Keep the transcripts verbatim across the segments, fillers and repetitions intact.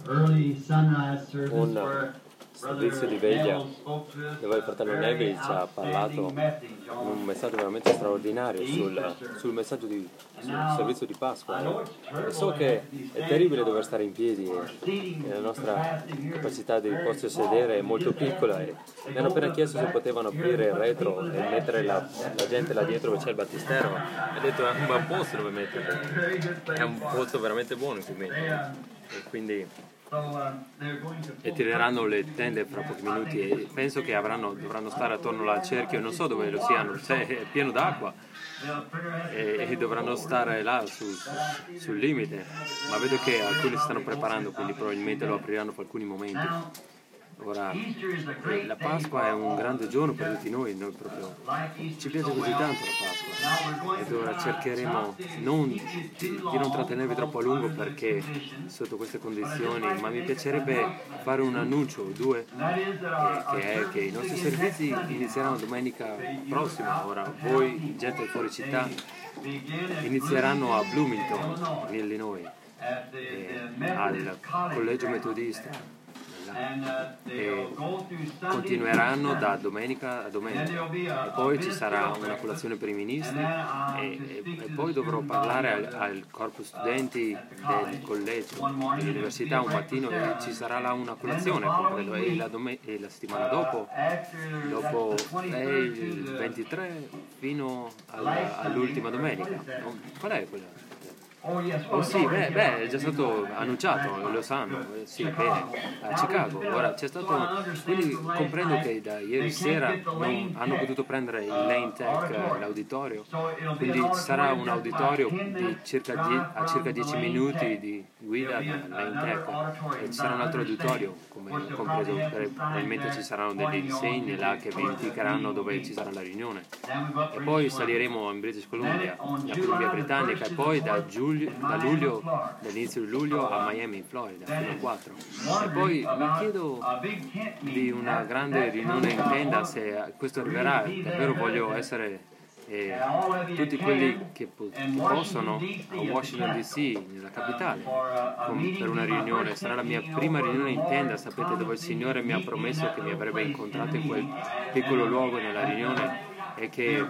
un servizio di veglia dove il fratello Neville ci ha parlato un messaggio veramente straordinario sul, sul messaggio di, sul servizio di Pasqua. E so che è terribile dover stare in piedi e, e la nostra capacità di poter sedere è molto piccola, e mi hanno appena chiesto se potevano aprire il retro e mettere la, la gente là dietro dove c'è il battistero. Ho detto è un bel posto dove metterlo, è un posto veramente buono in cui metterlo, e quindi e tireranno le tende fra pochi minuti, e penso che avranno, dovranno stare attorno al cerchio, non so dove lo siano, se è pieno d'acqua, e, e dovranno stare là sul, sul limite, ma vedo che alcuni si stanno preparando, quindi probabilmente lo apriranno per alcuni momenti. Ora, la Pasqua è un grande giorno per tutti noi, noi proprio ci piace così tanto la Pasqua, ed ora cercheremo non, di, di non trattenervi troppo a lungo perché sotto queste condizioni, ma mi piacerebbe fare un annuncio o due, eh, che è che i nostri servizi inizieranno domenica prossima. Ora, voi, gente fuori città, inizieranno a Bloomington, in Illinois, eh, al collegio metodista, e continueranno da domenica a domenica, e poi ci sarà una colazione per i ministri, e, e, e poi dovrò parlare al, al corpo studenti del collegio, dell'università un mattino, e ci sarà là una colazione, credo, e la, dome- e la settimana dopo, dopo è il ventitré fino alla, all'ultima domenica. Qual è quella? Oh sì, beh, beh, è già stato annunciato, lo sanno, eh, sì, bene, a Chicago. Ora c'è stato, quindi comprendo che da ieri sera non hanno potuto prendere il Lane Tech, l'auditorio, quindi ci sarà un auditorio di circa die, a circa dieci minuti di guida da Lane Tech, e ci sarà un altro auditorio, come ho compreso, probabilmente ci saranno degli insegni là che vi indicheranno dove ci sarà la riunione, e poi saliremo in British Columbia, la Columbia Britannica, e poi da giugno da luglio, dall'inizio di luglio a Miami in Florida fino al quattro, e poi mi chiedo di una grande riunione in tenda, se questo arriverà. Davvero voglio essere eh, tutti quelli che, po- che possono a Washington D C, nella capitale, com- per una riunione. Sarà la mia prima riunione in tenda, sapete, dove il Signore mi ha promesso che mi avrebbe incontrato in quel piccolo luogo nella riunione, e che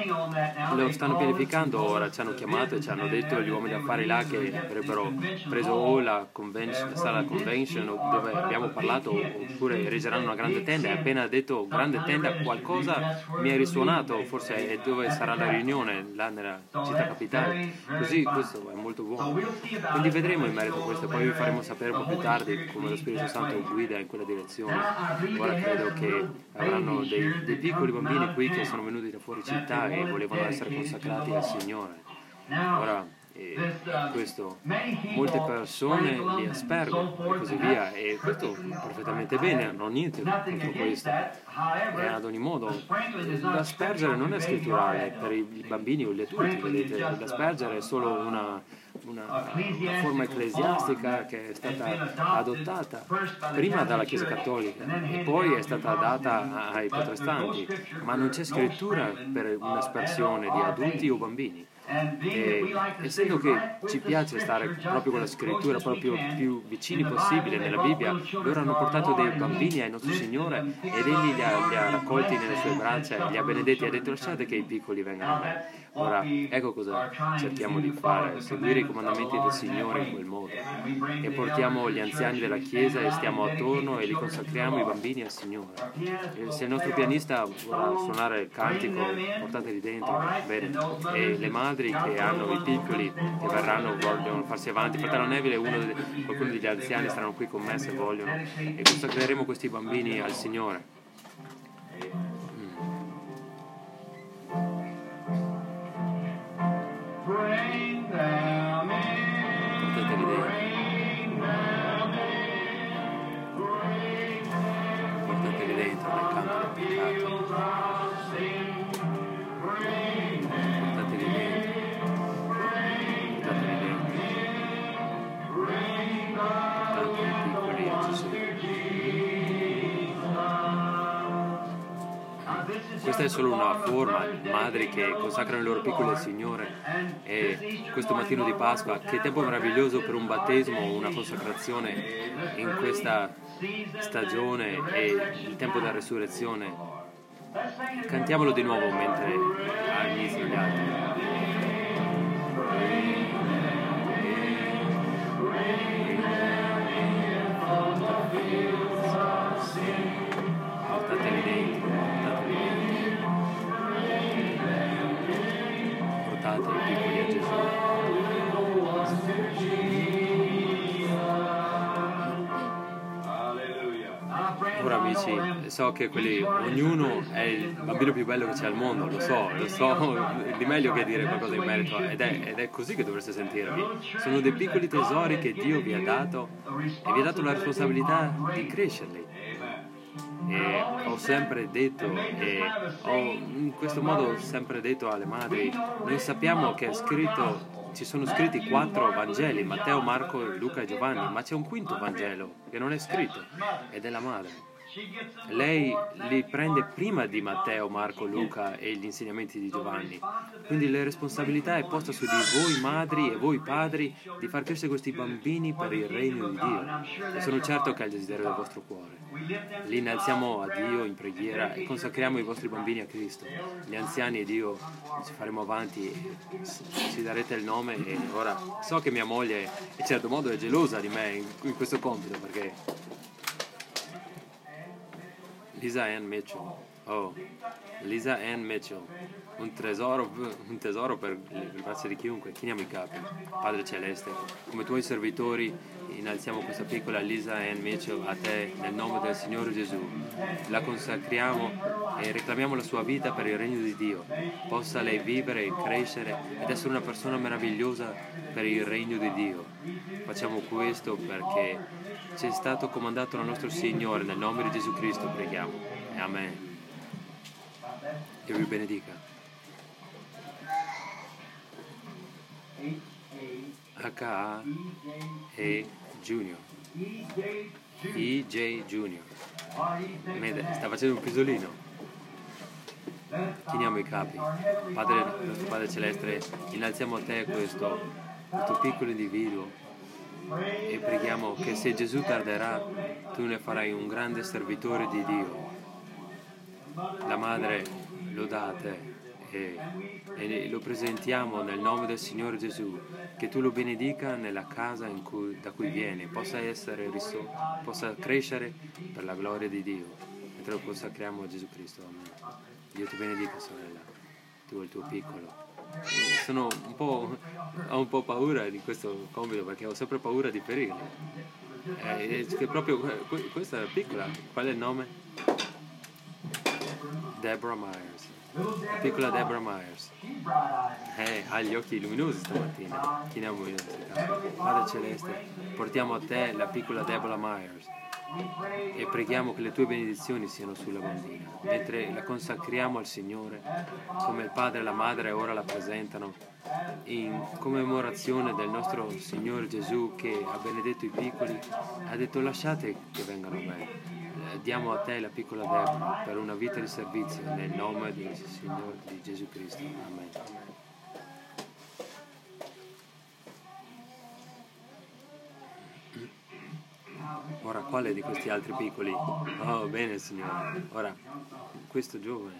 lo stanno pianificando ora. Ci hanno chiamato e ci hanno detto gli uomini d'affari là che avrebbero preso o la, convention, la sala convention dove abbiamo parlato, oppure erigeranno una grande tenda, e appena detto grande tenda qualcosa mi è risuonato, forse è dove sarà la riunione, là nella città capitale, così questo è molto buono. Quindi vedremo in merito a questo, e poi vi faremo sapere un po' più tardi come lo Spirito Santo guida in quella direzione. Ora credo che avranno dei, dei piccoli bambini qui che sono venuti da fuori città e volevano essere consacrati al Signore. Ora, eh, questo, molte persone li aspergono e così via, e questo perfettamente bene, non ho niente contro questo. E ad ogni modo, l'aspergere non è scritturale per i bambini o gli adulti, vedete, l'aspergere è solo una, una, una forma ecclesiastica che è stata adottata prima dalla Chiesa Cattolica e poi è stata data ai protestanti, ma non c'è scrittura per un'aspersione di adulti o bambini. E, essendo che ci piace stare proprio con la scrittura, proprio più vicini possibile nella Bibbia, loro hanno portato dei bambini al nostro Signore ed Egli li ha, li ha raccolti nelle sue braccia, li ha benedetti e ha detto: lasciate che i piccoli vengano a me. Ora, ecco cosa cerchiamo di fare: seguire i comandamenti del Signore in quel modo, e portiamo gli anziani della Chiesa e stiamo attorno e li consacriamo i bambini al Signore. E se il nostro pianista vorrà suonare il cantico, portateli dentro, bene. E le madri che hanno i piccoli che verranno, vogliono farsi avanti, fratello Neville e uno dei, qualcuno degli anziani saranno qui con me se vogliono, e consacreremo questi bambini al Signore. Mm. Portateli dentro, portateli dentro nel campo del peccato. Piccoli a Gesù. questa è solo una forma, madri che consacrano i loro piccoli al Signore. E questo mattino di Pasqua, che tempo meraviglioso per un battesimo, una consacrazione in questa stagione e il tempo della resurrezione. Cantiamolo di nuovo mentre iniziano gli altri. Portateli dentro, portateli dentro. Portate i piccoli a Gesù. Ora amici, so che quelli, ognuno è il bambino più bello che c'è al mondo, lo so, lo so di meglio che dire qualcosa in merito, ed è, ed è così che dovreste sentirvi. Sono dei piccoli tesori che Dio vi ha dato e vi ha dato la responsabilità di crescerli. E ho sempre detto, e ho in questo modo sempre detto alle madri, noi sappiamo che è scritto, ci sono scritti quattro Vangeli, Matteo, Marco, Luca e Giovanni, ma c'è un quinto Vangelo che non è scritto, ed è la madre. Lei li prende prima di Matteo, Marco, Luca e gli insegnamenti di Giovanni. Quindi la responsabilità è posta su di voi madri e voi padri di far crescere questi bambini per il regno di Dio. E sono certo che è il desiderio del vostro cuore. Li innalziamo a Dio in preghiera e consacriamo i vostri bambini a Cristo. Gli anziani ed io ci faremo avanti e ci darete il nome. E ora so che mia moglie in certo modo è gelosa di me in questo compito, perché Lisa Ann Mitchell, oh, Lisa Ann Mitchell, un tesoro, un tesoro per le braccia di chiunque. Chiniamo i capi. Padre Celeste, come tuoi servitori innalziamo questa piccola Lisa Ann Mitchell a te nel nome del Signore Gesù. La consacriamo e reclamiamo la sua vita per il regno di Dio. Possa lei vivere e crescere ed essere una persona meravigliosa per il regno di Dio. Facciamo questo perché ci è stato comandato dal nostro Signore, nel nome di Gesù Cristo preghiamo. Amen. Dio vi benedica. H A E Junior. E J Junior. Sta facendo un pisolino. Chiniamo i capi. Padre, nostro Padre Celeste, innalziamo a te questo, questo piccolo individuo e preghiamo che se Gesù tarderà, tu ne farai un grande servitore di Dio. La madre lo dà a te e, e lo presentiamo nel nome del Signore Gesù, che tu lo benedica nella casa in cui, da cui viene, possa essere risol- possa crescere per la gloria di Dio, e te lo consacriamo a Gesù Cristo. Amen. Dio ti benedica, sorella, tu e il tuo piccolo. Sono un po', ho un po' paura di questo compito perché ho sempre paura di ferirli. Eh, che proprio questa è piccola, qual è il nome? Deborah Myers, la piccola Deborah Myers. Eh, ha gli occhi luminosi stamattina. Chiniamo i nostri capi. Padre Celeste, portiamo a te la piccola Deborah Myers e preghiamo che le tue benedizioni siano sulla bambina, mentre la consacriamo al Signore, come il padre e la madre ora la presentano in commemorazione del nostro Signore Gesù, che ha benedetto i piccoli, ha detto lasciate che vengano a me. Diamo a te la piccola Deborah per una vita di servizio nel nome del Signore di Gesù Cristo. Amen. Ora, quale di questi altri piccoli? Oh, bene, Signore. Ora, questo giovane,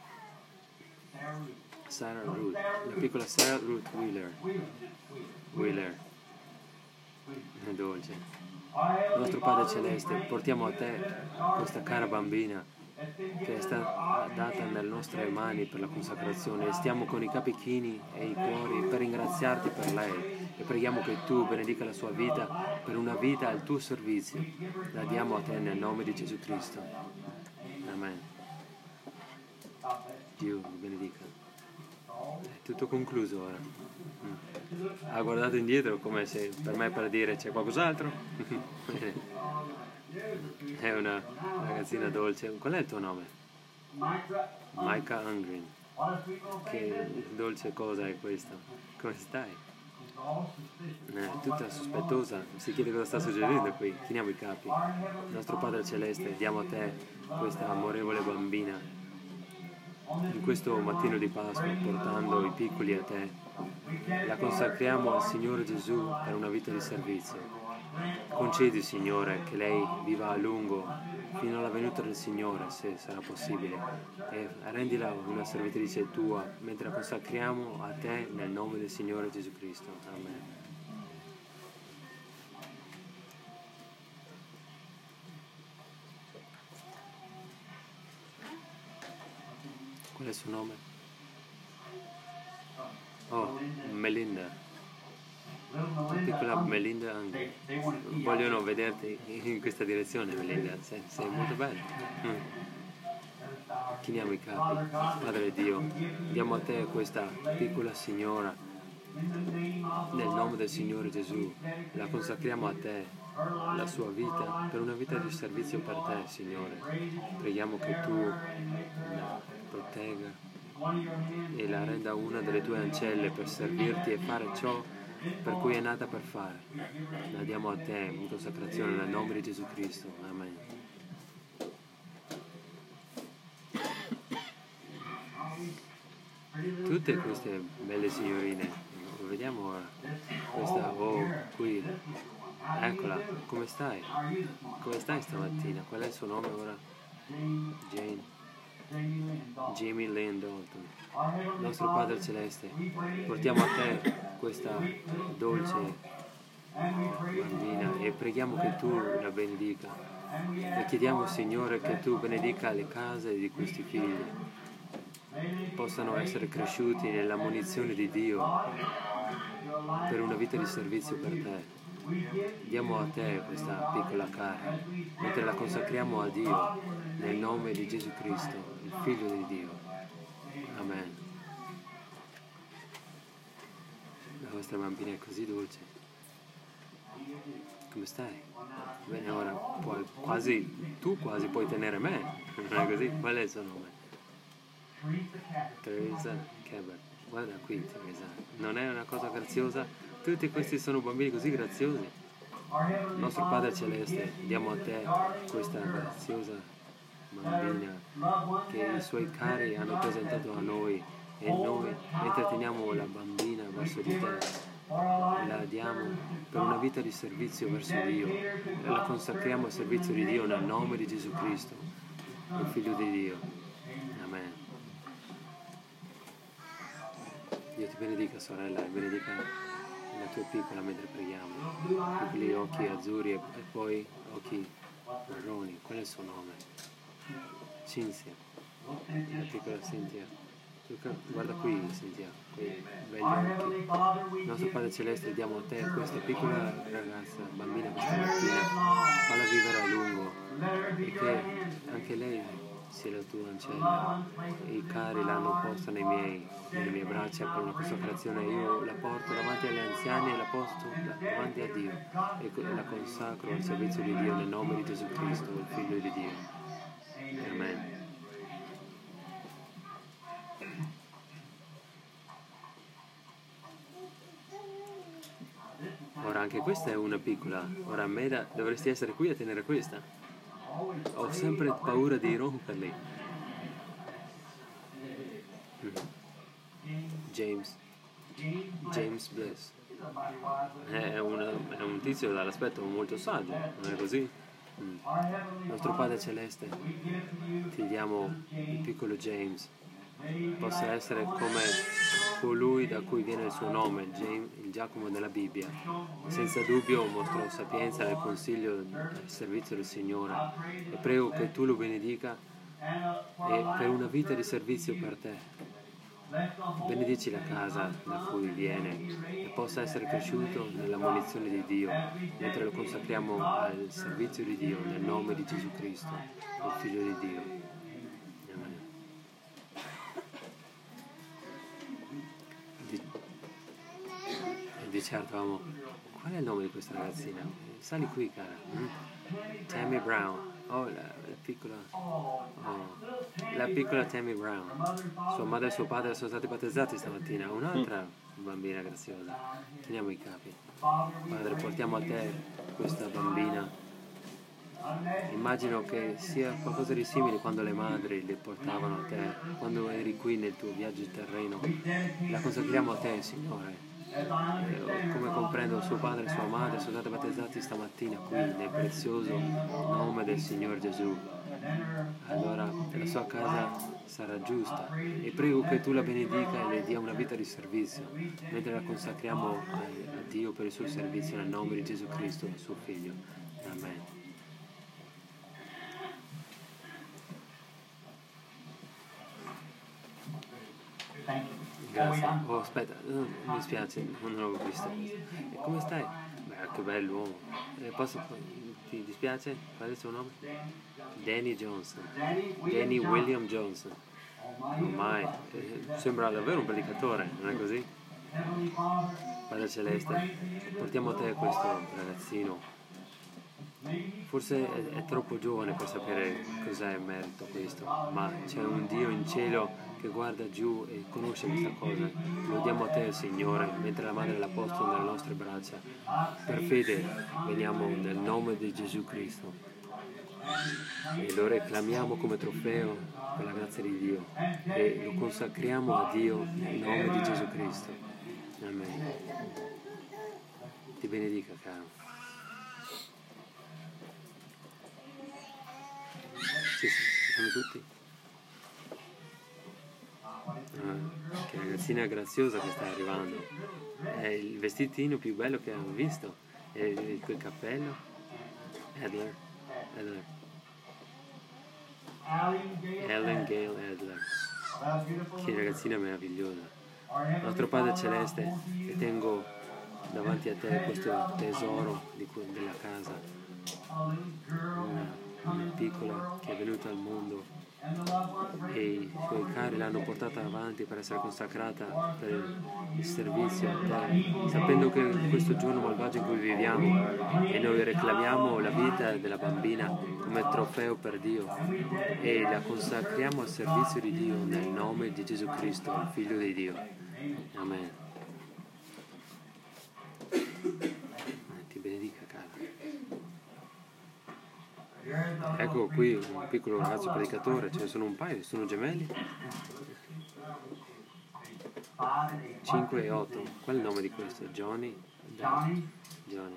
Sarah Ruth, la piccola Sarah Ruth Wheeler. Wheeler. È dolce. Nostro Padre Celeste, portiamo a te questa cara bambina che è stata data nelle nostre mani per la consacrazione, e stiamo con i capi chini e i cuori per ringraziarti per lei e preghiamo che tu benedica la sua vita per una vita al tuo servizio. La diamo a te nel nome di Gesù Cristo. Amen. Dio vi benedica. È tutto concluso ora. Mm. Ha guardato indietro come se per me per dire c'è qualcos'altro. È una ragazzina dolce. Qual è il tuo nome? Micah Angrin. Che dolce cosa è questa? Come stai? Eh, tutta sospettosa, si chiede cosa sta succedendo qui. Chiniamo i capi. Nostro Padre Celeste, diamo a te questa amorevole bambina in questo mattino di Pasqua, portando i piccoli a te, la consacriamo al Signore Gesù per una vita di servizio. Concedi, Signore, che lei viva a lungo fino alla venuta del Signore, se sarà possibile, e rendila una servitrice tua mentre la consacriamo a te nel nome del Signore Gesù Cristo. Amen. Qual è il suo nome? Oh, Melinda. La piccola Melinda, vogliono vederti in questa direzione, Melinda, sei, sei molto bella. Mm. Chiniamo i capi. Padre Dio, diamo a te questa piccola signora, nel nome del Signore Gesù, la consacriamo a te, la sua vita, per una vita di servizio per te, Signore. Preghiamo che tu la protegga e la renda una delle tue ancelle per servirti e fare ciò per cui è nata per fare. La diamo a te in consacrazione nel nome di Gesù Cristo. Amen. Tutte queste belle signorine, vediamo ora. Questa, oh, qui. Eccola, come stai? Come stai stamattina? Qual è il suo nome ora? Jane. Jamie Lynn Dalton. Nostro Padre Celeste, portiamo a te questa dolce bambina e preghiamo che tu la benedica e chiediamo, Signore, che tu benedica le case di questi figli, possano essere cresciuti nella munizione di Dio per una vita di servizio per te. Diamo a te questa piccola cara mentre la consacriamo a Dio nel nome di Gesù Cristo, il Figlio di Dio. Amen. La vostra bambina è così dolce. Come stai? Bene, ora puoi quasi, tu quasi puoi tenere me, non è così? Qual è il suo nome? Teresa Cabot. Guarda qui, Teresa. Non è una cosa graziosa? Tutti questi sono bambini così graziosi. Nostro Padre Celeste, diamo a te questa graziosa bambina che i suoi cari hanno presentato a noi e noi, mentre teniamo la bambina verso di te, la diamo per una vita di servizio verso Dio e la consacriamo al servizio di Dio nel nome di Gesù Cristo, il Figlio di Dio. Amen. Dio ti benedica, sorella, e benedica la tua piccola mentre preghiamo. Piccoli occhi azzurri e, e poi occhi marroni. Qual è il suo nome? Cinzia. La piccola Cinzia. Guarda qui, Cinzia, quei belli occhi. Nostro Padre Celeste, diamo a te questa piccola ragazza, bambina questa mattina, falla vivere a lungo e che anche lei sia la tua ancella. I cari l'hanno posta nei miei, nelle mie braccia per una consacrazione. Io la porto davanti agli anziani e la porto davanti a Dio e la consacro al servizio di Dio nel nome di Gesù Cristo, il Figlio di Dio. Amen. Ora anche questa è una piccola. Ora Meda, dovresti essere qui a tenere questa. Ho sempre paura di romperli. James. James Bliss. È, una, è un tizio dall'aspetto molto saggio, non è così? Mm. Nostro Padre Celeste, ti diamo il piccolo James. Possa essere come colui da cui viene il suo nome, James, il Giacomo della Bibbia. Senza dubbio mostrò sapienza nel consiglio del servizio del Signore e prego che tu lo benedica e per una vita di servizio per te. Benedici la casa da cui viene e possa essere cresciuto nella munizione di Dio mentre lo consacriamo al servizio di Dio nel nome di Gesù Cristo, il Figlio di Dio. Di certo, amo. Qual è il nome di questa ragazzina? Sali qui, cara. Mm? Tammy Brown. Oh, la, la piccola. Oh, la piccola Tammy Brown. Sua madre e suo padre sono stati battezzati stamattina. Un'altra bambina graziosa. Teniamo i capi. Padre, portiamo a te questa bambina Immagino che sia qualcosa di simile quando le madri le portavano a te, quando eri qui nel tuo viaggio terreno. La consacriamo a te, Signore. E come comprendo, suo padre e sua madre sono stati battezzati stamattina qui nel prezioso nome del Signore Gesù. Allora la sua casa sarà giusta e prego che tu la benedica e le dia una vita di servizio mentre la consacriamo a, a Dio per il suo servizio nel nome di Gesù Cristo, suo Figlio. Amen. Grazie. Oh, aspetta, no, mi dispiace, non l'avevo visto. E come stai? Beh, che bello uomo. Eh, posso, ti dispiace? Qual è il suo nome? Danny Johnson. Danny William Johnson. Ormai, eh, sembra davvero un predicatore, non è così? Padre Celeste, portiamo a te questo ragazzino. Forse è, è troppo giovane per sapere cos'è merito questo, ma c'è un Dio in cielo che guarda giù e conosce questa cosa. Lo diamo a te, Signore, mentre la Madre l'ha posto nelle nostre braccia. Per fede veniamo nel nome di Gesù Cristo e lo reclamiamo come trofeo per la grazia di Dio e lo consacriamo a Dio nel nome di Gesù Cristo. Amen. Ti benedica, caro. Sì, sì, ci sono tutti. Ah, che ragazzina graziosa che sta arrivando. È il vestitino più bello che ho visto. E quel cappello. Adler. Adler. Ellen Gale Adler. Che ragazzina meravigliosa. Nostro Padre Celeste, che tengo davanti a te questo tesoro di que- della casa. Una, una piccola che è venuta al mondo e i suoi cari l'hanno portata avanti per essere consacrata per il servizio a te, sapendo che questo giorno malvagio in cui viviamo e noi reclamiamo la vita della bambina come trofeo per Dio e la consacriamo al servizio di Dio nel nome di Gesù Cristo, il Figlio di Dio. Amen. Ti benedica, cara. Ecco qui un piccolo ragazzo predicatore, ce ne sono un paio, sono gemelli. cinque e otto. Qual è il nome di questo? Johnny? Johnny. Johnny.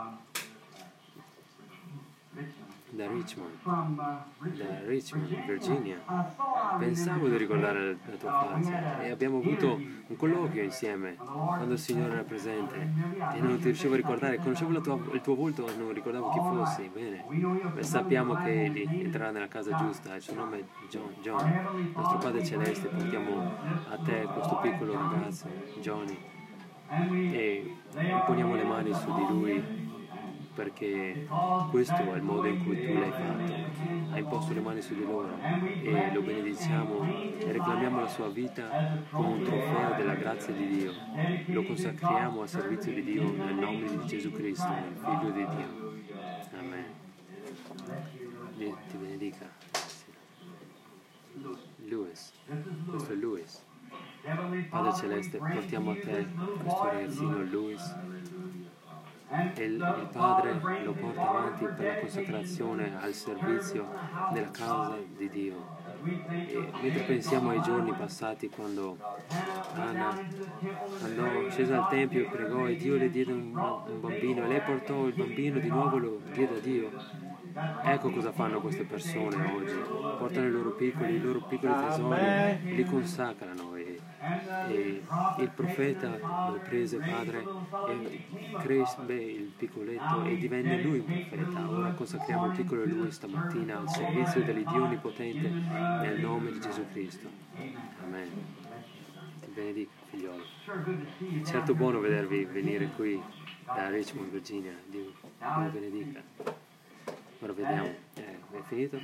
Da Richmond, da Richmond, Virginia. Pensavo di ricordare la tua faccia e abbiamo avuto un colloquio insieme quando il Signore era presente e non ti riuscivo a ricordare, conoscevo la tua, il tuo volto e non ricordavo chi fossi. Bene, beh, sappiamo che egli entrerà nella casa giusta, il suo nome è John, John. Nostro Padre Celeste, portiamo a te questo piccolo ragazzo, Johnny, e poniamo le mani su di lui perché questo è il modo in cui tu l'hai fatto. Hai imposto le mani su di loro e lo benediciamo e reclamiamo la sua vita come un trofeo della grazia di Dio. Lo consacriamo al servizio di Dio nel nome di Gesù Cristo, il Figlio di Dio. Amen. Dio ti benedica. Louis, questo è Louis. Padre Celeste, portiamo a te questo ragazzino Louis. E il, il Padre lo porta avanti per la consacrazione al servizio della causa di Dio. E mentre pensiamo ai giorni passati quando Anna andò scesa al Tempio e pregò e Dio le diede un, un bambino e lei portò il bambino di nuovo e lo diede a Dio. Ecco cosa fanno queste persone oggi, portano i loro piccoli, i loro piccoli tesori, li consacrano e, e il profeta lo prese, Padre, e crebbe il piccoletto e divenne lui un profeta. Ora consacriamo il piccolo lui stamattina al servizio dell'Iddio Onnipotente nel nome di Gesù Cristo. Amen. Ti benedica, figliolo. È certo buono vedervi venire qui da Richmond, Virginia. Dio, Dio benedica. Ora vediamo, eh, è finito?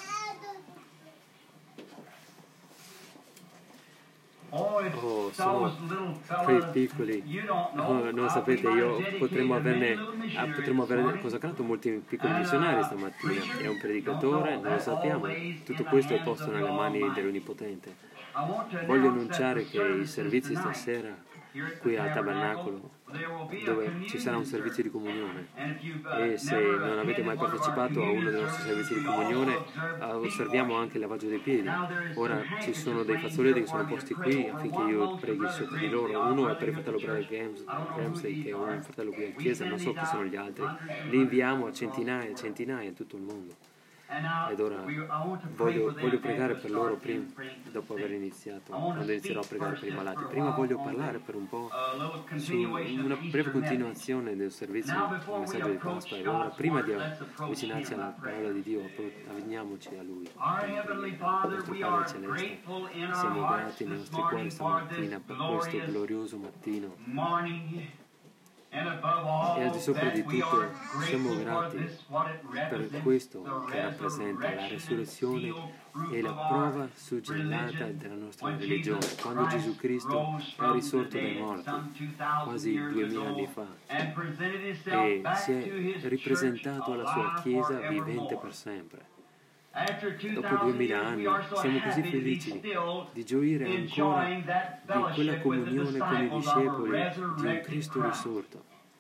Oh, sono quei piccoli, oh, non sapete, io potremmo averne, ah, potremmo aver consacrato molti piccoli missionari stamattina. È un predicatore, non lo sappiamo, tutto questo è posto nelle mani dell'Onnipotente. Voglio annunciare che i servizi stasera qui al tabernacolo, dove ci sarà un servizio di comunione, e se non avete mai partecipato a uno dei nostri servizi di comunione, osserviamo anche il lavaggio dei piedi. Ora ci sono dei fazzoletti che sono posti qui affinché io preghi sopra di loro. Uno è per il fratello Brian Ramsey, che è un fratello qui in chiesa, non so chi sono gli altri. Li inviamo a centinaia e centinaia in tutto il mondo. Ed ora voglio, voglio pregare per loro prima, dopo aver iniziato, quando inizierò a pregare per i malati. Prima voglio parlare per un po' su una breve continuazione del servizio, del messaggio di Pasqua. E ora, prima di avvicinarci alla parola di Dio, avviciniamoci a Lui. Nostro Padre Celeste, siamo grati nei nostri cuori stamattina per questo glorioso mattino. E al di sopra di tutto siamo grati per questo che rappresenta la resurrezione e la prova suggellata della nostra religione, quando Gesù Cristo è risorto dai morti quasi duemila anni fa e si è ripresentato alla sua Chiesa vivente per sempre. Dopo duemila anni siamo così felici di gioire ancora di quella comunione con i discepoli di un Cristo risorto.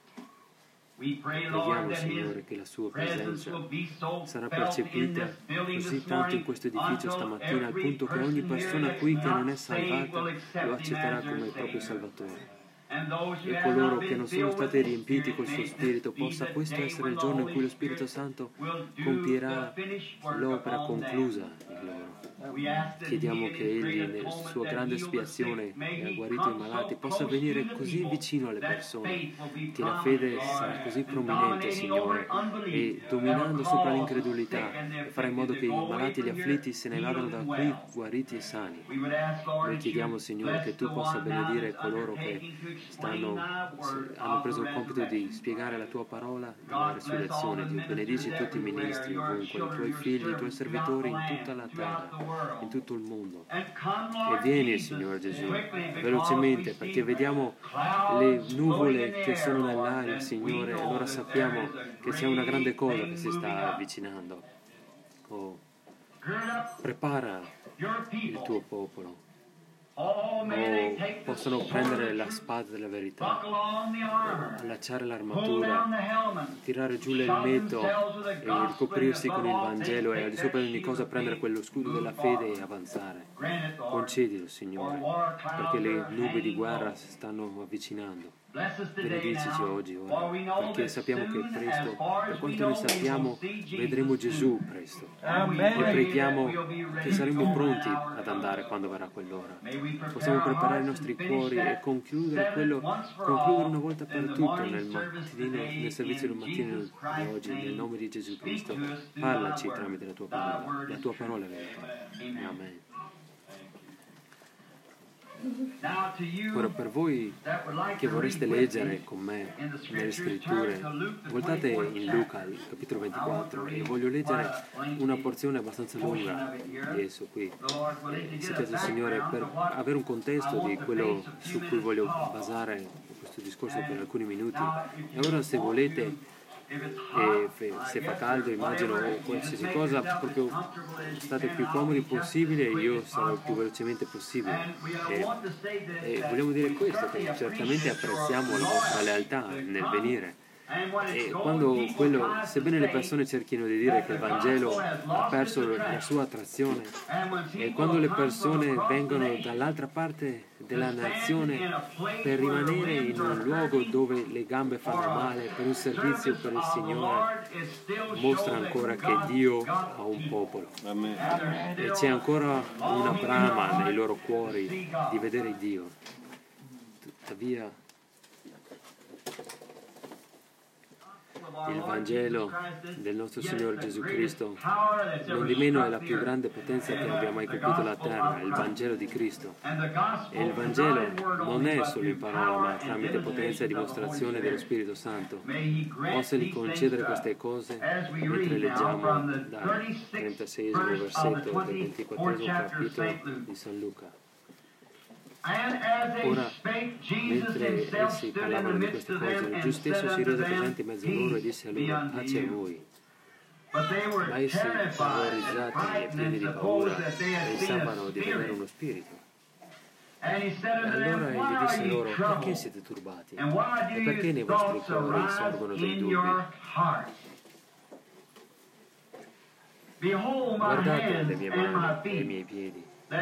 Preghiamo, Signore, che la sua presenza sarà percepita così tanto in questo edificio stamattina, al punto che ogni persona qui che non è salvata lo accetterà come il proprio Salvatore. E coloro che non sono stati riempiti col suo Spirito, possa questo essere il giorno in cui lo Spirito Santo compierà l'opera conclusa in loro. Chiediamo che Egli, nella sua grande espiazione che ha guarito i malati, possa venire così vicino alle persone, che la fede sarà così prominente, Signore, e dominando sopra l'incredulità, e farà in modo che i malati e gli afflitti se ne vadano da qui guariti e sani. Noi chiediamo, Signore, che Tu possa benedire coloro che stanno, hanno preso il compito di spiegare la Tua parola della resurrezione. Dio, benedici tutti i ministri ovunque, i Tuoi figli, i Tuoi servitori in tutta la terra, in tutto il mondo. E vieni, Signore Gesù, velocemente, perché vediamo le nuvole che sono nell'aria, Signore, e allora sappiamo che c'è una grande cosa che si sta avvicinando. Oh, prepara il Tuo popolo. Oh, possono prendere la spada della verità, allacciare l'armatura, tirare giù l'elmetto e ricoprirsi con il Vangelo, e al di sopra di ogni cosa prendere quello scudo della fede e avanzare. Concedilo, Signore, perché le nubi di guerra si stanno avvicinando. Benedicici oggi, ora, perché sappiamo che presto, per quanto noi sappiamo, vedremo Gesù presto. E preghiamo che saremo pronti ad andare quando verrà quell'ora. Possiamo preparare i nostri cuori e concludere quello, concludere una volta per tutte nel mattino, nel servizio del mattino di oggi, nel nome di Gesù Cristo. Parlaci tramite la Tua parola, la Tua parola è verità. Amen. Ora, per voi che vorreste leggere con me nelle scritture, voltate in Luca, il capitolo ventiquattro, e voglio leggere una porzione abbastanza lunga di esso qui. E si chiede al Signore per avere un contesto di quello su cui voglio basare questo discorso per alcuni minuti. E ora, se volete, e se fa caldo, immagino, o qualsiasi cosa, proprio state più comodi possibile, io sarò il più velocemente possibile. E, e vogliamo dire questo, che certamente apprezziamo la vostra lealtà nel venire. E quando quello, sebbene le persone cerchino di dire che il Vangelo ha perso la sua attrazione, e quando le persone vengono dall'altra parte della nazione per rimanere in un luogo dove le gambe fanno male per un servizio per il Signore, mostra ancora che Dio ha un popolo. E c'è ancora una brama nei loro cuori di vedere Dio. Tuttavia il Vangelo del nostro Signore Gesù Cristo, non di meno, è la più grande potenza che abbia mai colpito la terra, il Vangelo di Cristo. E il Vangelo non è solo in parola, ma tramite potenza e dimostrazione dello Spirito Santo. Possali concedere queste cose mentre leggiamo dal trentaseiesimo versetto del ventiquattresimo capitolo di San Luca. Ora, mentre essi parlavano di queste cose, Gesù stesso si rese presente in mezzo a loro e disse a loro: pace a voi. Ma essi, terrorizzati e pieni di paura, pensavano di vedere uno spirito. E allora egli disse loro: perché siete turbati? E perché nei vostri cuori sorgono dei dubbi? Guardate le mie mani e i miei piedi,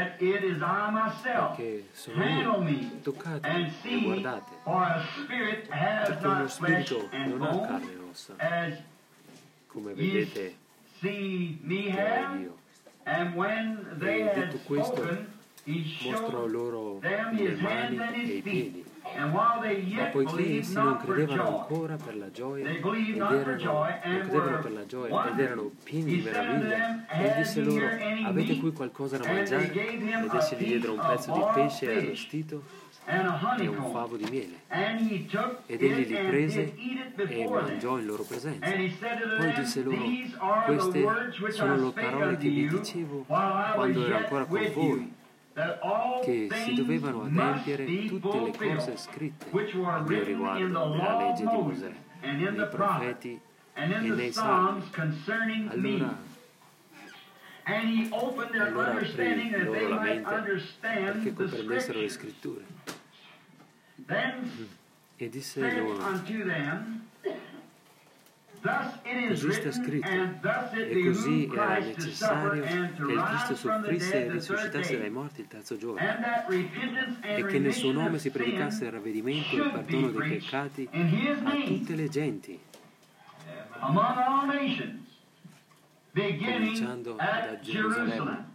perché sono io. Toccatemi e guardate, perché uno spirito non ha carne e ossa, come vedete che ho io. E detto questo, mostrò loro le mani e i piedi. Ma poiché essi non credevano ancora per la gioia ed erano, non credevano per la gioia ed erano pieni di meraviglia, egli disse loro: avete qui qualcosa da mangiare? Ed essi gli diedero un pezzo di pesce arrostito e un favo di miele. Ed egli li prese e mangiò in loro presenza. Poi disse loro: queste sono le parole che vi dicevo quando ero ancora con voi, che si dovevano adempiere tutte le cose scritte a mio riguardo nella legge di Mosè, nei profeti e nei salmi. Allora, allora aprì loro la mente perché comprendessero le scritture. E disse loro: così sta scritto, e così era necessario che il Cristo soffrisse e risuscitasse dai morti il terzo giorno, e che nel suo nome si predicasse il ravvedimento e il perdono dei peccati a tutte le genti, cominciando da Gerusalemme.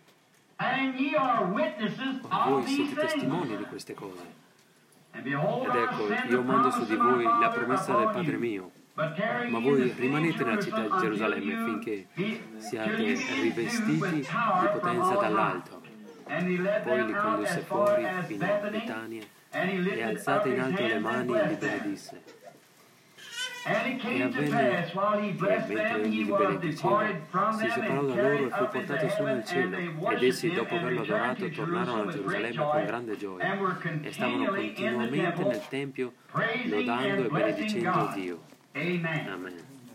Voi siete testimoni di queste cose. Ed ecco, io mando su di voi la promessa del Padre mio. Ma voi rimanete nella città di Gerusalemme finché siate rivestiti di potenza dall'alto. Poi li condusse fuori fino a Betania e alzate in alto le mani li benedisse. E avvenne che, mentre egli li benediceva, si separò da loro e fu portato su nel cielo. Ed essi, dopo averlo adorato, tornarono a Gerusalemme con grande gioia e stavano continuamente nel Tempio lodando e benedicendo Dio. Amen.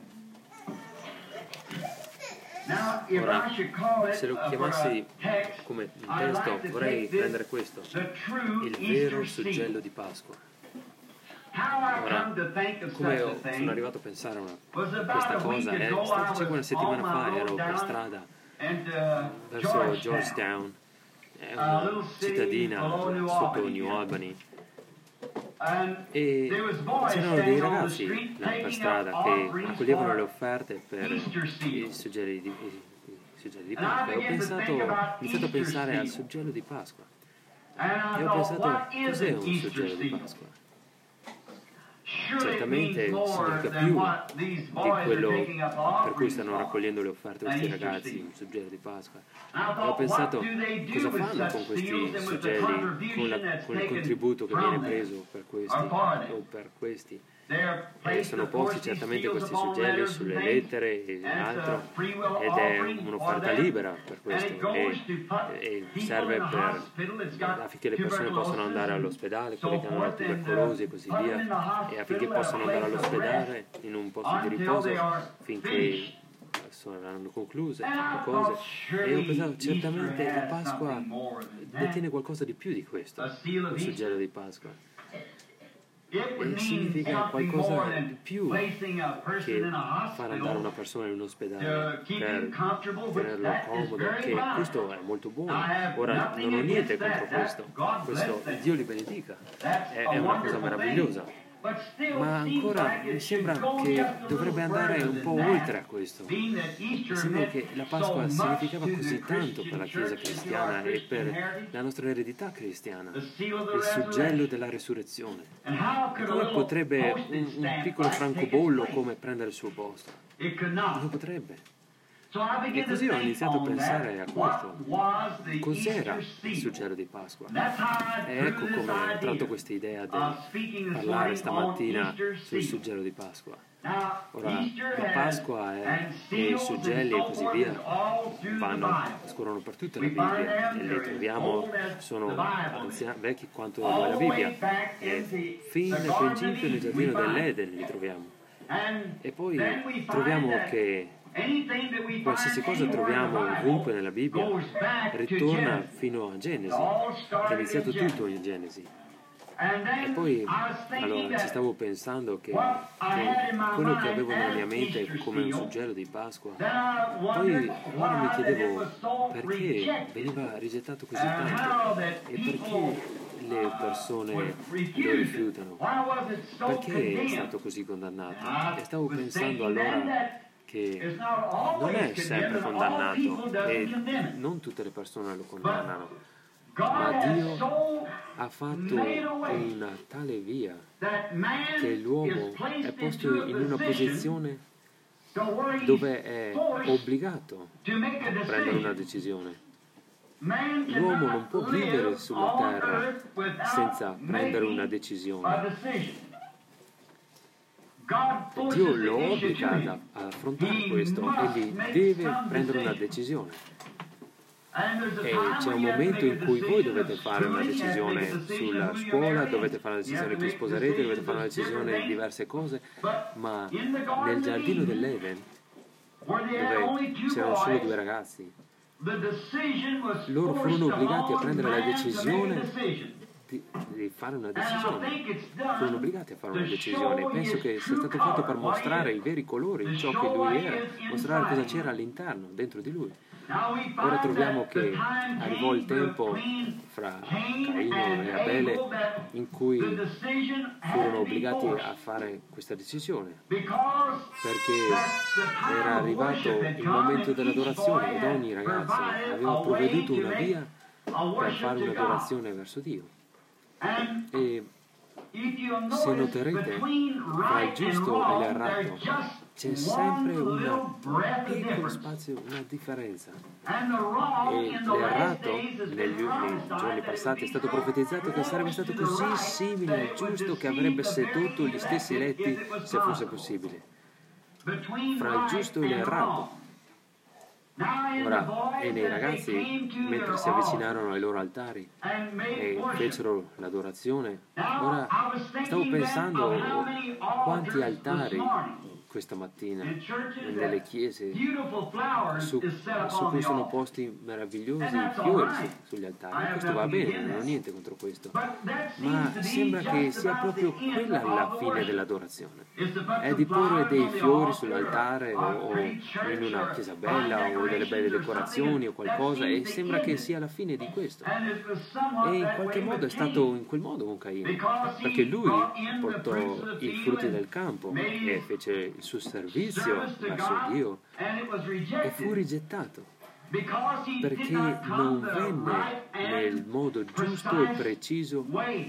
Ora, se lo chiamassi come un testo, vorrei prendere questo: il vero suggello di Pasqua. Ora, come sono arrivato a pensare a questa cosa, è stato circa una settimana fa, ero per strada verso Georgetown, è una cittadina sotto New Albany, e c'erano dei ragazzi là per strada che raccoglievano le offerte per i suggelli di, i suggelli di Pasqua, e ho pensato, ho iniziato a pensare al suggello di Pasqua e ho pensato: cos'è un suggello di Pasqua? Certamente significa più di quello per cui stanno raccogliendo le offerte questi ragazzi, un suggello di Pasqua. E ho pensato: cosa fanno con questi suggelli, con, la, con il contributo che viene preso per questi o per questi? E sono posti certamente questi suggelli sulle lettere e altro, ed è un'offerta libera per questo, e, e serve per, affinché le persone possano andare all'ospedale, quelli che hanno la tubercolosi e così via, e affinché possano andare all'ospedale in un posto di riposo finché saranno concluse le cose. E ho pensato: certamente la Pasqua detiene qualcosa di più di questo, il suggello di Pasqua. E significa qualcosa di più che far andare una persona in un ospedale per tenerlo comodo, che questo è molto buono. Ora, non ho niente contro questo, questo Dio li benedica, è, è una cosa meravigliosa. Ma ancora mi sembra che dovrebbe andare un po' oltre a questo. Mi sembra che la Pasqua significava così tanto per la Chiesa cristiana e per la nostra eredità cristiana, il suggello della resurrezione. E come potrebbe un, un piccolo francobollo come prendere il suo posto? Non potrebbe. E così ho iniziato a pensare a questo: cos'era il suggello di Pasqua? E ecco come ho tratto questa idea di parlare stamattina sul suggello di Pasqua. Ora, la Pasqua è, e i suggelli e così via vanno, scorrono per tutta la Bibbia, e le troviamo, sono anziani, vecchi quanto la Bibbia, e fin dal principio nel giardino dell'Eden li troviamo. E poi troviamo che Qualsiasi cosa troviamo ovunque nella Bibbia ritorna fino a Genesi, che è iniziato tutto in Genesi. E poi, allora, ci stavo pensando che, che quello che avevo nella mia mente come un suggello di Pasqua, poi allora mi chiedevo perché veniva rigettato così tanto e perché le persone lo rifiutano, perché è stato così condannato. E stavo pensando allora che non è sempre condannato e non tutte le persone lo condannano, ma Dio ha fatto una tale via che l'uomo è posto in una posizione dove è obbligato a prendere una decisione. L'uomo non può vivere sulla terra senza prendere una decisione. Dio lo obbliga ad affrontare questo, egli deve prendere una decisione. E c'è un momento in cui voi dovete fare una decisione sulla scuola, dovete fare una decisione chi sposerete, dovete fare una decisione di diverse cose, ma nel giardino dell'Eden, dove c'erano solo due ragazzi, loro furono obbligati a prendere la decisione di, di fare una decisione. Furono obbligati a fare una decisione. Penso che sia stato fatto per mostrare i veri colori di ciò che lui era, mostrare cosa c'era all'interno, dentro di lui. Ora troviamo che arrivò il tempo fra Caino e Abele in cui furono obbligati a fare questa decisione, perché era arrivato il momento dell'adorazione ed ogni ragazzo aveva provveduto una via per fare un'adorazione verso Dio. E se noterete, tra il giusto e l'errato c'è sempre un piccolo spazio, una differenza. E l'errato, negli, nei giorni passati, è stato profetizzato che sarebbe stato così simile al giusto che avrebbe sedotto gli stessi letti se fosse possibile. Fra il giusto e l'errato. Ora, e nei ragazzi, mentre si avvicinarono ai loro altari e fecero l'adorazione, ora stavo pensando quanti altari questa mattina nelle chiese su, su cui sono posti meravigliosi fiori su, sugli altari. Questo va bene, non ho niente contro questo, ma sembra che sia proprio quella la fine dell'adorazione, è di porre dei fiori sull'altare o, o in una chiesa bella o delle belle decorazioni o qualcosa, e sembra che sia la fine di questo. E in qualche modo è stato in quel modo con Caino, perché lui portò i frutti del campo e fece il suo servizio verso Dio e fu rigettato perché non venne nel modo giusto e preciso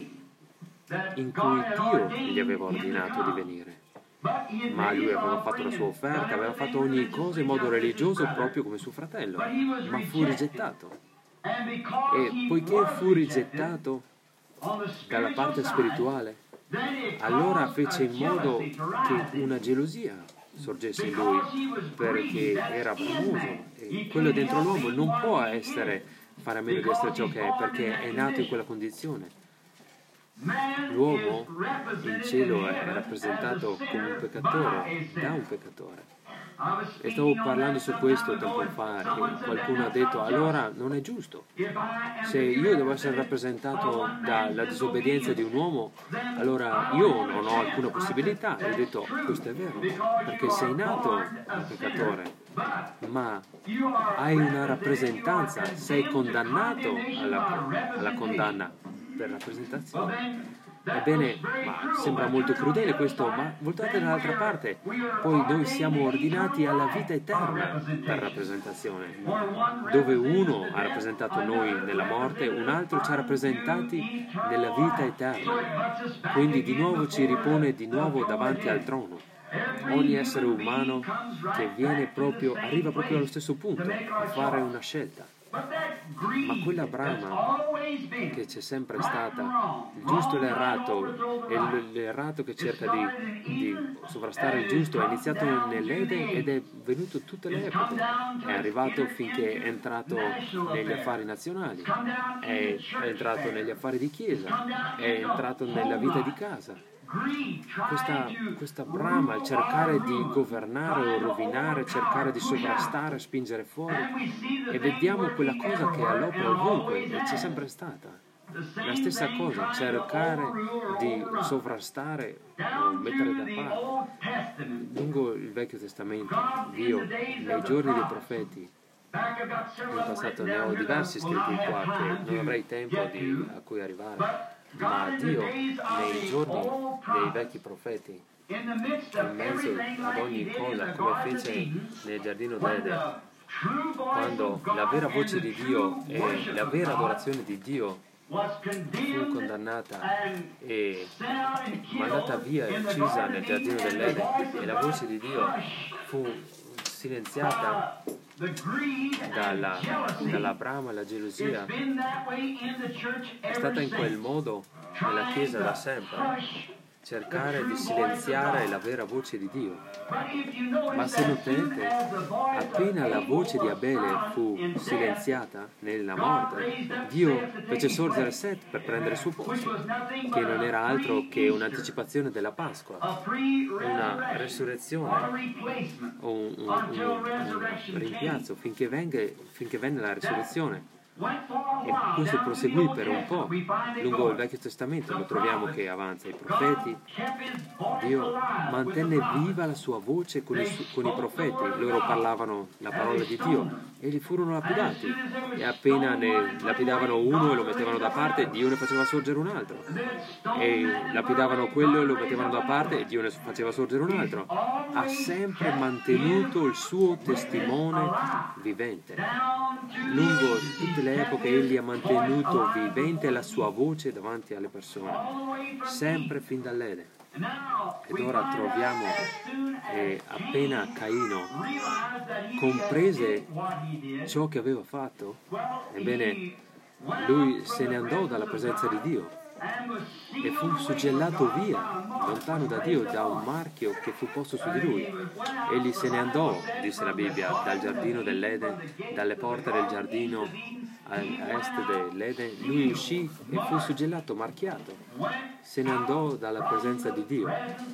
in cui Dio gli aveva ordinato di venire. Ma lui aveva fatto la sua offerta, aveva fatto ogni cosa in modo religioso proprio come suo fratello, ma fu rigettato. E poiché fu rigettato dalla parte spirituale, allora fece in modo che una gelosia sorgesse in lui, perché era bramoso, e quello dentro l'uomo non può essere fare a meno di essere ciò che è, perché è nato in quella condizione. L'uomo in cielo è rappresentato come un peccatore, da un peccatore. E stavo parlando su questo tempo fa e qualcuno ha detto allora non è giusto, se io devo essere rappresentato dalla disobbedienza di un uomo, allora io non ho alcuna possibilità. E ho detto questo è vero, perché sei nato un peccatore, ma hai una rappresentanza, sei condannato alla, alla condanna per rappresentazione. Ebbene, ma sembra molto crudele questo, ma voltate dall'altra parte, poi noi siamo ordinati alla vita eterna per rappresentazione, dove uno ha rappresentato noi nella morte, un altro ci ha rappresentati nella vita eterna, quindi di nuovo ci ripone di nuovo davanti al trono. Ogni essere umano che viene proprio, arriva proprio allo stesso punto, a fare una scelta. Ma quella brama che c'è sempre stata, il giusto e l'errato, e l'errato che cerca di, di sovrastare il giusto, è iniziato nell'Eden ed è venuto tutte le epoche, è arrivato finché è entrato negli affari nazionali, è entrato negli affari di chiesa, è entrato nella vita di casa, questa, questa brama, il cercare di governare o rovinare, cercare di sovrastare, spingere fuori, e vediamo quella cosa che è all'opera ovunque e c'è sempre stata. La stessa cosa, cercare di sovrastare o mettere da parte. Lungo il Vecchio Testamento, Dio, nei giorni dei profeti, in passato ne ho diversi scritti qua che non avrei tempo di, a cui arrivare, ma Dio nei giorni dei vecchi profeti, in mezzo ad ogni cosa, come fece nel giardino d'Eden, quando la vera voce di Dio e la vera adorazione di Dio fu condannata e mandata via e uccisa nel giardino dell'Eden, e la voce di Dio fu silenziata dalla, dalla brama, la gelosia, è stata in quel modo nella Chiesa da sempre, cercare di silenziare la vera voce di Dio. Ma se notate, appena la voce di Abele fu silenziata nella morte, Dio fece sorgere Set per prendere il suo posto, che non era altro che un'anticipazione della Pasqua, una resurrezione, o un, un, un, un rimpiazzo finché, venga, finché venne la resurrezione. E questo proseguì per un po'. Lungo il Vecchio Testamento lo troviamo che avanza i profeti. Dio mantenne viva la sua voce con i, su- con i profeti. Loro parlavano la parola di Dio e li furono lapidati, e appena ne lapidavano uno e lo mettevano da parte, Dio ne faceva sorgere un altro, e lapidavano quello e lo mettevano da parte e Dio ne faceva sorgere un altro. Ha sempre mantenuto il suo testimone vivente. Lungo tutte le epoche egli ha mantenuto vivente la sua voce davanti alle persone, sempre fin dall'Eden. Ed ora troviamo che appena Caino comprese ciò che aveva fatto, ebbene lui se ne andò dalla presenza di Dio e fu suggellato via, lontano da Dio, da un marchio che fu posto su di lui. Egli se ne andò, dice la Bibbia, dal giardino dell'Eden, dalle porte del giardino a est dell'Eden. Lui uscì e fu suggellato, marchiato, se ne andò dalla presenza di Dio.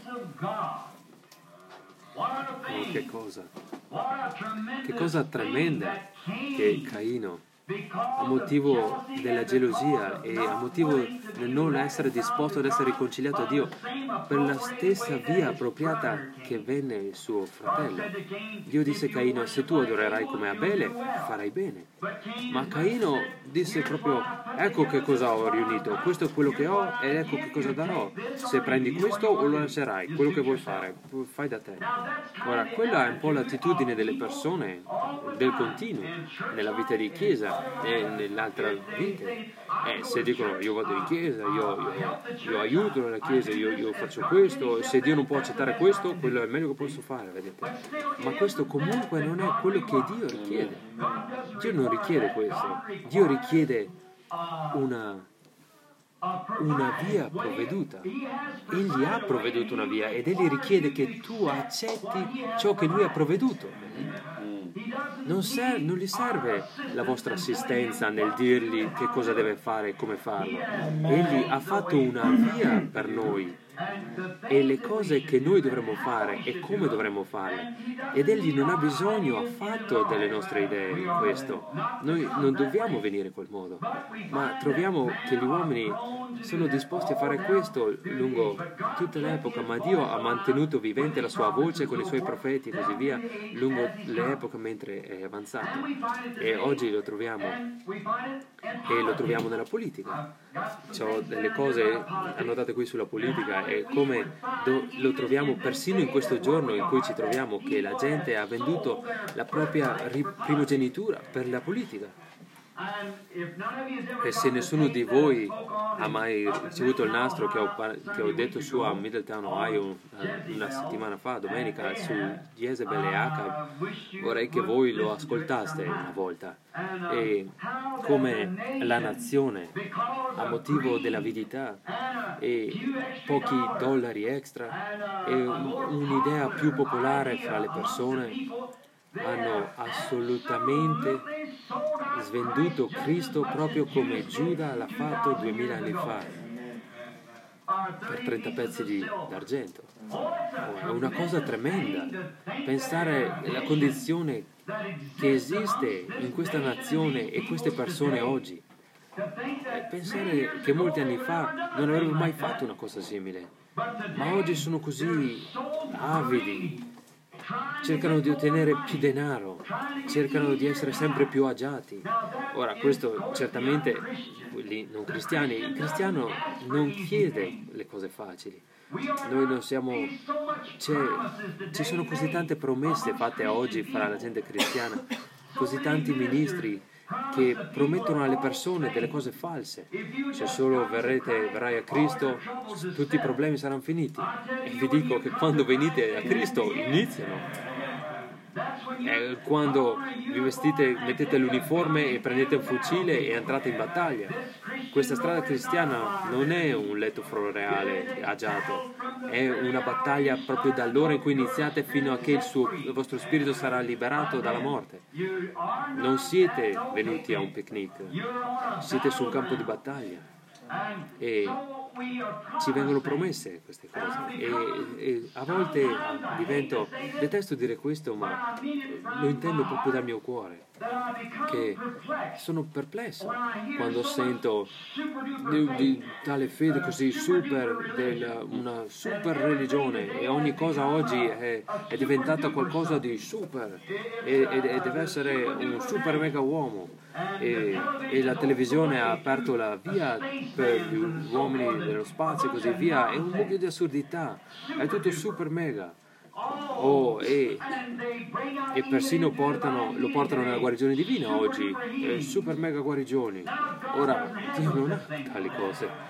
Oh, che cosa! Che cosa tremenda che Caino, a motivo della gelosia e a motivo del non essere disposto ad essere riconciliato a Dio, per la stessa via appropriata che venne il suo fratello. Dio disse a Caino: se tu adorerai come Abele, farai bene. Ma Caino disse proprio: ecco che cosa ho riunito, questo è quello che ho ed ecco che cosa darò. Se prendi questo o lo lascerai, quello che vuoi fare, fai da te. Ora, quella è un po' l'attitudine delle persone del continuo nella vita di chiesa e nell'altra vita. Eh, se dicono: io vado in chiesa, io, io, io aiuto nella chiesa, io, io faccio questo, se Dio non può accettare questo, quello è il meglio che posso fare, vedete. Ma questo comunque non è quello che Dio richiede. Dio non richiede questo. Dio richiede una una via provveduta. Egli ha provveduto una via ed egli richiede che tu accetti ciò che lui ha provveduto. Non, ser- non gli serve la vostra assistenza nel dirgli che cosa deve fare e come farlo. Egli ha fatto una via per noi e le cose che noi dovremmo fare e come dovremmo farle, ed egli non ha bisogno affatto delle nostre idee in questo. Noi non dobbiamo venire in quel modo, ma troviamo che gli uomini sono disposti a fare questo lungo tutta l'epoca, ma Dio ha mantenuto vivente la sua voce con i suoi profeti e così via lungo l'epoca mentre è avanzato, e oggi lo troviamo e lo troviamo nella politica. C'ho delle cose annotate qui sulla politica e come do, lo troviamo persino in questo giorno in cui ci troviamo, che la gente ha venduto la propria primogenitura per la politica. E se nessuno di voi ha mai ricevuto il nastro che ho, che ho detto su a Middletown, Ohio, una settimana fa, domenica, su Jezebel e Acab, vorrei che voi lo ascoltaste una volta. E come la nazione, a motivo dell'avidità e pochi dollari extra e un'idea più popolare fra le persone, hanno assolutamente svenduto Cristo proprio come Giuda l'ha fatto duemila anni fa. per trenta pezzi di, d'argento. Oh, è una cosa tremenda pensare alla condizione che esiste in questa nazione e queste persone oggi. E pensare che molti anni fa non avrebbero mai fatto una cosa simile, ma oggi sono così avidi, cercano di ottenere più denaro, cercano di essere sempre più agiati. Ora, questo certamente quelli non cristiani, il cristiano non chiede le cose facili. Noi non siamo, c'è, ci sono così tante promesse fatte oggi fra la gente cristiana, così tanti ministri che promettono alle persone delle cose false. Se solo verrete, verrai a Cristo, tutti i problemi saranno finiti. E vi dico che quando venite a Cristo iniziano. È quando vi vestite, mettete l'uniforme e prendete un fucile e entrate in battaglia. Questa strada cristiana non è un letto floreale agiato, è una battaglia proprio dall'ora in cui iniziate fino a che il, suo, il vostro spirito sarà liberato dalla morte. Non siete venuti a un picnic, siete su un campo di battaglia e ci vengono promesse queste cose e, e a volte divento, detesto dire questo, ma lo intendo proprio dal mio cuore, che sono perplesso quando sento di, di tale fede così super, del, una super religione, e ogni cosa oggi è, è diventata qualcosa di super e, e, e deve essere un super mega uomo, e, e la televisione ha aperto la via per gli uomini dello spazio e così via. È un mucchio di assurdità, è tutto super mega. Oh, e, e persino portano, lo portano nella guarigione divina oggi, eh, super mega guarigioni. Ora, Dio non ha tali cose.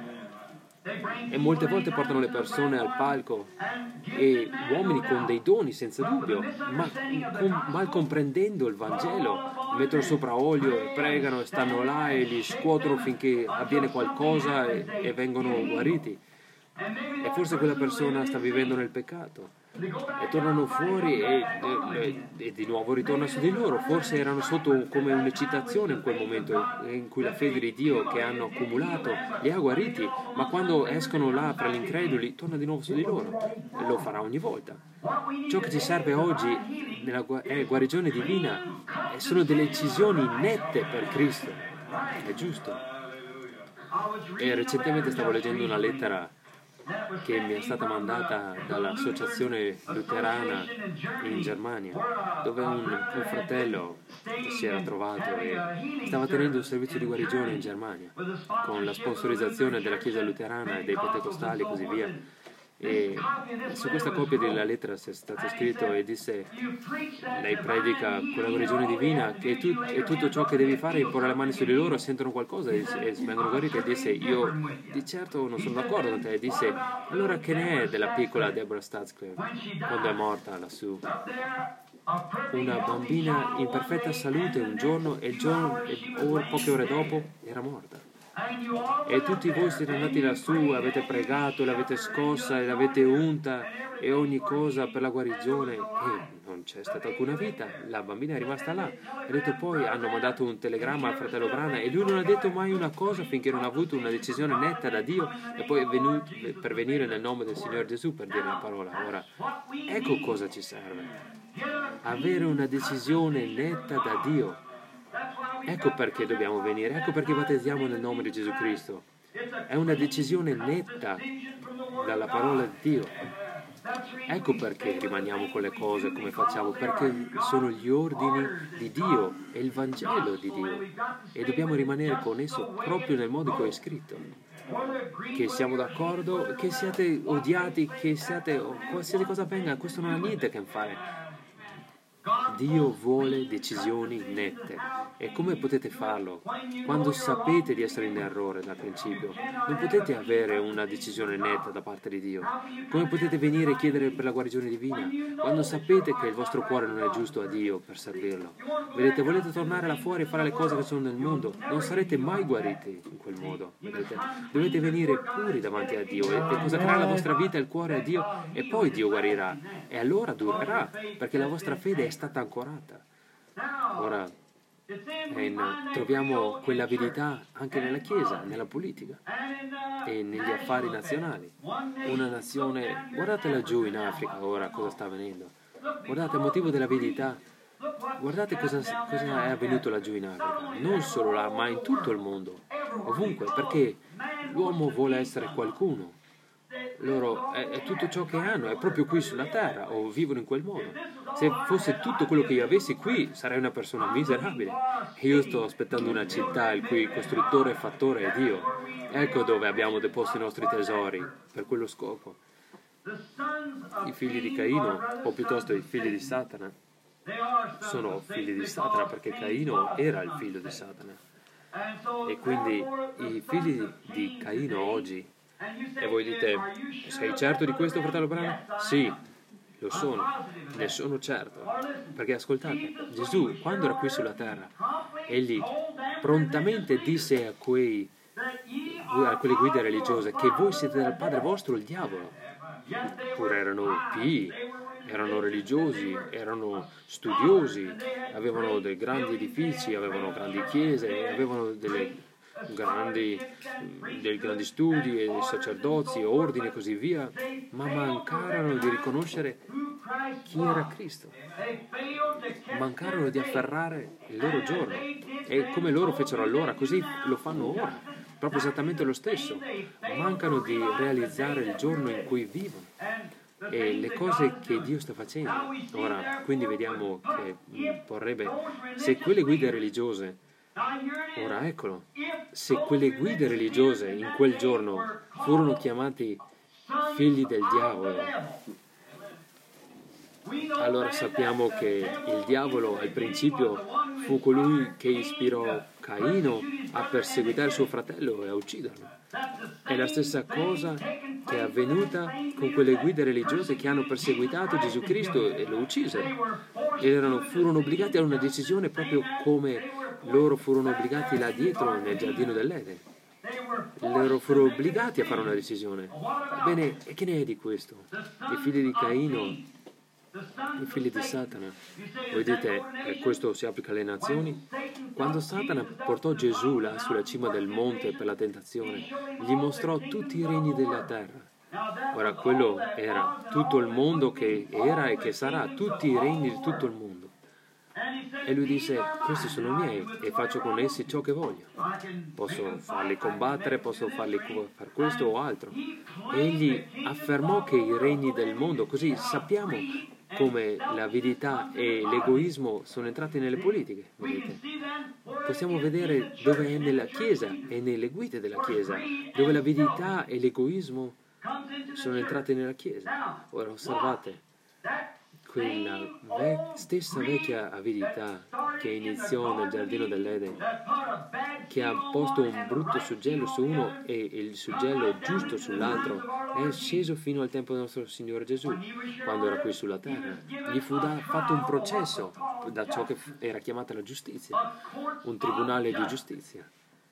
E molte volte portano le persone al palco, e uomini con dei doni senza dubbio, ma com, mal comprendendo il Vangelo, mettono sopra olio e pregano e stanno là e li scuotono finché avviene qualcosa e, e vengono guariti. E forse quella persona sta vivendo nel peccato e tornano fuori e, e, e di nuovo ritorna su di loro. Forse erano sotto come un'eccitazione in quel momento in cui la fede di Dio che hanno accumulato li ha guariti, ma quando escono là fra gli increduli torna di nuovo su di loro, e lo farà ogni volta. Ciò che ci serve oggi nella è guarigione divina, e sono delle decisioni nette per Cristo, è giusto. E recentemente stavo leggendo una lettera che mi è stata mandata dall'associazione luterana in Germania, dove un, un fratello si era trovato e stava tenendo un servizio di guarigione in Germania con la sponsorizzazione della Chiesa luterana e dei pentecostali e così via. E su questa copia della lettera è stato scritto e disse: lei predica con la guarigione divina che tu, è tutto ciò che devi fare è imporre le mani su di loro, sentono qualcosa e, e vengono guariti. E disse: io di certo non sono d'accordo con te. E disse: allora che ne è della piccola Deborah Statzcliffe quando è morta lassù? Una bambina in perfetta salute un giorno, e il giorno e or, poche ore dopo era morta. E tutti voi siete andati lassù, avete pregato, l'avete scossa e l'avete unta e ogni cosa per la guarigione, e non c'è stata alcuna vita. La bambina è rimasta là. Ha detto, poi hanno mandato un telegramma al fratello Branham e lui non ha detto mai una cosa finché non ha avuto una decisione netta da Dio, e poi è venuto per venire nel nome del Signore Gesù per dire la parola. Ora, ecco cosa ci serve: avere una decisione netta da Dio. Ecco perché dobbiamo venire, ecco perché battezziamo nel nome di Gesù Cristo. È una decisione netta dalla parola di Dio. Ecco perché rimaniamo con le cose come facciamo, perché sono gli ordini di Dio e il Vangelo di Dio, e dobbiamo rimanere con esso proprio nel modo che è scritto. Che siamo d'accordo, che siate odiati, che siate, qualsiasi cosa venga, questo non ha niente a che fare. Dio vuole decisioni nette. E come potete farlo? Quando sapete di essere in errore dal principio, non potete avere una decisione netta da parte di Dio. Come potete venire e chiedere per la guarigione divina quando sapete che il vostro cuore non è giusto a Dio per servirlo? Vedete, volete tornare là fuori e fare le cose che sono nel mondo, non sarete mai guariti in quel modo. Vedete? Dovete venire puri davanti a Dio e consacrare la vostra vita e il cuore a Dio, e poi Dio guarirà, e allora durerà, perché la vostra fede è stata ancorata. Ora, E in, troviamo quell'avidità anche nella Chiesa, nella politica e negli affari nazionali. Una nazione, guardate laggiù in Africa ora cosa sta avvenendo. Guardate il motivo dell'avidità. Guardate cosa, cosa è avvenuto laggiù in Africa. Non solo là, ma in tutto il mondo. Ovunque, perché l'uomo vuole essere qualcuno. Loro è, è tutto ciò che hanno, è proprio qui sulla terra, o vivono in quel modo. Se fosse tutto quello che io avessi qui, sarei una persona miserabile. Io sto aspettando una città il cui costruttore e fattore è Dio. Ecco dove abbiamo deposto i nostri tesori, per quello scopo. I figli di Caino, o piuttosto i figli di Satana, sono figli di Satana perché Caino era il figlio di Satana. E quindi i figli di Caino oggi, e voi dite, sei certo di questo, fratello Branham? Sì, lo sono, ne sono certo. Perché ascoltate, Gesù, quando era qui sulla terra, egli prontamente disse a, quei, a quelle guide religiose che voi siete del padre vostro, il diavolo. Pure erano pii, erano religiosi, erano studiosi, avevano dei grandi edifici, avevano grandi chiese, avevano delle grandi, dei grandi studi e dei sacerdoti, ordini e così via, ma mancarono di riconoscere chi era Cristo. Mancarono di afferrare il loro giorno. E come loro fecero allora, così lo fanno ora. Proprio esattamente lo stesso. Mancano di realizzare il giorno in cui vivono e le cose che Dio sta facendo. Ora, quindi vediamo che porrebbe, se quelle guide religiose, ora eccolo, se quelle guide religiose in quel giorno furono chiamati figli del diavolo, allora sappiamo che il diavolo al principio fu colui che ispirò Caino a perseguitare suo fratello e a ucciderlo. È la stessa cosa che è avvenuta con quelle guide religiose che hanno perseguitato Gesù Cristo e lo uccisero. Erano, furono obbligati a una decisione proprio come loro furono obbligati là dietro nel giardino dell'Eden. Loro furono obbligati a fare una decisione. Bene, e che ne è di questo? I figli di Caino, i figli di Satana. Voi dite, e questo si applica alle nazioni? Quando Satana portò Gesù là sulla cima del monte per la tentazione, gli mostrò tutti i regni della terra. Ora, quello era tutto il mondo che era e che sarà, tutti i regni di tutto il mondo. E lui disse, questi sono miei e faccio con essi ciò che voglio. Posso farli combattere, posso farli fare questo o altro. Egli affermò che i regni del mondo, così sappiamo come l'avidità e l'egoismo sono entrati nelle politiche, vedete? Possiamo vedere dove è nella Chiesa e nelle guide della Chiesa, dove l'avidità e l'egoismo sono entrati nella Chiesa. Ora osservate, quella vec- stessa vecchia avidità che iniziò nel giardino dell'Eden, che ha posto un brutto suggello su uno e il suggello giusto sull'altro, è sceso fino al tempo del nostro Signore Gesù, quando era qui sulla terra. Gli fu da, fatto un processo da ciò che fu, era chiamata la giustizia, un tribunale di giustizia,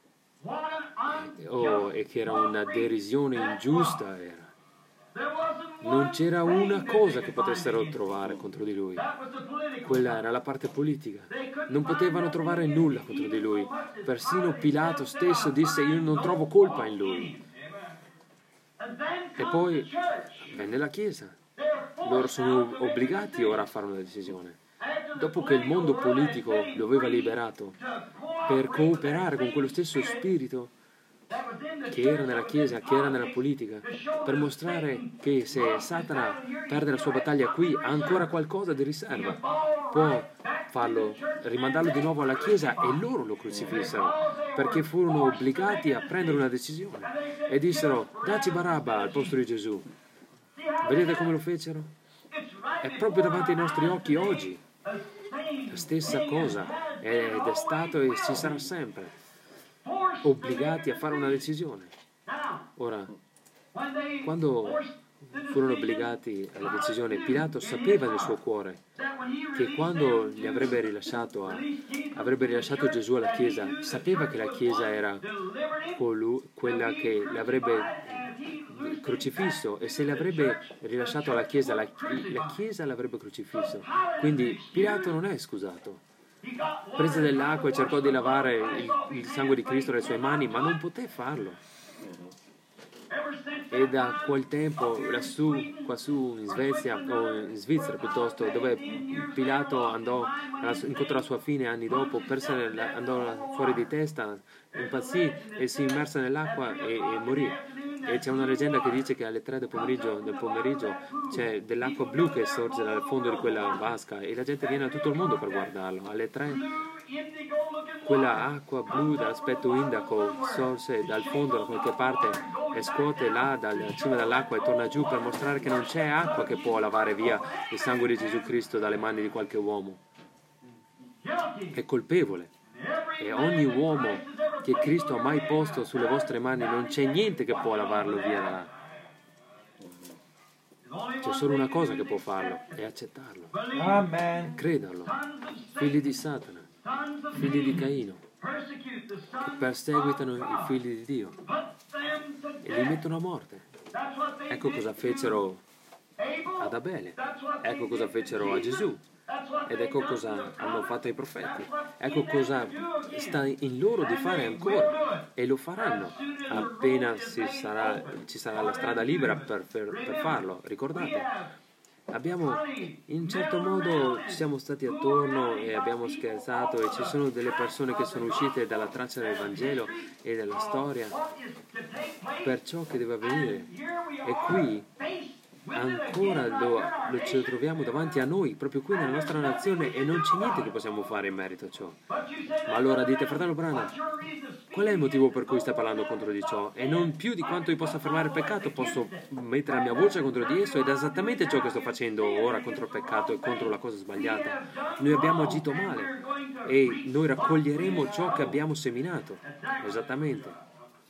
oh, e che era una derisione ingiusta, era. Non c'era una cosa che potessero trovare contro di lui. Quella era la parte politica. Non potevano trovare nulla contro di lui. Persino Pilato stesso disse, io non trovo colpa in lui. E poi venne la Chiesa. Loro sono obbligati ora a fare una decisione. Dopo che il mondo politico lo aveva liberato per cooperare con quello stesso spirito che era nella Chiesa, che era nella politica, per mostrare che se Satana perde la sua battaglia qui ha ancora qualcosa di riserva, può farlo, rimandarlo di nuovo alla Chiesa, e loro lo crocifissero perché furono obbligati a prendere una decisione e dissero, dacci Barabba al posto di Gesù. Vedete come lo fecero? È proprio davanti ai nostri occhi oggi la stessa cosa, ed è stato e ci sarà sempre, obbligati a fare una decisione. Ora, quando furono obbligati alla decisione, Pilato sapeva nel suo cuore che quando gli avrebbe rilasciato, a, avrebbe rilasciato Gesù alla Chiesa, sapeva che la Chiesa era colui, quella che l'avrebbe crocifisso, e se l'avrebbe rilasciato alla Chiesa, la, la Chiesa l'avrebbe crocifisso. Quindi Pilato non è scusato. prese dell'acqua e cercò di lavare il, il sangue di Cristo dalle sue mani, ma non poté farlo. E da quel tempo lassù, quassù in Svezia, o in Svizzera piuttosto, dove Pilato andò, incontrò la sua fine anni dopo, perse, andò fuori di testa, impazzì e si immerse nell'acqua e, e morì. E c'è una leggenda che dice che alle tre del pomeriggio, del pomeriggio c'è dell'acqua blu che sorge dal fondo di quella vasca e la gente viene da tutto il mondo per guardarlo. Alle tre quella acqua blu dall'aspetto indaco sorse dal fondo da qualche parte e scuote là dalla cima dell'acqua e torna giù per mostrare che non c'è acqua che può lavare via il sangue di Gesù Cristo dalle mani di qualche uomo. È colpevole. E ogni uomo che Cristo ha mai posto sulle vostre mani, non c'è niente che può lavarlo via da là. C'è solo una cosa che può farlo, è accettarlo. Amen. Crederlo. Figli di Satana, figli di Caino, che perseguitano i figli di Dio e li mettono a morte. Ecco cosa fecero ad Abele, ecco cosa fecero a Gesù. Ed ecco cosa hanno fatto i profeti. Ecco cosa sta in loro di fare ancora. E lo faranno appena si sarà, ci sarà la strada libera per, per, per farlo. Ricordate? Abbiamo, in un certo modo, siamo stati attorno e abbiamo scherzato e ci sono delle persone che sono uscite dalla traccia del Vangelo e della storia per ciò che deve avvenire. E qui ancora lo, lo ce lo troviamo davanti a noi, proprio qui nella nostra nazione, e non c'è niente che possiamo fare in merito a ciò. Ma allora dite, fratello Branham, qual è il motivo per cui stai parlando contro di ciò? E non più di quanto io possa fermare il peccato, posso mettere la mia voce contro di esso, ed è esattamente ciò che sto facendo ora contro il peccato e contro la cosa sbagliata. Noi abbiamo agito male e noi raccoglieremo ciò che abbiamo seminato. Esattamente.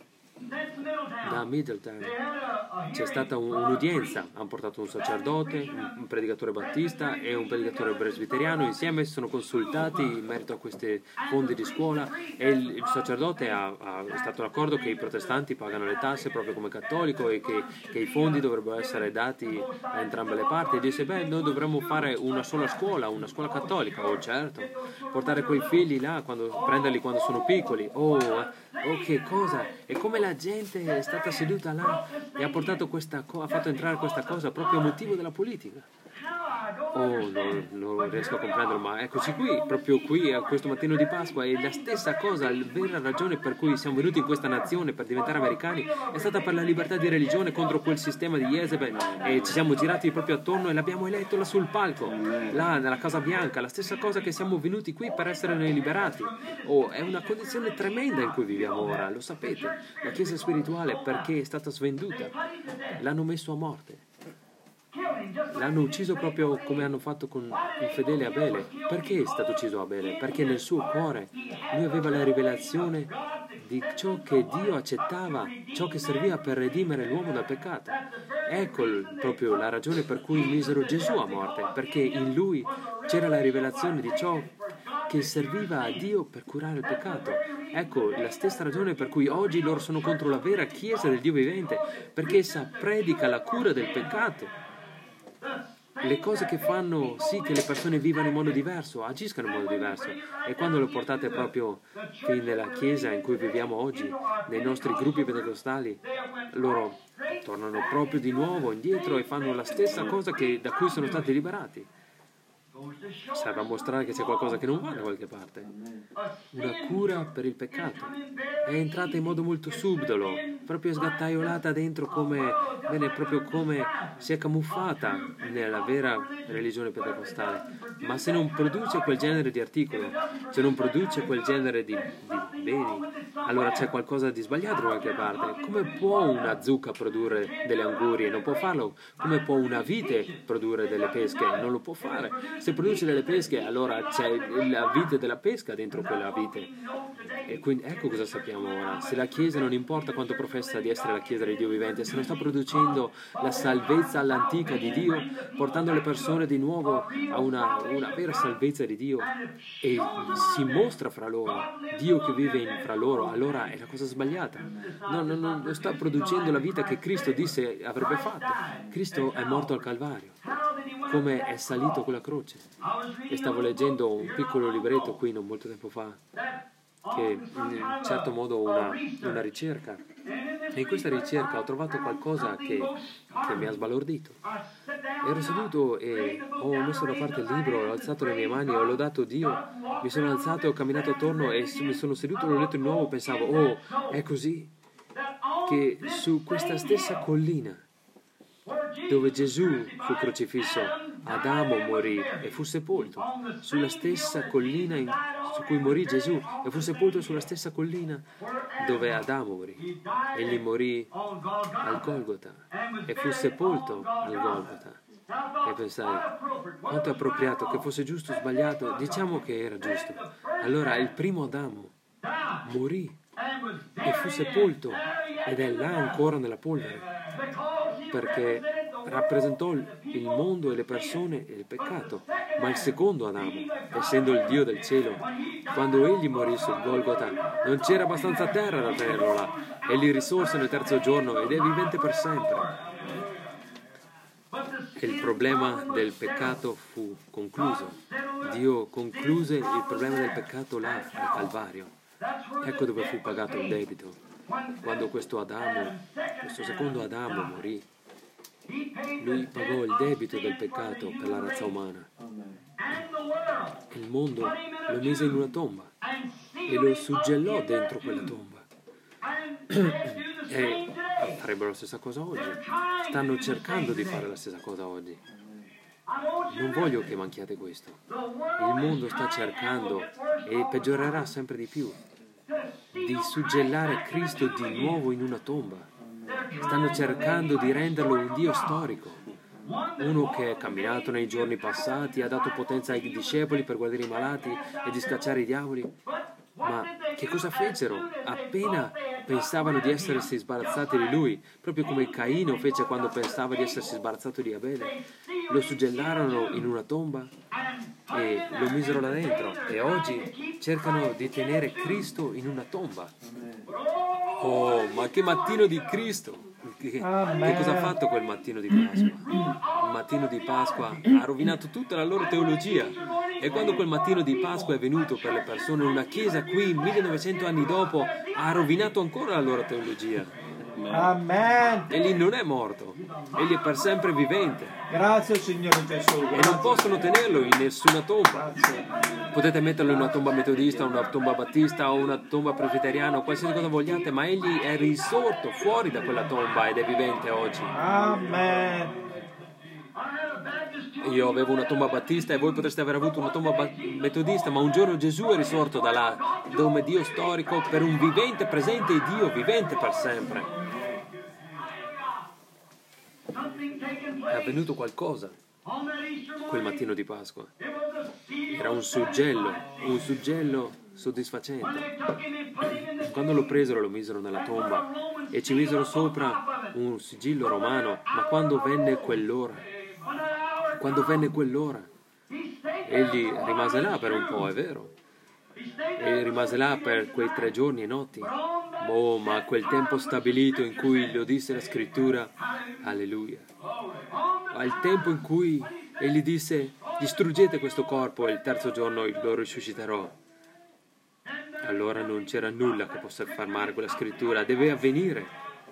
Da Middletown c'è stata un'udienza, hanno portato un sacerdote, un predicatore battista e un predicatore presbiteriano, insieme si sono consultati in merito a questi fondi di scuola e il, il sacerdote ha, ha è stato d'accordo che i protestanti pagano le tasse proprio come cattolico e che, che i fondi dovrebbero essere dati a entrambe le parti, e disse, beh, noi dovremmo fare una sola scuola, una scuola cattolica. Oh certo, portare quei figli là, quando, prenderli quando sono piccoli. Oh, oh che cosa, e come la gente è stata seduta là e ha portato questa co- ha fatto entrare questa cosa proprio a motivo della politica. Oh, non, non riesco a comprenderlo, ma eccoci qui, proprio qui, a questo mattino di Pasqua, e la stessa cosa, la vera ragione per cui siamo venuti in questa nazione per diventare americani è stata per la libertà di religione contro quel sistema di Jezebel, e ci siamo girati proprio attorno e l'abbiamo eletto là sul palco, là nella Casa Bianca, la stessa cosa che siamo venuti qui per essere noi liberati. Oh, è una condizione tremenda in cui viviamo ora, lo sapete, la Chiesa spirituale, perché è stata svenduta, l'hanno messo a morte. L'hanno ucciso proprio come hanno fatto con il fedele Abele. Perché è stato ucciso Abele? Perché nel suo cuore lui aveva la rivelazione di ciò che Dio accettava, ciò che serviva per redimere l'uomo dal peccato. Ecco proprio la ragione per cui misero Gesù a morte, perché in lui c'era la rivelazione di ciò che serviva a Dio per curare il peccato. Ecco la stessa ragione per cui oggi loro sono contro la vera Chiesa del Dio vivente, perché essa predica la cura del peccato. Le cose che fanno sì che le persone vivano in modo diverso, agiscano in modo diverso, e quando lo portate proprio qui nella Chiesa in cui viviamo oggi, nei nostri gruppi pentecostali, loro tornano proprio di nuovo indietro e fanno la stessa cosa che, da cui sono stati liberati. Serve a mostrare che c'è qualcosa che non va da qualche parte. Una cura per il peccato. È entrata in modo molto subdolo, proprio sgattaiolata dentro, come, bene, proprio come si è camuffata nella vera religione pentecostale. Ma se non produce quel genere di articolo, se non produce quel genere di, di beni, allora c'è qualcosa di sbagliato da qualche parte. Come può una zucca produrre delle angurie? Non può farlo. Come può una vite produrre delle pesche? Non lo può fare. Se produce delle pesche, allora c'è la vite della pesca dentro quella vite. E quindi ecco cosa sappiamo ora. Se la Chiesa, non importa quanto professa di essere la Chiesa del Dio vivente, se non sta producendo la salvezza all'antica di Dio, portando le persone di nuovo a una, una vera salvezza di Dio, e si mostra fra loro Dio che vive in, fra loro, allora è la cosa sbagliata. No, no, no, non sta producendo la vita che Cristo disse avrebbe fatto. Cristo è morto al Calvario. come è salito quella croce. E stavo leggendo un piccolo libretto qui non molto tempo fa, che in un certo modo una, una ricerca. E in questa ricerca ho trovato qualcosa che, che mi ha sbalordito. Ero seduto e ho messo da parte il libro, ho alzato le mie mani, ho lodato Dio, mi sono alzato, ho camminato attorno e mi sono seduto, l'ho letto di nuovo, pensavo, oh, è così, che su questa stessa collina dove Gesù fu crocifisso, Adamo morì e fu sepolto. Sulla stessa collina in, su cui morì Gesù e fu sepolto sulla stessa collina dove Adamo morì. Egli morì al Golgota e fu sepolto al Golgota. E pensai, quanto è appropriato, che fosse giusto o sbagliato, diciamo che era giusto. Allora il primo Adamo morì e fu sepolto ed è là ancora nella polvere, perché rappresentò il mondo e le persone e il peccato. Ma il secondo Adamo, essendo il Dio del cielo, quando egli morì sul Golgota non c'era abbastanza terra da tenerlo là. Egli risorse nel terzo giorno ed è vivente per sempre. E il problema del peccato fu concluso. Dio concluse il problema del peccato là, al Calvario. Ecco dove fu pagato il debito. Quando questo Adamo, questo secondo Adamo morì, lui pagò il debito del peccato per la razza umana. Il mondo lo mise in una tomba e lo suggellò dentro quella tomba. E farebbero la stessa cosa oggi. Stanno cercando di fare la stessa cosa oggi. Non voglio che manchiate questo. Il mondo sta cercando, e peggiorerà sempre di più, di suggellare Cristo di nuovo in una tomba. Stanno cercando di renderlo un Dio storico, uno che è camminato nei giorni passati, ha dato potenza ai discepoli per guarire i malati e di scacciare i diavoli. Ma che cosa fecero? Appena pensavano di essersi sbarazzati di lui, proprio come Caino fece quando pensava di essersi sbarazzato di Abele, lo suggellarono in una tomba e lo misero là dentro. E oggi cercano di tenere Cristo in una tomba. Oh, ma che mattino di Cristo! Che, che cosa ha fatto quel mattino di Pasqua? Il mattino di Pasqua ha rovinato tutta la loro teologia. E quando quel mattino di Pasqua è venuto per le persone, una chiesa qui, millenovecento anni dopo, ha rovinato ancora la loro teologia. Amen. Egli non è morto, egli è per sempre vivente. Grazie Signore Gesù. E non possono tenerlo in nessuna tomba. Potete metterlo in una tomba metodista, una tomba battista o una tomba presbiteriana o qualsiasi cosa vogliate, ma egli è risorto fuori da quella tomba ed è vivente oggi. Amen. Io avevo una tomba battista e voi potreste aver avuto una tomba ba- metodista, ma un giorno Gesù è risorto da là, come Dio storico, per un vivente presente e Dio vivente per sempre. È avvenuto qualcosa quel mattino di Pasqua. Era un suggello, un suggello soddisfacente. Quando lo presero lo misero nella tomba e ci misero sopra un sigillo romano, ma quando venne quell'ora, quando venne quell'ora, egli rimase là per un po', è vero, e rimase là per quei tre giorni e notti. Oh, ma a quel tempo stabilito in cui lo disse la scrittura, alleluia, al tempo in cui egli disse, distruggete questo corpo e il terzo giorno lo risusciterò. Allora non c'era nulla che possa fermare quella scrittura, deve avvenire.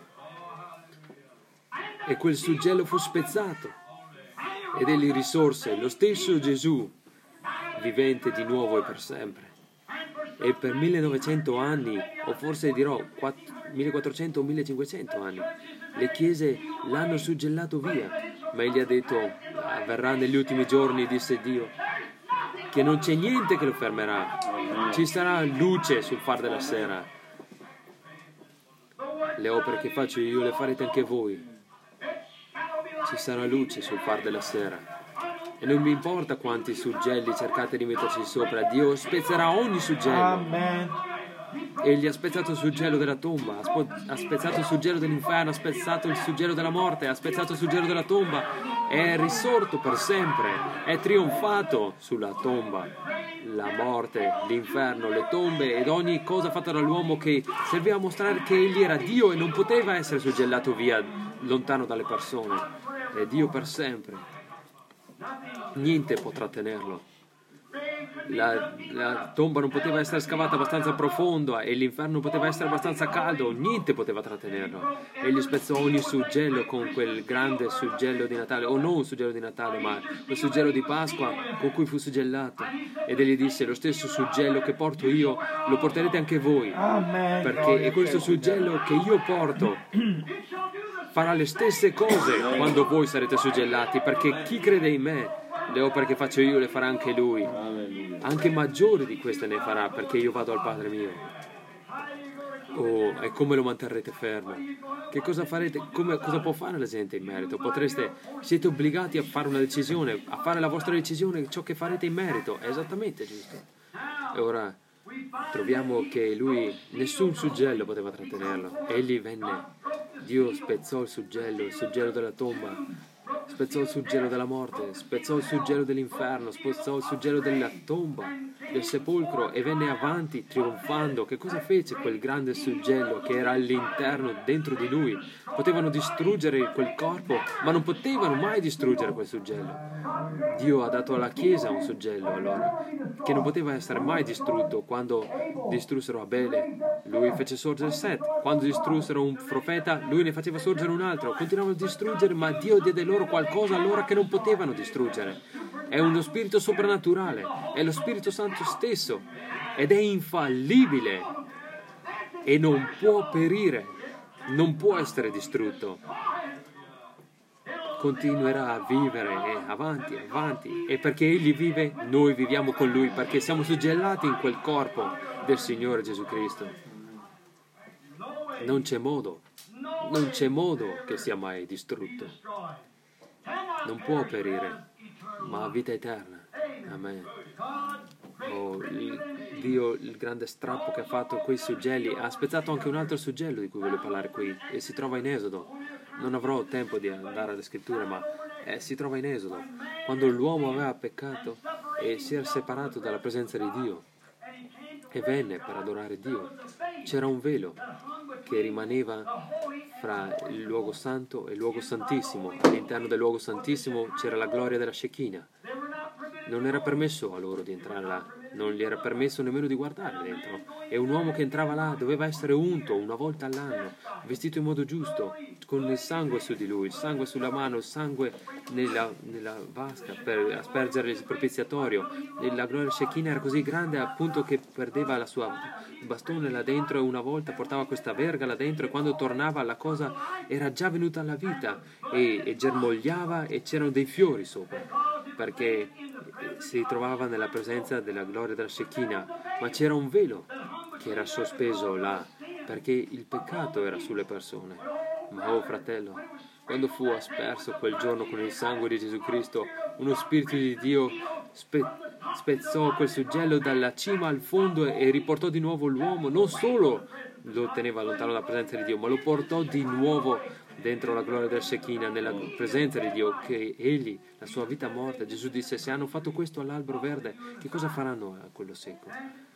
E quel suggello fu spezzato ed egli risorse, lo stesso Gesù, vivente di nuovo e per sempre. E per millenovecento anni, o forse dirò millequattrocento o millecinquecento anni, le chiese l'hanno suggellato via, ma egli ha detto, avverrà negli ultimi giorni, disse Dio, che non c'è niente che lo fermerà, ci sarà luce sul far della sera. Le opere che faccio io le farete anche voi. Ci sarà luce sul far della sera. E non mi importa quanti suggelli cercate di metterci sopra, Dio spezzerà ogni suggello. Amen. Egli ha spezzato il suggello della tomba, ha, spo- ha spezzato il suggello dell'inferno, ha spezzato il suggello della morte, ha spezzato il suggello della tomba, è risorto per sempre, è trionfato sulla tomba, la morte, l'inferno, le tombe ed ogni cosa fatta dall'uomo che serviva a mostrare che egli era Dio e non poteva essere suggellato via lontano dalle persone. È Dio per sempre. niente potrà tenerlo. La, la tomba non poteva essere scavata abbastanza profonda e l'inferno non poteva essere abbastanza caldo, niente poteva trattenerlo. Egli spezzò ogni suggello con quel grande suggello di Natale, o non un suggello di Natale, ma il suggello di Pasqua con cui fu suggellato. Ed egli disse: lo stesso suggello che porto io lo porterete anche voi, perché è questo suggello che io porto farà le stesse cose quando voi sarete suggellati, perché chi crede in me, le opere che faccio io le farà anche lui, anche maggiori di queste ne farà, perché io vado al Padre mio. Oh, e come lo manterrete fermo? Che cosa farete? Come, cosa può fare la gente in merito? Potreste, siete obbligati a fare una decisione, a fare la vostra decisione, ciò che farete in merito, è esattamente giusto. E ora troviamo che lui, nessun suggello poteva trattenerlo. Egli venne, Dio spezzò il suggello, il suggello della tomba, spezzò il suggello della morte, spezzò il suggello dell'inferno, spezzò il suggello della tomba, del sepolcro, e venne avanti trionfando. Che cosa fece quel grande suggello che era all'interno, dentro di lui? Potevano distruggere quel corpo, ma non potevano mai distruggere quel suggello. Dio ha dato alla Chiesa un suggello, allora, che non poteva essere mai distrutto. Quando distrussero Abele, lui fece sorgere Set. Quando distrussero un profeta, lui ne faceva sorgere un altro. Continuavano a distruggere, ma Dio diede loro qualcosa allora che non potevano distruggere. È uno spirito soprannaturale, è lo Spirito Santo stesso, ed è infallibile e non può perire, non può essere distrutto. Continuerà a vivere e avanti, avanti, e perché Egli vive, noi viviamo con Lui, perché siamo suggellati in quel corpo del Signore Gesù Cristo. Non c'è modo, non c'è modo che sia mai distrutto. Non può perire, ma ha vita eterna. Amen. Oh, il Dio, il grande strappo che ha fatto quei suggelli, ha spezzato anche un altro suggello di cui voglio parlare qui, e si trova in Esodo. Non avrò tempo di andare alle scritture, ma eh, si trova in Esodo, quando l'uomo aveva peccato e si era separato dalla presenza di Dio e venne per adorare Dio. C'era un velo che rimaneva fra il luogo santo e il luogo santissimo. All'interno del luogo santissimo c'era la gloria della Shekinah. Non era permesso a loro di entrare là, non gli era permesso nemmeno di guardare dentro, e un uomo che entrava là doveva essere unto una volta all'anno, vestito in modo giusto, con il sangue su di lui, il sangue sulla mano, il sangue nella, nella vasca per aspergere il propiziatorio. E la gloria Shekinah era così grande appunto che perdeva la sua bastone là dentro, e una volta portava questa verga là dentro, e quando tornava la cosa era già venuta alla vita e, e germogliava, e c'erano dei fiori sopra, perché si trovava nella presenza della gloria della Shekinah, ma c'era un velo che era sospeso là, perché il peccato era sulle persone. Ma oh fratello, quando fu asperso quel giorno con il sangue di Gesù Cristo, uno spirito di Dio spe- spezzò quel suggello dalla cima al fondo e riportò di nuovo l'uomo. Non solo lo teneva lontano dalla presenza di Dio, ma lo portò di nuovo dentro la gloria del Shekinah, nella presenza di Dio, che egli, la sua vita morta, Gesù disse: se hanno fatto questo all'albero verde, che cosa faranno a quello secco?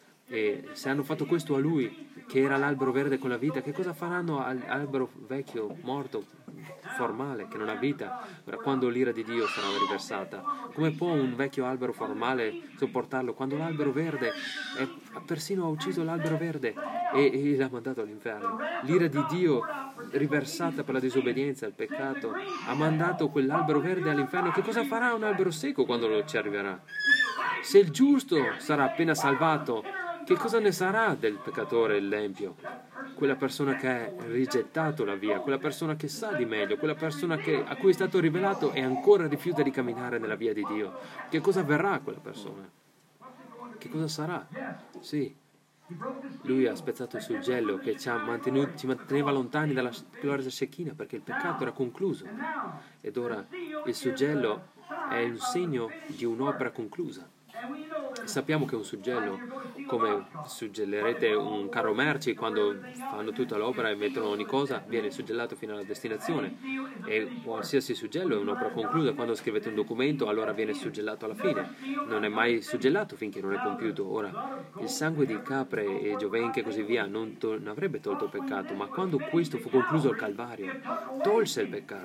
E se hanno fatto questo a lui, che era l'albero verde con la vita, che cosa faranno all'albero vecchio, morto, formale, che non ha vita? Ora, quando l'ira di Dio sarà riversata, come può un vecchio albero formale sopportarlo, quando l'albero verde è, persino ha ucciso l'albero verde e, e l'ha mandato all'inferno? L'ira di Dio riversata per la disobbedienza, il peccato, ha mandato quell'albero verde all'inferno. Che cosa farà un albero secco quando ci arriverà? Se il giusto sarà appena salvato, che cosa ne sarà del peccatore e l'empio? Quella persona che ha rigettato la via, quella persona che sa di meglio, quella persona che, a cui è stato rivelato e ancora rifiuta di camminare nella via di Dio. Che cosa avverrà a quella persona? Che cosa sarà? Sì, lui ha spezzato il suggello che ci, ha mantenuto, ci manteneva lontani dalla gloria della Shekinah, perché il peccato era concluso. Ed ora il suggello è un segno di un'opera conclusa. E sappiamo che un suggello, come suggellerete un carro merci, quando fanno tutta l'opera e mettono ogni cosa, viene suggellato fino alla destinazione, e qualsiasi suggello è un'opera conclusa. Quando scrivete un documento, allora viene suggellato alla fine, non è mai suggellato finché non è compiuto. Ora, il sangue di capre e giovenche e così via non, to- non avrebbe tolto il peccato, ma quando questo fu concluso al Calvario, tolse il peccato.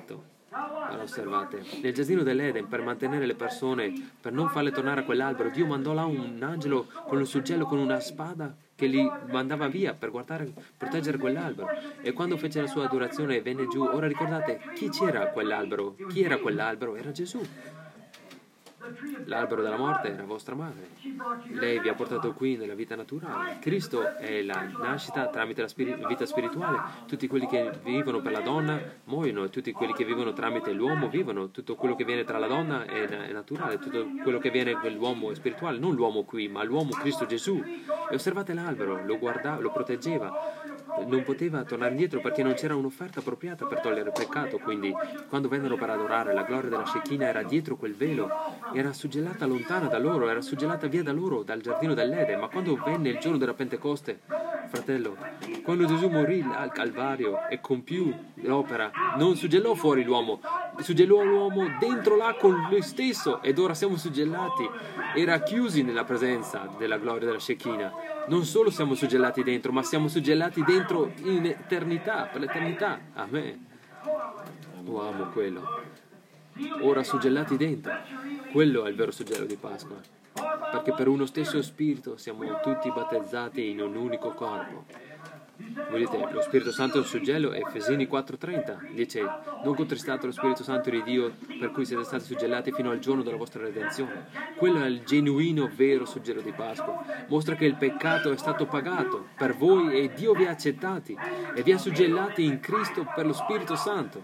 Allora, osservate, nel giardino dell'Eden, per mantenere le persone, per non farle tornare a quell'albero, Dio mandò là un angelo con il suggello, con una spada, che li mandava via per guardare, proteggere quell'albero. E quando fece la sua adorazione e venne giù, ora ricordate chi c'era a quell'albero? Chi era quell'albero? Era Gesù. L'albero della morte era vostra madre. Lei vi ha portato qui nella vita naturale. Cristo è la nascita tramite la spiri- vita spirituale. Tutti quelli che vivono per la donna muoiono, e tutti quelli che vivono tramite l'uomo vivono. Tutto quello che viene tra la donna è, è naturale, tutto quello che viene per l'uomo è spirituale. Non l'uomo qui, ma l'uomo Cristo Gesù. E osservate l'albero, lo guardava, lo proteggeva. Non poteva tornare indietro perché non c'era un'offerta appropriata per togliere il peccato. Quindi quando vennero per adorare, la gloria della Shekinah era dietro quel velo, era suggellata lontana da loro, era suggellata via da loro, dal giardino dell'Eden. Ma quando venne il giorno della Pentecoste, fratello, quando Gesù morì al Calvario e compiù l'opera, non suggellò fuori l'uomo, suggellò l'uomo dentro là con lui stesso, ed ora siamo suggellati e racchiusi nella presenza della gloria della Shekinah. Non solo siamo suggellati dentro, ma siamo suggellati dentro in eternità, per l'eternità. Amen. Oh, amo quello. Ora suggellati dentro. Quello è il vero suggello di Pasqua. Perché per uno stesso spirito siamo tutti battezzati in un unico corpo. Vedete, lo Spirito Santo è un suggello. Efesini quattro trenta dice: non contristate lo Spirito Santo di Dio, per cui siete stati suggellati fino al giorno della vostra redenzione. Quello è il genuino vero suggello di Pasqua. Mostra che il peccato è stato pagato per voi e Dio vi ha accettati e vi ha suggellati in Cristo per lo Spirito Santo.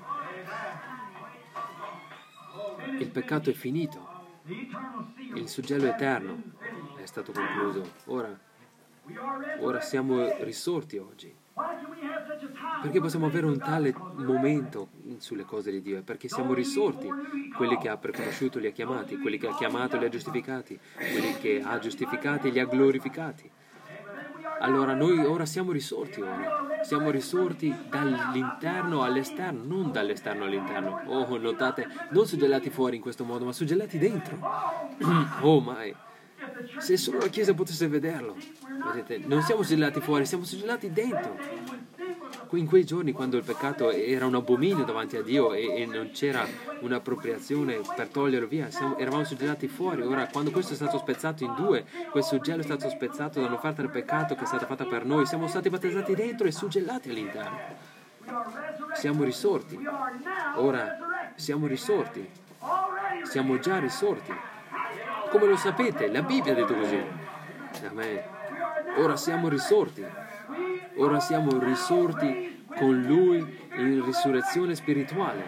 Il peccato è finito, il suggello eterno è stato concluso. Ora Ora siamo risorti oggi. Perché possiamo avere un tale momento sulle cose di Dio? Perché siamo risorti. Quelli che ha preconosciuto li ha chiamati, quelli che ha chiamato li ha giustificati, quelli che ha giustificati li ha glorificati. Allora noi ora siamo risorti ora. Siamo risorti dall'interno all'esterno, non dall'esterno all'interno. Oh, notate, non suggellati fuori in questo modo, ma suggellati dentro. Oh, mai. Se solo la Chiesa potesse vederlo. Vedete, non siamo suggellati fuori, siamo suggellati dentro. In quei giorni, quando il peccato era un abominio davanti a Dio e, e non c'era un'appropriazione per toglierlo via, siamo, eravamo suggellati fuori. Ora, quando questo è stato spezzato in due, quel suggello è stato spezzato dall'offerta del peccato che è stata fatta per noi, siamo stati battezzati dentro e suggellati all'interno. Siamo risorti. Ora, siamo risorti. Siamo già risorti. Come lo sapete? La Bibbia ha detto così. Amen. Ora siamo risorti. Ora siamo risorti con Lui in risurrezione spirituale.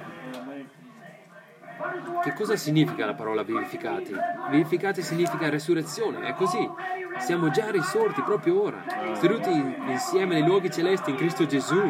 Che cosa significa la parola vivificati? Vivificati significa resurrezione, è così. Siamo già risorti proprio ora, seduti insieme nei luoghi celesti in Cristo Gesù,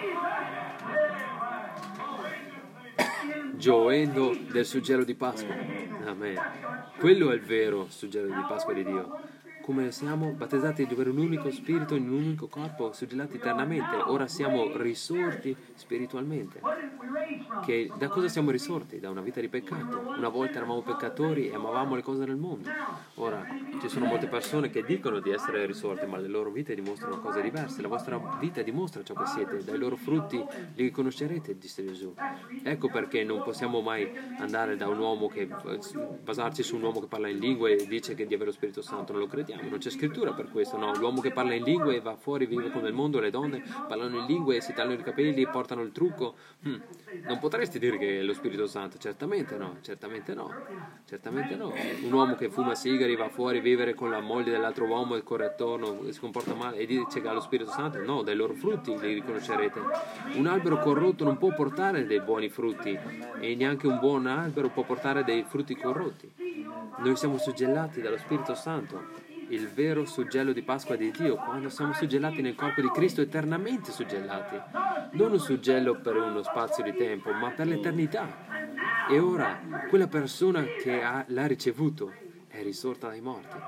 gioendo del suggello di Pasqua. Amen. Quello è il vero suggello di Pasqua di Dio. Come siamo battezzati per un unico spirito in un unico corpo, suggellati eternamente. Ora siamo risorti spiritualmente. Che da cosa siamo risorti? Da una vita di peccato. Una volta eravamo peccatori e amavamo le cose del mondo. Ora ci sono molte persone che dicono di essere risorti, ma le loro vite dimostrano cose diverse. La vostra vita dimostra ciò che siete. Dai loro frutti li riconoscerete, disse Gesù. Ecco perché non possiamo mai andare da un uomo che basarci su un uomo che parla in lingue e dice che di avere lo Spirito Santo. Non lo crediamo. Non c'è scrittura per questo, no? L'uomo che parla in lingue va fuori, vive come il mondo, le donne parlano in lingue, si tagliano i capelli, portano il trucco. Hmm. Non potresti dire che è lo Spirito Santo? Certamente no, certamente no, certamente no. Un uomo che fuma sigari va fuori a vivere con la moglie dell'altro uomo e corre attorno e si comporta male e dice che ha lo Spirito Santo? No, dai loro frutti li riconoscerete. Un albero corrotto non può portare dei buoni frutti e neanche un buon albero può portare dei frutti corrotti. Noi siamo suggellati dallo Spirito Santo. Il vero suggello di Pasqua di Dio, quando siamo suggellati nel corpo di Cristo, eternamente suggellati. Non un suggello per uno spazio di tempo, ma per l'eternità. E ora, quella persona che ha, l'ha ricevuto è risorta dai morti,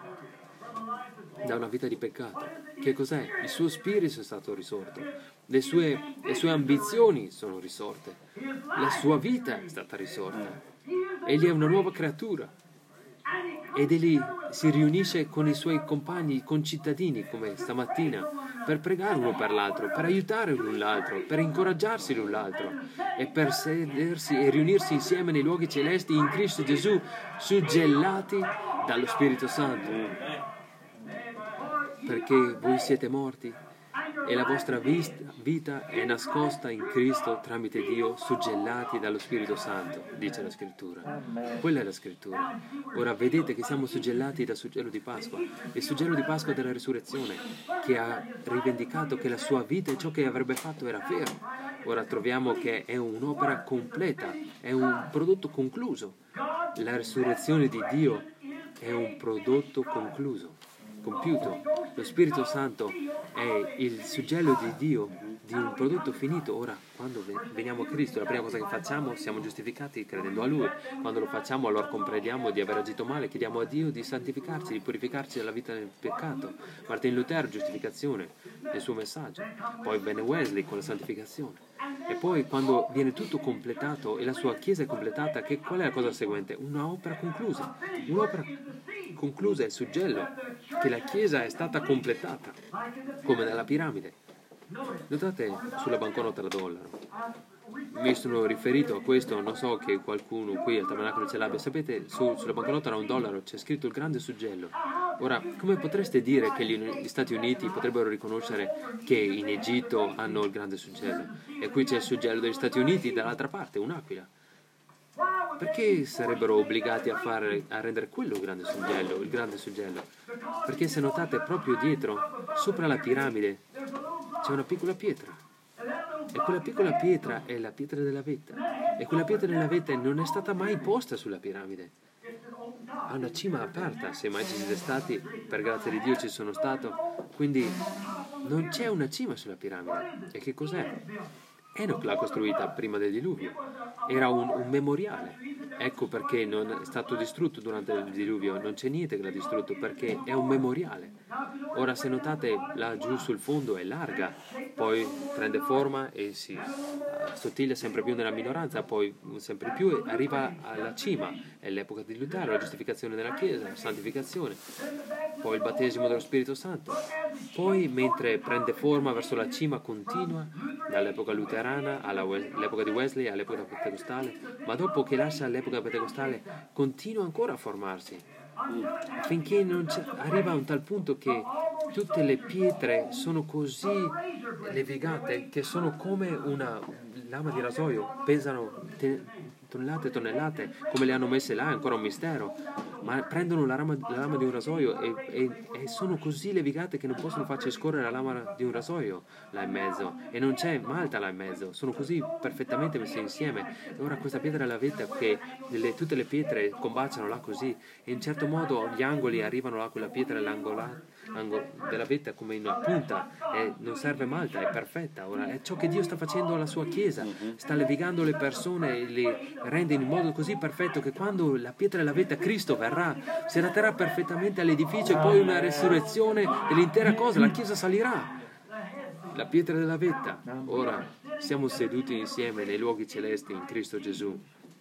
da una vita di peccato. Che cos'è? Il suo spirito è stato risorto, le sue, le sue ambizioni sono risorte, la sua vita è stata risorta. Egli è una nuova creatura. ed egli si riunisce con i suoi compagni, concittadini, come stamattina, per pregare uno per l'altro, per aiutare l'un l'altro, per incoraggiarsi l'un l'altro e per sedersi e riunirsi insieme nei luoghi celesti in Cristo Gesù, suggellati dallo Spirito Santo. Perché voi siete morti e la vostra vita è nascosta in Cristo tramite Dio, suggellati dallo Spirito Santo, dice la Scrittura. Quella è la Scrittura. Ora vedete che siamo suggellati dal suggello di Pasqua, il suggello di Pasqua della risurrezione, che ha rivendicato che la sua vita e ciò che avrebbe fatto era vero. Ora troviamo che è un'opera completa, è un prodotto concluso. La risurrezione di Dio è un prodotto concluso, compiuto. Lo Spirito Santo è il suggello di Dio di un prodotto finito. Ora, quando veniamo a Cristo, la prima cosa che facciamo, siamo giustificati credendo a Lui. Quando lo facciamo, allora comprendiamo di aver agito male, chiediamo a Dio di santificarci, di purificarci dalla vita del peccato. Martin Lutero, giustificazione, nel suo messaggio. Poi venne Wesley con la santificazione. E poi quando viene tutto completato e la sua Chiesa è completata, che, qual è la cosa seguente? Un'opera conclusa. Un'opera conclusa è il suggello che la Chiesa è stata completata, come nella piramide. Notate sulla banconota da dollaro. Mi sono riferito a questo, non so che qualcuno qui al tabernacolo ce l'abbia. Sapete, su, sulla banconota da un dollaro c'è scritto il grande suggello. Ora, come potreste dire che gli, gli Stati Uniti potrebbero riconoscere che in Egitto hanno il grande suggello? E qui c'è il suggello degli Stati Uniti, dall'altra parte, un'aquila. Perché sarebbero obbligati a, fare, a rendere quello il grande suggello, il grande suggello? Perché se notate proprio dietro, sopra la piramide, c'è una piccola pietra. E quella piccola pietra è la pietra della vetta. E quella pietra della vetta non è stata mai posta sulla piramide. Ha una cima aperta, se mai ci siete stati, per grazia di Dio ci sono stato. Quindi non c'è una cima sulla piramide. E che cos'è? Enoch l'ha costruita prima del diluvio. Era un, un memoriale. Ecco perché non è stato distrutto durante il diluvio. Non c'è niente che l'ha distrutto, perché è un memoriale. Ora, se notate, là giù sul fondo è larga, poi prende forma e si assottiglia sempre più nella minoranza, poi sempre più e arriva alla cima. È l'epoca di Lutero, la giustificazione della Chiesa, la santificazione, poi il battesimo dello Spirito Santo. Poi, mentre prende forma verso la cima, continua dall'epoca luterana all'epoca di Wesley, all'epoca pentecostale, ma dopo che lascia l'epoca pentecostale continua ancora a formarsi, finché non arriva a un tal punto che tutte le pietre sono così levigate che sono come una lama di rasoio, pesano tonnellate e tonnellate. Come le hanno messe là è ancora un mistero, ma prendono la lama, la lama di un rasoio e, e, e sono così levigate che non possono farci scorrere la lama di un rasoio là in mezzo, e non c'è malta là in mezzo, sono così perfettamente messe insieme. E ora questa pietra della vetta, che le, tutte le pietre combaciano là così, e in certo modo gli angoli arrivano là con la pietra dell'angolo della vetta come in una punta, e non serve malta, è perfetta. Ora è ciò che Dio sta facendo alla sua Chiesa, sta levigando le persone e le rende in modo così perfetto che quando la pietra della vetta, Cristo, verrà, si adatterà perfettamente all'edificio, e poi una resurrezione dell'intera cosa, la Chiesa salirà, la pietra della vetta. Ora siamo seduti insieme nei luoghi celesti in Cristo Gesù.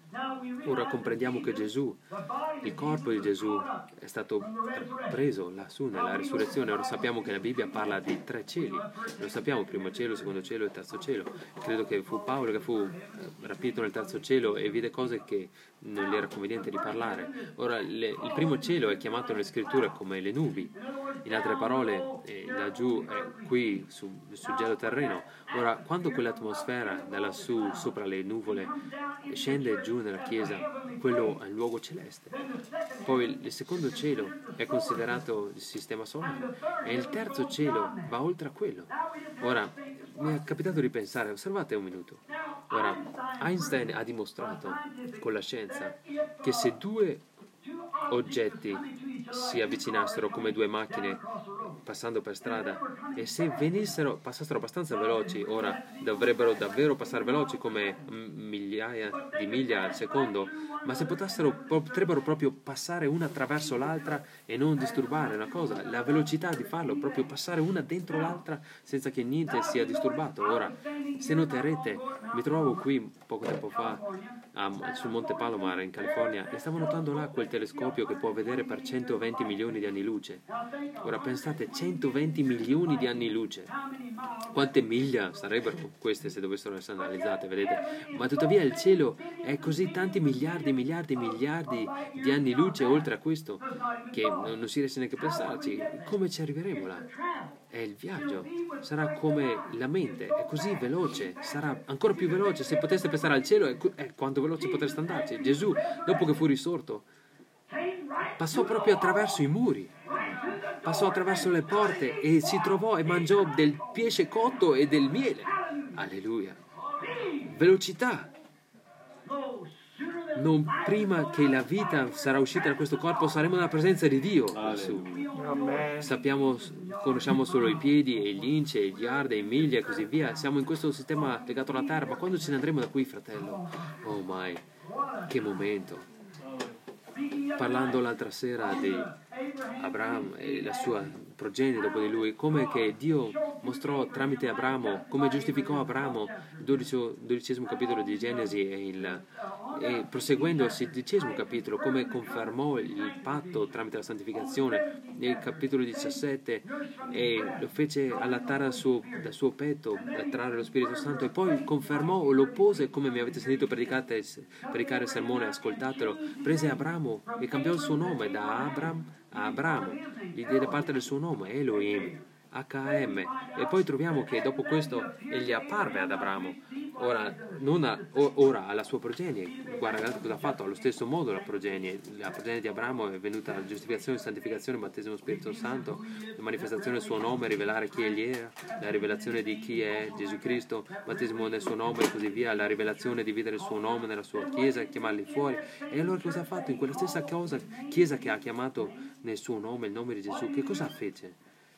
Ora comprendiamo che Gesù, il corpo di Gesù, è stato preso lassù nella risurrezione. Ora sappiamo che la Bibbia parla di tre cieli, lo sappiamo, primo cielo, secondo cielo e terzo cielo. Credo che fu Paolo che fu rapito nel terzo cielo e vide cose che non gli era conveniente di parlare. Ora le, il primo cielo è chiamato nelle scritture come le nubi, in altre parole eh, laggiù è qui sul suggello terreno. Ora quando quell'atmosfera da lassù sopra le nuvole scende giù nella Chiesa, quello è il luogo celeste. Poi il secondo cielo è considerato il sistema solare, e il terzo cielo va oltre a quello. Ora mi è capitato di pensare, osservate un minuto. Ora Einstein ha dimostrato con la scienza che se due oggetti si avvicinassero come due macchine passando per strada, e se venissero, passassero abbastanza veloci, ora dovrebbero davvero passare veloci come migliaia di miglia al secondo, ma se potessero, potrebbero proprio passare una attraverso l'altra e non disturbare una cosa, la velocità di farlo, proprio passare una dentro l'altra senza che niente sia disturbato. Ora, se noterete, mi trovavo qui poco tempo fa a, sul Monte Palomar in California e stavo notando là quel telescopio che può vedere per centoventi milioni di anni luce. Ora pensate, centoventi milioni di anni luce, quante miglia sarebbero queste se dovessero essere analizzate, vedete? Ma tuttavia il cielo è così tanti miliardi, miliardi, miliardi di anni luce oltre a questo che non si riesce neanche a pensarci. Come ci arriveremo là? È il viaggio, sarà come la mente, è così veloce, sarà ancora più veloce. Se poteste pensare al cielo, è, è quanto veloce potreste andarci. Gesù, dopo che fu risorto, passò proprio attraverso i muri, passò attraverso le porte e si trovò e mangiò del pesce cotto e del miele. Alleluia. Velocità. Non prima che la vita sarà uscita da questo corpo saremo nella presenza di Dio. Sappiamo, conosciamo solo i piedi e gli inci e gli yard e i miglia e così via. Siamo in questo sistema legato alla terra, ma quando ce ne andremo da qui, fratello? Oh my, che momento. Parlando l'altra sera di Abramo e la sua progenie dopo di lui, come che Dio mostrò tramite Abramo, come giustificò Abramo, il dodicesimo capitolo di Genesi e, il, e proseguendo il sedicesimo capitolo, come confermò il patto tramite la santificazione nel capitolo diciassette e lo fece allattare dal suo, dal suo petto, attrarre lo Spirito Santo, e poi confermò o lo pose, come mi avete sentito predicare, predicare il sermone, ascoltatelo, prese Abramo e cambiò il suo nome da Abram a Abramo, gli diede parte del suo nome, Elohim, H A M, e poi troviamo che dopo questo egli apparve ad Abramo, ora, non a, ora alla sua progenie. Guarda cosa ha fatto, allo stesso modo la progenie, la progenie di Abramo è venuta la giustificazione, santificazione, battesimo Spirito Santo, la manifestazione del suo nome, rivelare chi egli era, la rivelazione di chi è Gesù Cristo, battesimo nel suo nome e così via, la rivelazione di dividere il suo nome nella sua chiesa, chiamarli fuori. E allora cosa ha fatto in quella stessa cosa, chiesa che ha chiamato nel suo nome il nome di Gesù? Che cosa fece?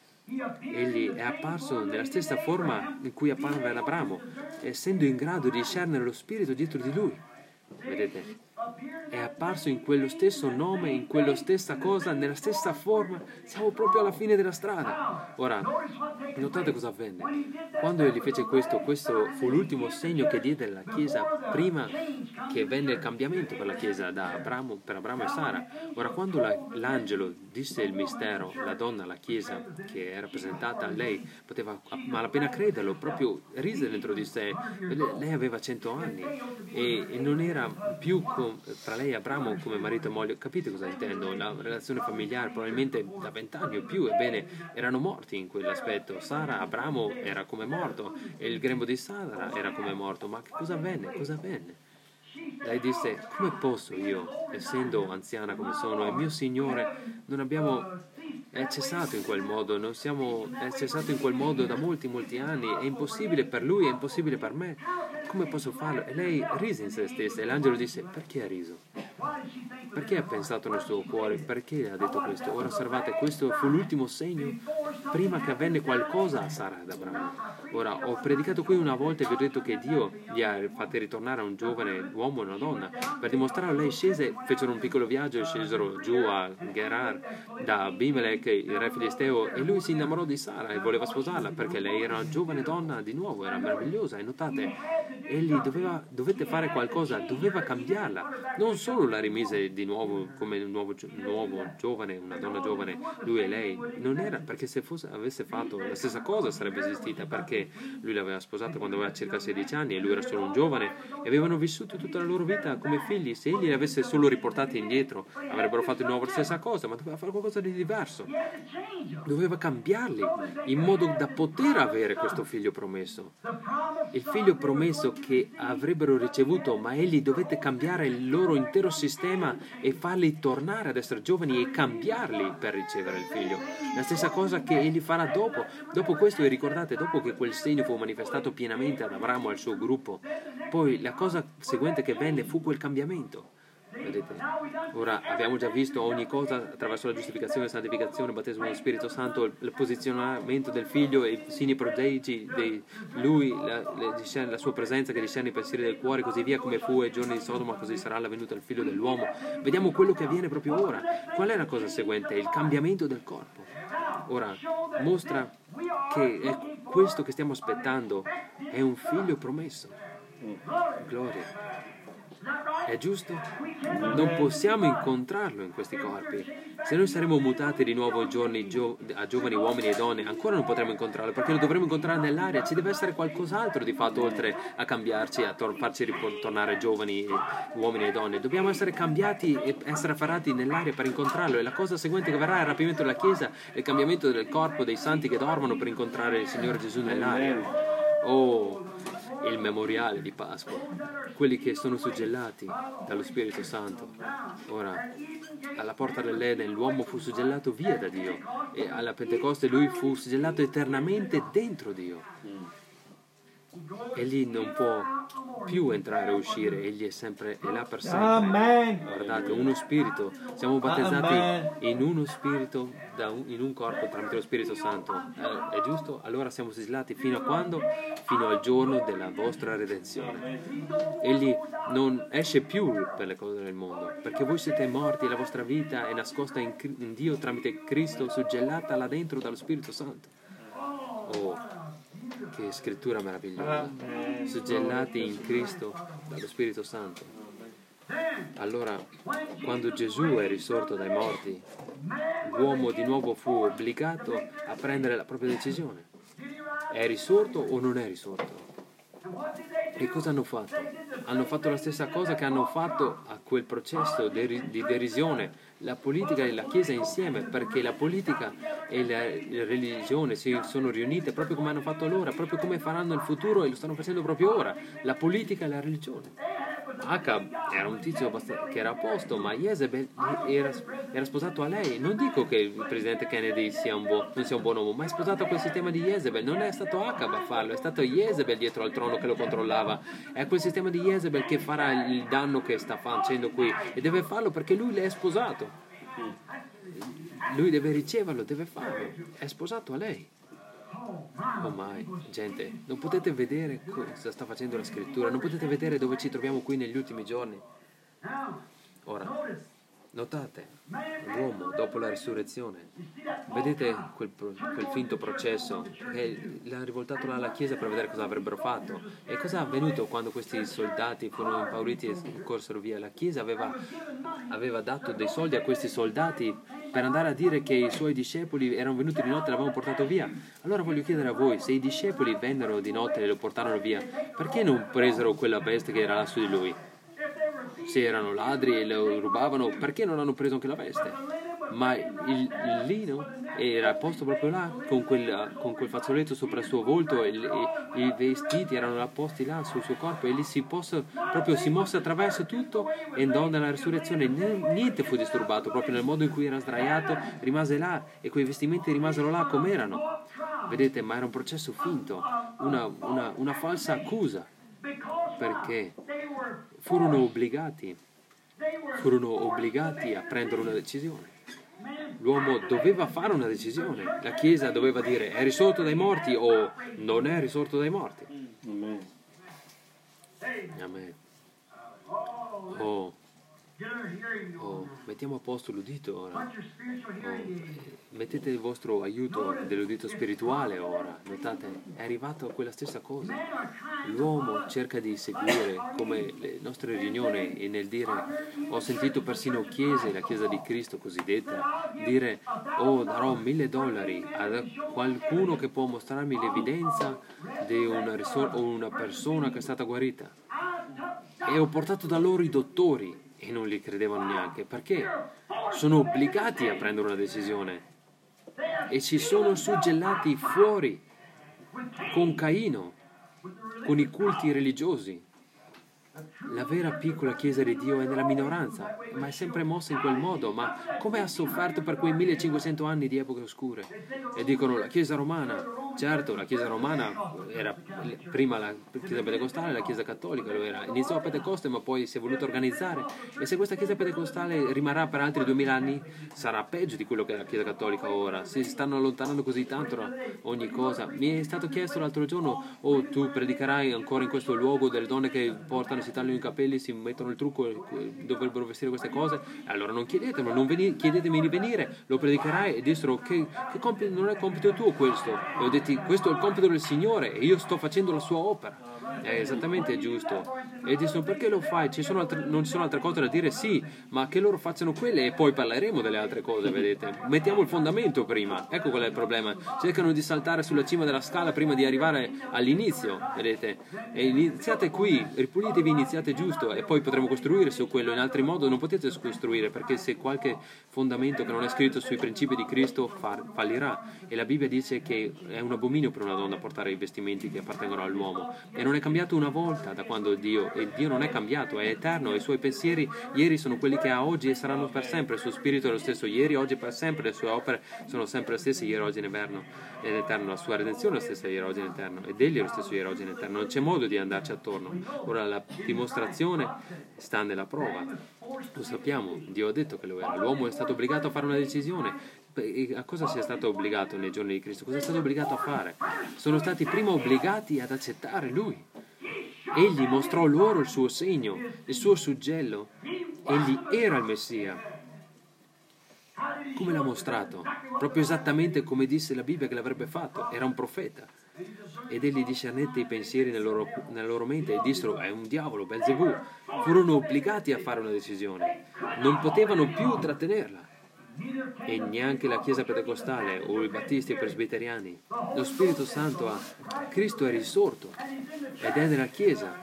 Egli è apparso nella stessa forma in cui apparve ad Abramo, essendo in grado di discernere lo spirito dietro di lui. Vedete? È apparso in quello stesso nome, in quella stessa cosa, nella stessa forma. Siamo proprio alla fine della strada. Ora, notate cosa avvenne. Quando egli fece questo, questo fu l'ultimo segno che diede alla Chiesa prima che venne il cambiamento per la Chiesa da Abramo, per Abramo e Sara. Ora, quando la, l'angelo disse il mistero, la donna, la Chiesa che è rappresentata, lei poteva malapena crederlo, proprio rise dentro di sé. Lei aveva cento anni e, e non era più con, tra lei e Abramo come marito e moglie. Capite cosa intendo? La relazione familiare probabilmente da vent'anni o più, ebbene erano morti in quell'aspetto. Sara, Abramo era come morto e il grembo di Sara era come morto. Ma che cosa avvenne? Cosa avvenne? Lei disse: come posso io, essendo anziana come sono, e mio Signore non abbiamo è cessato in quel modo, non siamo è cessato in quel modo da molti molti anni, è impossibile per lui, è impossibile per me, come posso farlo? E lei rise in se stessa e l'angelo disse: perché ha riso? Perché ha pensato nel suo cuore? Perché ha detto questo? Ora osservate, questo fu l'ultimo segno prima che avvenne qualcosa a Sara ed Abramo. Ora, ho predicato qui una volta e vi ho detto che Dio li ha fatti ritornare a un giovane uomo e una donna. Per dimostrarlo, lei scese, fecero un piccolo viaggio e scesero giù a Gerar da Abimelech, il re filisteo, e lui si innamorò di Sara e voleva sposarla perché lei era una giovane donna di nuovo, era meravigliosa. E notate, egli doveva, dovette fare qualcosa, doveva cambiarla. Non solo la rimise di nuovo come un nuovo, nuovo giovane, una donna giovane, lui e lei, non era, perché se fosse, avesse fatto la stessa cosa sarebbe esistita, perché lui l'aveva sposata quando aveva circa sedici anni e lui era solo un giovane e avevano vissuto tutta la loro vita come figli. Se egli li avesse solo riportati indietro avrebbero fatto di nuovo la stessa cosa, ma doveva fare qualcosa di diverso, doveva cambiarli in modo da poter avere questo figlio promesso, il figlio promesso che avrebbero ricevuto, ma egli dovette cambiare il loro intero sistema e farli tornare ad essere giovani e cambiarli per ricevere il figlio. La stessa cosa che egli farà dopo. Dopo questo, e ricordate, dopo che quel segno fu manifestato pienamente ad Abramo e al suo gruppo, poi la cosa seguente che venne fu quel cambiamento. Vedete? Ora abbiamo già visto ogni cosa attraverso la giustificazione, santificazione, battesimo dello Spirito Santo, il, il posizionamento del Figlio e i segni prodigi di Lui, la, la, la sua presenza che discerne i pensieri del cuore, così via, come fu ai giorni di Sodoma, così sarà la venuta del Figlio dell'uomo. Vediamo quello che avviene proprio ora. Qual è la cosa seguente? Il cambiamento del corpo. Ora mostra che è questo che stiamo aspettando, è un figlio promesso. Gloria. È giusto? Non possiamo incontrarlo in questi corpi. Se noi saremo mutati di nuovo ai giorni gio- a giovani uomini e donne, ancora non potremo incontrarlo, perché lo dovremo incontrare nell'aria. Ci deve essere qualcos'altro di fatto oltre a cambiarci, a tor- farci ritornare giovani e uomini e donne. Dobbiamo essere cambiati e essere afferrati nell'aria per incontrarlo. E la cosa seguente che verrà è il rapimento della Chiesa e il cambiamento del corpo dei santi che dormono per incontrare il Signore Gesù nell'aria. Oh, il memoriale di Pasqua, quelli che sono suggellati dallo Spirito Santo. Ora, alla porta dell'Eden l'uomo fu suggellato via da Dio e alla Pentecoste lui fu suggellato eternamente dentro Dio. Egli non può più entrare e uscire, egli è sempre è là per sempre. Amen. Guardate, uno spirito, siamo battezzati Amen. in uno spirito, da un, in un corpo tramite lo Spirito Santo. Eh, è giusto? Allora siamo sigillati fino a quando? Fino al giorno della vostra redenzione. Egli non esce più per le cose del mondo, perché voi siete morti e la vostra vita è nascosta in, in Dio tramite Cristo, suggellata là dentro dallo Spirito Santo. Oh, che scrittura meravigliosa. Suggellati in Cristo dallo Spirito Santo. Allora, quando Gesù è risorto dai morti, l'uomo di nuovo fu obbligato a prendere la propria decisione. È risorto o non è risorto? E cosa hanno fatto? Hanno fatto la stessa cosa che hanno fatto a quel processo di derisione, la politica e la Chiesa insieme, perché la politica e la religione si sono riunite proprio come hanno fatto allora, proprio come faranno nel futuro e lo stanno facendo proprio ora, la politica e la religione. Acab era un tizio che era a posto, ma Jezebel era, era sposato a lei. Non dico che il presidente Kennedy sia un buon, non sia un buon uomo, ma è sposato a quel sistema di Jezebel. Non è stato Acab a farlo, è stato Jezebel dietro al trono che lo controllava. È quel sistema di Jezebel che farà il danno che sta facendo qui, e deve farlo perché lui le è sposato. Lui deve riceverlo, deve farlo. È sposato a lei. Oh mai, gente, non potete vedere cosa sta facendo la scrittura, non potete vedere dove ci troviamo qui negli ultimi giorni. Ora, notate, l'uomo dopo la risurrezione, vedete quel, quel finto processo che l'ha rivoltato là alla Chiesa per vedere cosa avrebbero fatto. E cosa è avvenuto quando questi soldati furono impauriti e corsero via? La Chiesa aveva, aveva dato dei soldi a questi soldati per andare a dire che i suoi discepoli erano venuti di notte e l'avevano portato via. Allora voglio chiedere a voi, se i discepoli vennero di notte e lo portarono via, perché non presero quella veste che era là su di lui? Se erano ladri e lo rubavano, perché non hanno preso anche la veste? Ma il, il lino era posto proprio là, con quel, con quel fazzoletto sopra il suo volto, e, e i vestiti erano posti là sul suo corpo, e lì si possa, proprio si mosse attraverso tutto e andò nella risurrezione. Niente fu disturbato, proprio nel modo in cui era sdraiato rimase là, e quei vestimenti rimasero là come erano. Vedete, ma era un processo finto, una, una, una falsa accusa, perché furono obbligati, furono obbligati a prendere una decisione. L'uomo doveva fare una decisione. La Chiesa doveva dire: è risorto dai morti o non è risorto dai morti. Amen. Amen. Oh. Oh, mettiamo a posto l'udito ora. Oh, mettete il vostro aiuto dell'udito spirituale ora. Notate, è arrivato a quella stessa cosa. L'uomo cerca di seguire come le nostre riunioni, e nel dire, ho sentito persino chiese, la Chiesa di Cristo cosiddetta, dire: oh, darò mille dollari a qualcuno che può mostrarmi l'evidenza di una, risor- o una persona che è stata guarita. E ho portato da loro i dottori e non li credevano neanche, perché sono obbligati a prendere una decisione, e si sono suggellati fuori con Caino, con i culti religiosi. La vera piccola Chiesa di Dio è nella minoranza, ma è sempre mossa in quel modo. Ma come ha sofferto per quei millecinquecento anni di epoche oscure? E dicono: la Chiesa romana, Certo, la Chiesa romana era prima la Chiesa pentecostale, la Chiesa cattolica lo era. Iniziò a Pentecoste, ma poi si è voluto organizzare. E se questa Chiesa pentecostale rimarrà per altri duemila anni, sarà peggio di quello che è la Chiesa cattolica ora. Si stanno allontanando così tanto da ogni cosa. Mi è stato chiesto l'altro giorno: oh, tu predicherai ancora in questo luogo delle donne che portano, si tagliano i capelli, si mettono il trucco, dovrebbero vestire queste cose? Allora non chiedetemi, non veni, chiedetemi di venire, lo predicherai. E dissero: che, che compito, non è compito tuo questo. E ho detto: questo è il compito del Signore e io sto facendo la sua opera. È esattamente giusto. E dissero: perché lo fai? Ci sono altre, non ci sono altre cose da dire? Sì, ma che loro facciano quelle e poi parleremo delle altre cose, vedete. Mettiamo il fondamento prima. Ecco qual è il problema. Cercano di saltare sulla cima della scala prima di arrivare all'inizio, vedete. E iniziate qui, ripulitevi, iniziate giusto e poi potremo costruire su quello. In altri modi non potete costruire, perché se qualche fondamento che non è scritto sui principi di Cristo fallirà. E la Bibbia dice che è un abominio per una donna portare i vestimenti che appartengono all'uomo. E non è cambiato una volta da quando Dio, e Dio non è cambiato, è eterno, e i suoi pensieri ieri sono quelli che ha oggi e saranno per sempre. Il suo spirito è lo stesso ieri, oggi e per sempre. Le sue opere sono sempre le stesse ieri, oggi in eterno, ed eterno. La sua redenzione è la stessa ieri, oggi in eterno, ed egli è lo stesso ieri, oggi in eterno. Non c'è modo di andarci attorno. Ora la dimostrazione sta nella prova. Lo sappiamo, Dio ha detto che lo era. L'uomo è stato obbligato a fare una decisione. E a cosa sia stato obbligato nei giorni di Cristo? Cosa è stato obbligato a fare? Sono stati prima obbligati ad accettare Lui. Egli mostrò loro il suo segno, il suo suggello. Egli era il Messia. Come l'ha mostrato? Proprio esattamente come disse la Bibbia che l'avrebbe fatto. Era un profeta. Ed egli discernette i pensieri nella loro, nella loro mente e dissero: è un diavolo, Belzebù. Furono obbligati a fare una decisione. Non potevano più trattenerla. E neanche la Chiesa pentecostale o i battisti o i presbiteriani. Lo Spirito Santo ha. Cristo è risorto ed è nella Chiesa.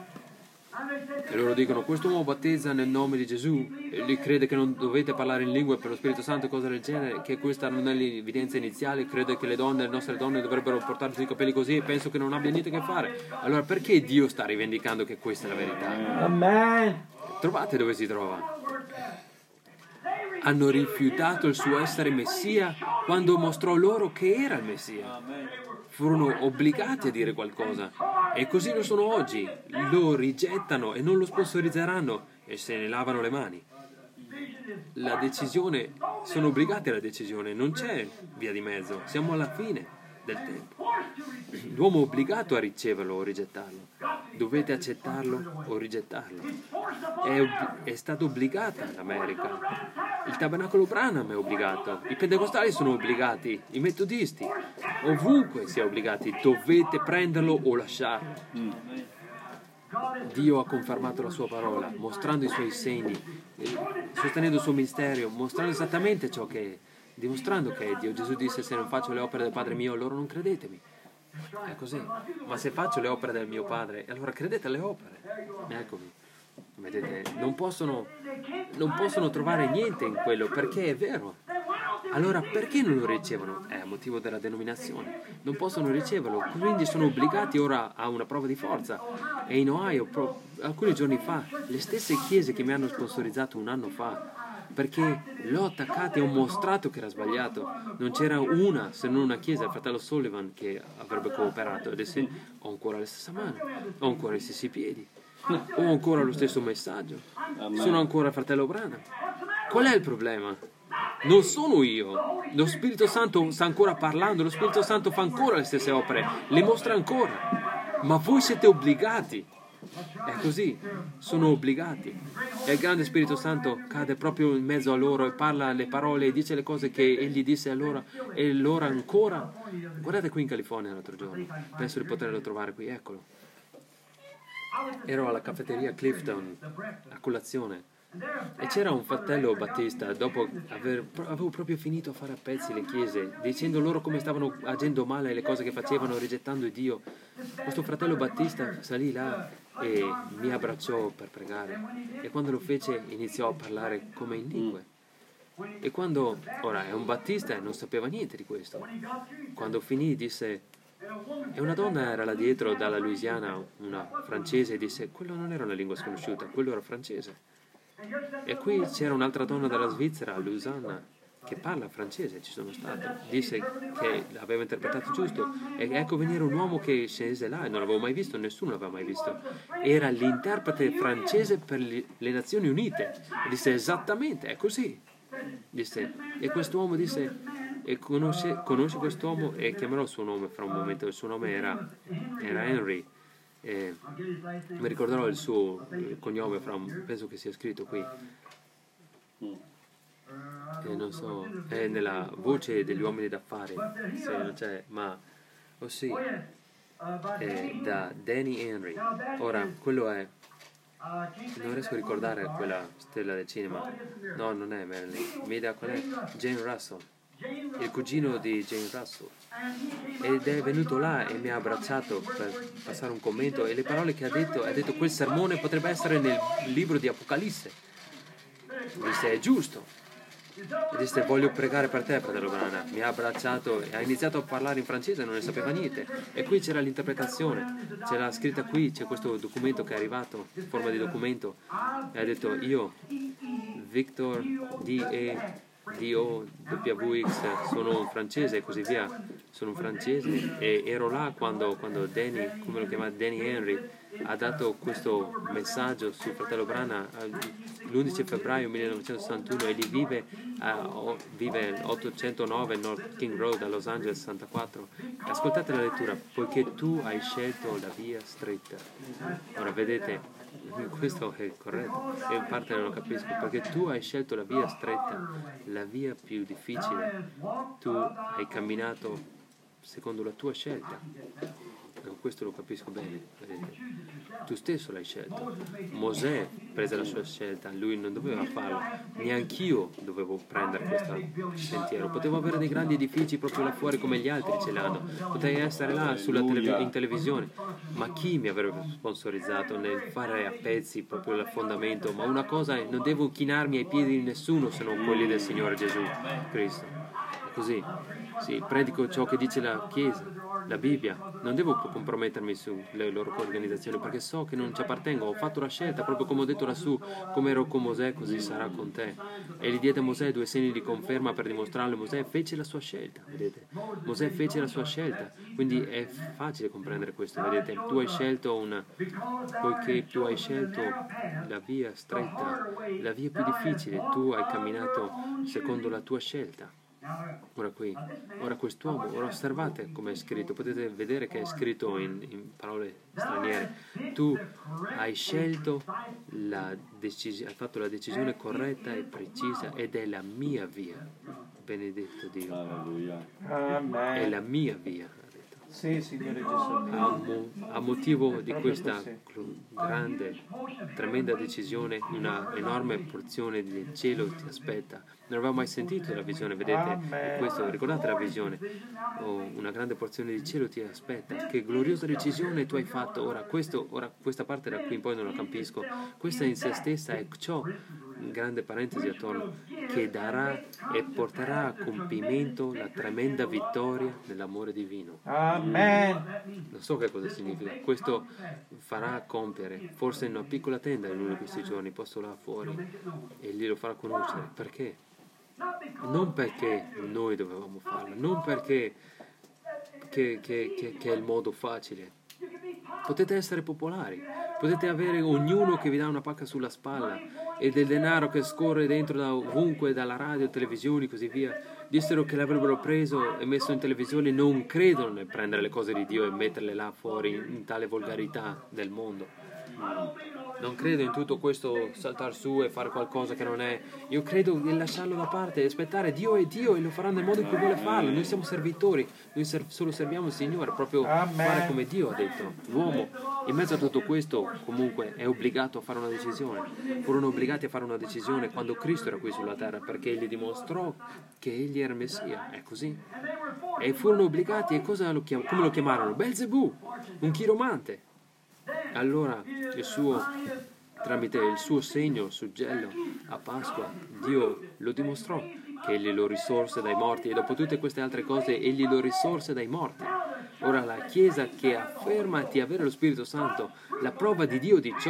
E loro dicono: quest'uomo battezza nel nome di Gesù, e lui crede che non dovete parlare in lingue per lo Spirito Santo e cose del genere, che questa non è l'evidenza iniziale, crede che le donne, le nostre donne dovrebbero portarsi i capelli così, e penso che non abbia niente a che fare. Allora perché Dio sta rivendicando che questa è la verità? Amen. Trovate dove si trova. Hanno rifiutato il suo essere Messia quando mostrò loro che era il Messia. Furono obbligati a dire qualcosa. E così lo sono oggi. Lo rigettano e non lo sponsorizzeranno e se ne lavano le mani. La decisione, sono obbligati alla decisione, non c'è via di mezzo. Siamo alla fine del tempo. L'uomo è obbligato a riceverlo o rigettarlo. Dovete accettarlo o rigettarlo. È, ob- è stata obbligata l'America. Il tabernacolo Branham è obbligato. I pentecostali sono obbligati. I metodisti. Ovunque si è obbligati. Dovete prenderlo o lasciarlo. Dio ha confermato la sua parola, mostrando i suoi segni, sostenendo il suo mistero, mostrando esattamente ciò che è. Dimostrando che è Dio. Gesù disse: se non faccio le opere del Padre mio, allora non credetemi. È così. Ma se faccio le opere del mio Padre, allora credete alle opere. Eccovi. Vedete, non possono, non possono trovare niente in quello, perché è vero. Allora perché non lo ricevono? È a motivo della denominazione. Non possono riceverlo, quindi sono obbligati ora a una prova di forza. E in Ohio, pro, alcuni giorni fa, le stesse chiese che mi hanno sponsorizzato un anno fa, perché l'ho attaccati e ho mostrato che era sbagliato. Non c'era una, se non una chiesa, il fratello Sullivan, che avrebbe cooperato. E adesso ho ancora la stessa mano, ho ancora gli stessi piedi, ho ancora lo stesso messaggio, sono ancora il fratello Branham. Qual è il problema? Non sono io. Lo Spirito Santo sta ancora parlando, lo Spirito Santo fa ancora le stesse opere, le mostra ancora. Ma voi siete obbligati. È così, sono obbligati. E il grande Spirito Santo cade proprio in mezzo a loro e parla le parole e dice le cose che egli disse a loro, e loro ancora. Guardate qui in California l'altro giorno, penso di poterlo trovare qui, eccolo. Ero alla caffetteria Clifton a colazione e c'era un fratello battista, dopo aver avevo proprio finito a fare a pezzi le chiese, dicendo loro come stavano agendo male le cose che facevano, rigettando Dio. Questo fratello battista salì là e mi abbracciò per pregare, e quando lo fece iniziò a parlare come in lingue. E quando, ora è un battista e non sapeva niente di questo, quando finì disse, e una donna era là dietro dalla Louisiana, una francese, e disse: quello non era una lingua sconosciuta, quello era francese. E qui c'era un'altra donna dalla Svizzera, Lusanna, che parla francese, ci sono stato, disse che aveva interpretato giusto, e ecco venire un uomo che scese là, e non l'avevo mai visto, nessuno l'aveva mai visto, era l'interprete francese per le Nazioni Unite, e disse esattamente, è così, disse, e quest'uomo disse, e conosce, conosce quest'uomo, e chiamerò il suo nome fra un momento, il suo nome era, era Henry, e mi ricorderò il suo cognome fra un, penso che sia scritto qui. Eh, non so, è nella voce degli uomini d'affari, se non c'è, ma oh sì, è da Danny Henry. Ora, quello è, non riesco a ricordare quella stella del cinema, no, non è Marilyn, mi dà qual è? Jane Russell, il cugino di Jane Russell, ed è venuto là e mi ha abbracciato per passare un commento, e le parole che ha detto, ha detto quel sermone potrebbe essere nel libro di Apocalisse, disse è giusto. E disse voglio pregare per te, fratello Branham. Mi ha abbracciato e ha iniziato a parlare in francese, non ne sapeva niente, e qui c'era l'interpretazione, c'era scritta qui, c'è questo documento che è arrivato in forma di documento, e ha detto io Victor D E D O W X sono un francese e così via, sono un francese, e ero là quando, quando Danny, come lo chiama, Danny Henry ha dato questo messaggio sul fratello Branham l'undici febbraio millenovecentosessantuno, e lì vive, uh, vive ottocentonove North King Road a Los Angeles sessantaquattro. Ascoltate la lettura, poiché tu hai scelto la via stretta. Ora vedete, questo è corretto, e in parte non lo capisco, perché tu hai scelto la via stretta, la via più difficile, tu hai camminato secondo la tua scelta. Questo lo capisco bene, vedete. Tu stesso l'hai scelto. Mosè prese la sua scelta, lui non doveva farlo, neanch'io dovevo prendere questo sentiero. Potevo avere dei grandi edifici proprio là fuori come gli altri ce l'hanno, potevo essere là sulla telev- in televisione, ma chi mi avrebbe sponsorizzato nel fare a pezzi proprio il fondamento? Ma una cosa è, non devo chinarmi ai piedi di nessuno se non quelli del Signore Gesù Cristo. È così, sì, predico ciò che dice la Chiesa, la Bibbia, non devo compromettermi sulle loro organizzazioni, perché so che non ci appartengo, ho fatto la scelta, proprio come ho detto lassù, come ero con Mosè così sarà con te. E gli diede a Mosè due segni di conferma per dimostrarlo. Mosè fece la sua scelta, vedete, Mosè fece la sua scelta, quindi è facile comprendere questo, vedete, tu hai scelto una, poiché tu hai scelto la via stretta, la via più difficile, tu hai camminato secondo la tua scelta. Ora qui, ora quest'uomo, ora osservate come è scritto, potete vedere che è scritto in, in parole straniere. Tu hai scelto la decisione, hai fatto la decisione corretta e precisa, ed è la mia via. Benedetto Dio. Amen. È la mia via. Sì, Signore Gesù. A, mo- a motivo di questa grande, tremenda decisione, una enorme porzione del cielo ti aspetta. Non avevo mai sentito la visione, vedete? E questo, ricordate la visione? Oh, una grande porzione di cielo ti aspetta. Che gloriosa decisione tu hai fatto. Ora, questo, ora questa parte da qui in poi non la capisco. Questa in se stessa è ciò, grande parentesi attorno, che darà e porterà a compimento la tremenda vittoria nell'amore divino. Amen. Non so che cosa significa. Questo farà compiere, forse in una piccola tenda in uno di questi giorni, posto là fuori, e glielo farà conoscere. Perché? Non perché noi dovevamo farlo, non perché che, che, che, che è il modo facile. Potete essere popolari, potete avere ognuno che vi dà una pacca sulla spalla e del denaro che scorre dentro da ovunque, dalla radio, televisioni e così via. Dissero che l'avrebbero preso e messo in televisione, non credono nel prendere le cose di Dio e metterle là fuori in tale volgarità del mondo. Non credo in tutto questo saltar su e fare qualcosa che non è. Io credo di lasciarlo da parte e aspettare. Dio è Dio e lo farà nel modo in cui vuole farlo. Noi siamo servitori, noi ser- solo serviamo il Signore, proprio Amen. fare come Dio ha detto. L'uomo in mezzo a tutto questo comunque è obbligato a fare una decisione. Furono obbligati a fare una decisione quando Cristo era qui sulla terra, perché egli dimostrò che egli era il Messia. È così. E furono obbligati, e cosa lo chiam- come lo chiamarono? Belzebù, un chiromante. Allora il suo, tramite il suo segno, il suggello a Pasqua, Dio lo dimostrò che egli lo risorse dai morti, e dopo tutte queste altre cose egli lo risorse dai morti. Ora la Chiesa che afferma di avere lo Spirito Santo, la prova di Dio di ciò che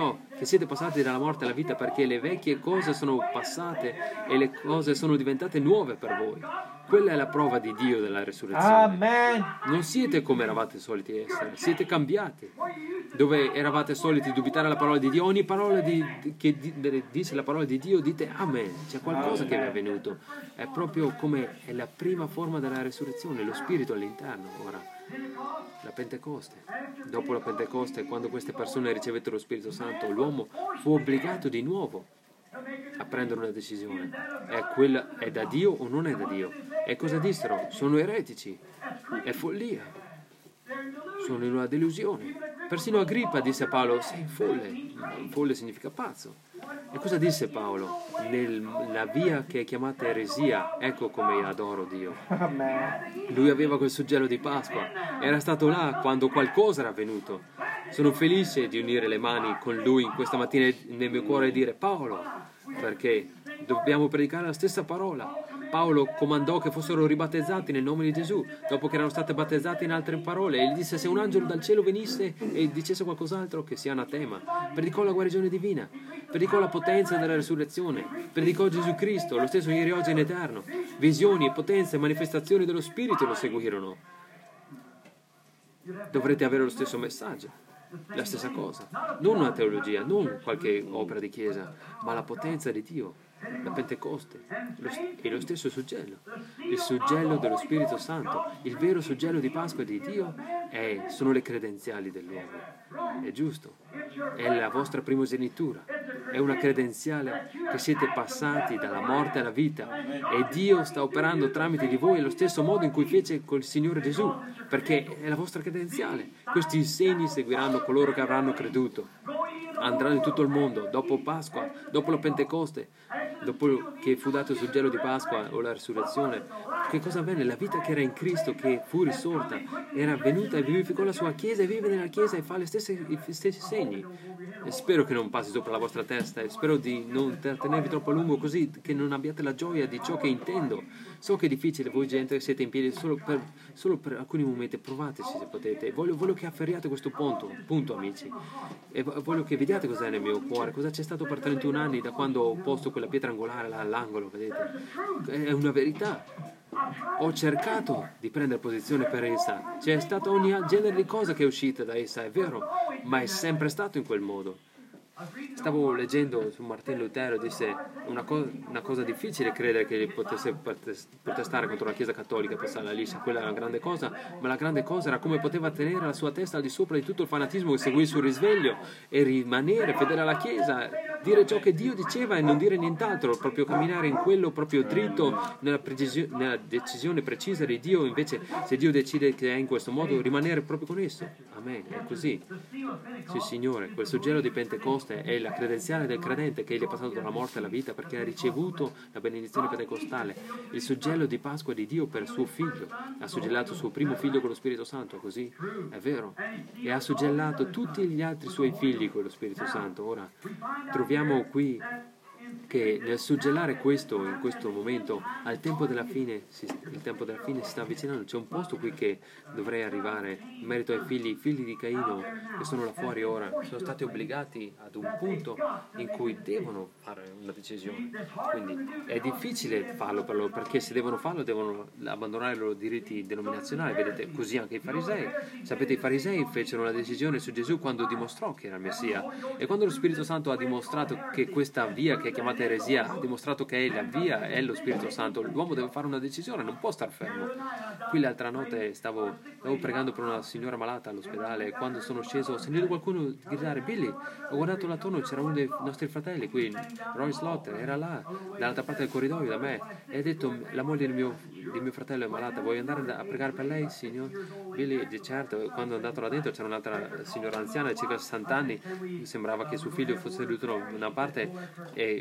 che siete passati dalla morte alla vita, perché le vecchie cose sono passate e le cose sono diventate nuove per voi. Quella è la prova di Dio della resurrezione. Amen. Non siete come eravate soliti essere, siete cambiati. Dove eravate soliti dubitare la parola di Dio, ogni parola di, che di, dice la parola di Dio, dite Amen. C'è qualcosa che vi è avvenuto. È proprio come è la prima forma della resurrezione, lo Spirito all'interno. Ora, la Pentecoste. Dopo la Pentecoste, quando queste persone ricevettero lo Spirito Santo, l'uomo fu obbligato di nuovo a prendere una decisione. È, quella, è da Dio o non è da Dio? E cosa dissero? Sono eretici, è follia, sono in una delusione. Persino Agrippa disse a Paolo, sei folle. Folle significa pazzo. E cosa disse Paolo? Nella via che è chiamata eresia, ecco come adoro Dio. Lui aveva quel suggello di Pasqua, era stato là quando qualcosa era avvenuto. Sono felice di unire le mani con lui questa mattina nel mio cuore e dire Paolo, perché dobbiamo predicare la stessa parola. Paolo comandò che fossero ribattezzati nel nome di Gesù, dopo che erano state battezzate in altre parole, e gli disse se un angelo dal cielo venisse e dicesse qualcos'altro che sia anatema. Predicò la guarigione divina, predicò la potenza della resurrezione, predicò Gesù Cristo, lo stesso ieri, oggi e in eterno. Visioni e potenze e manifestazioni dello Spirito lo seguirono. Dovrete avere lo stesso messaggio, la stessa cosa, non una teologia, non qualche opera di chiesa, ma la potenza di Dio. La Pentecoste lo, è lo stesso suggello, il suggello dello Spirito Santo, il vero suggello di Pasqua di Dio è, sono le credenziali dell'uomo. È giusto, è la vostra primogenitura, è una credenziale che siete passati dalla morte alla vita e Dio sta operando tramite di voi allo stesso modo in cui fece col Signore Gesù, perché è la vostra credenziale. Questi segni seguiranno coloro che avranno creduto. Andranno in tutto il mondo, dopo Pasqua, dopo la Pentecoste, dopo che fu dato il suggello di Pasqua o la risurrezione. Che cosa avvenne? La vita che era in Cristo, che fu risorta, era venuta e vivificò la sua Chiesa e vive nella Chiesa e fa le stesse, i stessi segni. E spero che non passi sopra la vostra testa e spero di non tenervi troppo a lungo così che non abbiate la gioia di ciò che intendo. So che è difficile, voi gente che siete in piedi solo per, solo per alcuni momenti, provateci se potete. Voglio, voglio che afferriate questo punto, punto amici, e voglio che vediate cos'è nel mio cuore, cosa c'è stato per trentuno anni da quando ho posto quella pietra angolare là all'angolo, vedete? È una verità. Ho cercato di prendere posizione per essa, c'è stata ogni genere di cosa che è uscita da essa, è vero, ma è sempre stato in quel modo. Stavo leggendo su Martin Lutero, disse una, co- una cosa difficile credere che potesse protestare contro la Chiesa Cattolica e passarla liscia, quella era una grande cosa, ma la grande cosa era come poteva tenere la sua testa al di sopra di tutto il fanatismo che seguì il suo risveglio e rimanere fedele alla Chiesa, dire ciò che Dio diceva e non dire nient'altro, proprio camminare in quello proprio dritto nella, precisio- nella decisione precisa di Dio. Invece se Dio decide che è in questo modo, rimanere proprio con esso. Amen, è così. Sì Signore, quel suggello di Pentecoste è la credenziale del credente che egli è passato dalla morte alla vita perché ha ricevuto la benedizione pentecostale, il suggello di Pasqua di Dio per il suo figlio. Ha suggellato il suo primo figlio con lo Spirito Santo, è così? È vero. E ha suggellato tutti gli altri suoi figli con lo Spirito Santo. Ora troviamo qui che nel suggellare questo in questo momento al tempo della fine si, il tempo della fine si sta avvicinando. C'è un posto qui che dovrei arrivare in merito ai figli i figli di Caino che sono là fuori ora, sono stati obbligati ad un punto in cui devono fare una decisione, quindi è difficile farlo per loro perché se devono farlo devono abbandonare i loro diritti denominazionali. Vedete, così anche i farisei, sapete, i farisei fecero una decisione su Gesù quando dimostrò che era il Messia, e quando lo Spirito Santo ha dimostrato che questa via che è chiamata eresia ha dimostrato che è la via, è lo Spirito Santo, l'uomo deve fare una decisione, non può star fermo. Qui l'altra notte stavo, stavo pregando per una signora malata all'ospedale e quando sono sceso ho sentito qualcuno gridare Billy, ho guardato l'attorno, c'era uno dei nostri fratelli qui, Roy Slaughter, era là dall'altra parte del corridoio da me e ha detto la moglie del mio, del mio fratello è malata, vuoi andare a pregare per lei signor? Billy dice certo. Quando è andato là dentro c'era un'altra signora anziana di circa sessanta anni, sembrava che suo figlio fosse seduto da una parte e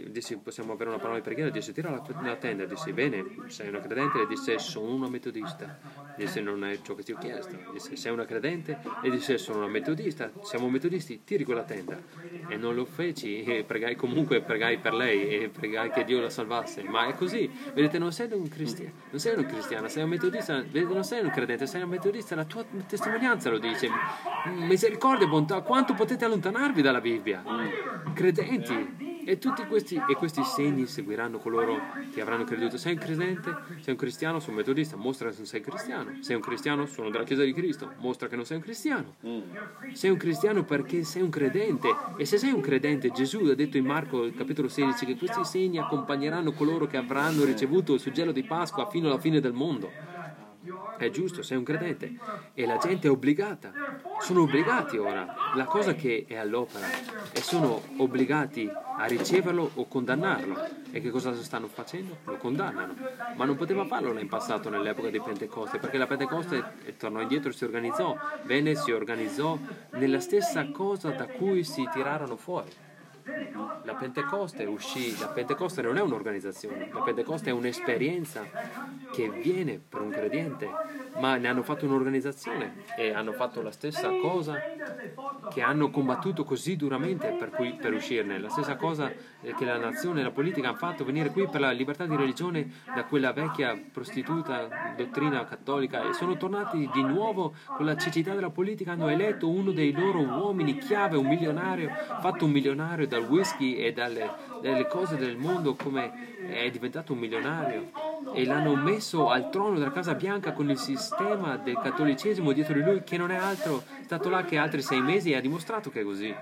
dissi, dissi possiamo avere una parola di preghiera, disse tira la, la tenda, dissi bene, sei una credente? Le disse sono una metodista, disse non è ciò che ti ho chiesto, disse sei una credente? E disse sono una metodista, siamo metodisti, tiri quella tenda. E non lo feci, e pregai comunque, pregai per lei e pregai che Dio la salvasse, ma è così, vedete, non sei un cristiano, non sei un cristiano, sei un metodista, vedete, non sei un credente, sei un metodista, la tua testimonianza lo dice, misericordia e bontà, quanto potete allontanarvi dalla Bibbia, credenti. E tutti questi, e questi segni seguiranno coloro che avranno creduto. Sei un credente? Sei un cristiano? Sono metodista, mostra che non sei cristiano. Sei un cristiano? Sono della Chiesa di Cristo, mostra che non sei un cristiano. Sei un cristiano perché sei un credente, e se sei un credente, Gesù ha detto in Marco capitolo sedici che questi segni accompagneranno coloro che avranno ricevuto il suggello di Pasqua fino alla fine del mondo. È giusto, sei un credente e la gente è obbligata, sono obbligati ora, la cosa che è all'opera, e sono obbligati a riceverlo o condannarlo. E che cosa stanno facendo? Lo condannano, ma non poteva farlo in passato, nell'epoca di Pentecoste, perché la Pentecoste tornò indietro e si organizzò, venne, si organizzò nella stessa cosa da cui si tirarono fuori. La Pentecoste uscì, la Pentecoste non è un'organizzazione, la Pentecoste è un'esperienza che viene per un credente, ma ne hanno fatto un'organizzazizione e hanno fatto la stessa cosa che hanno combattuto così duramente per, cui, per uscirne, la stessa cosa che la nazione e la politica hanno fatto venire qui per la libertà di religione da quella vecchia prostituta dottrina cattolica, e sono tornati di nuovo con la cecità della politica, hanno eletto uno dei loro uomini chiave, un milionario, fatto un milionario dal whisky e dalle, dalle cose del mondo, come è diventato un milionario, e l'hanno messo al trono della Casa Bianca con il sistema del cattolicesimo dietro di lui, che non è altro stato là che altri sei mesi, e ha dimostrato che è così.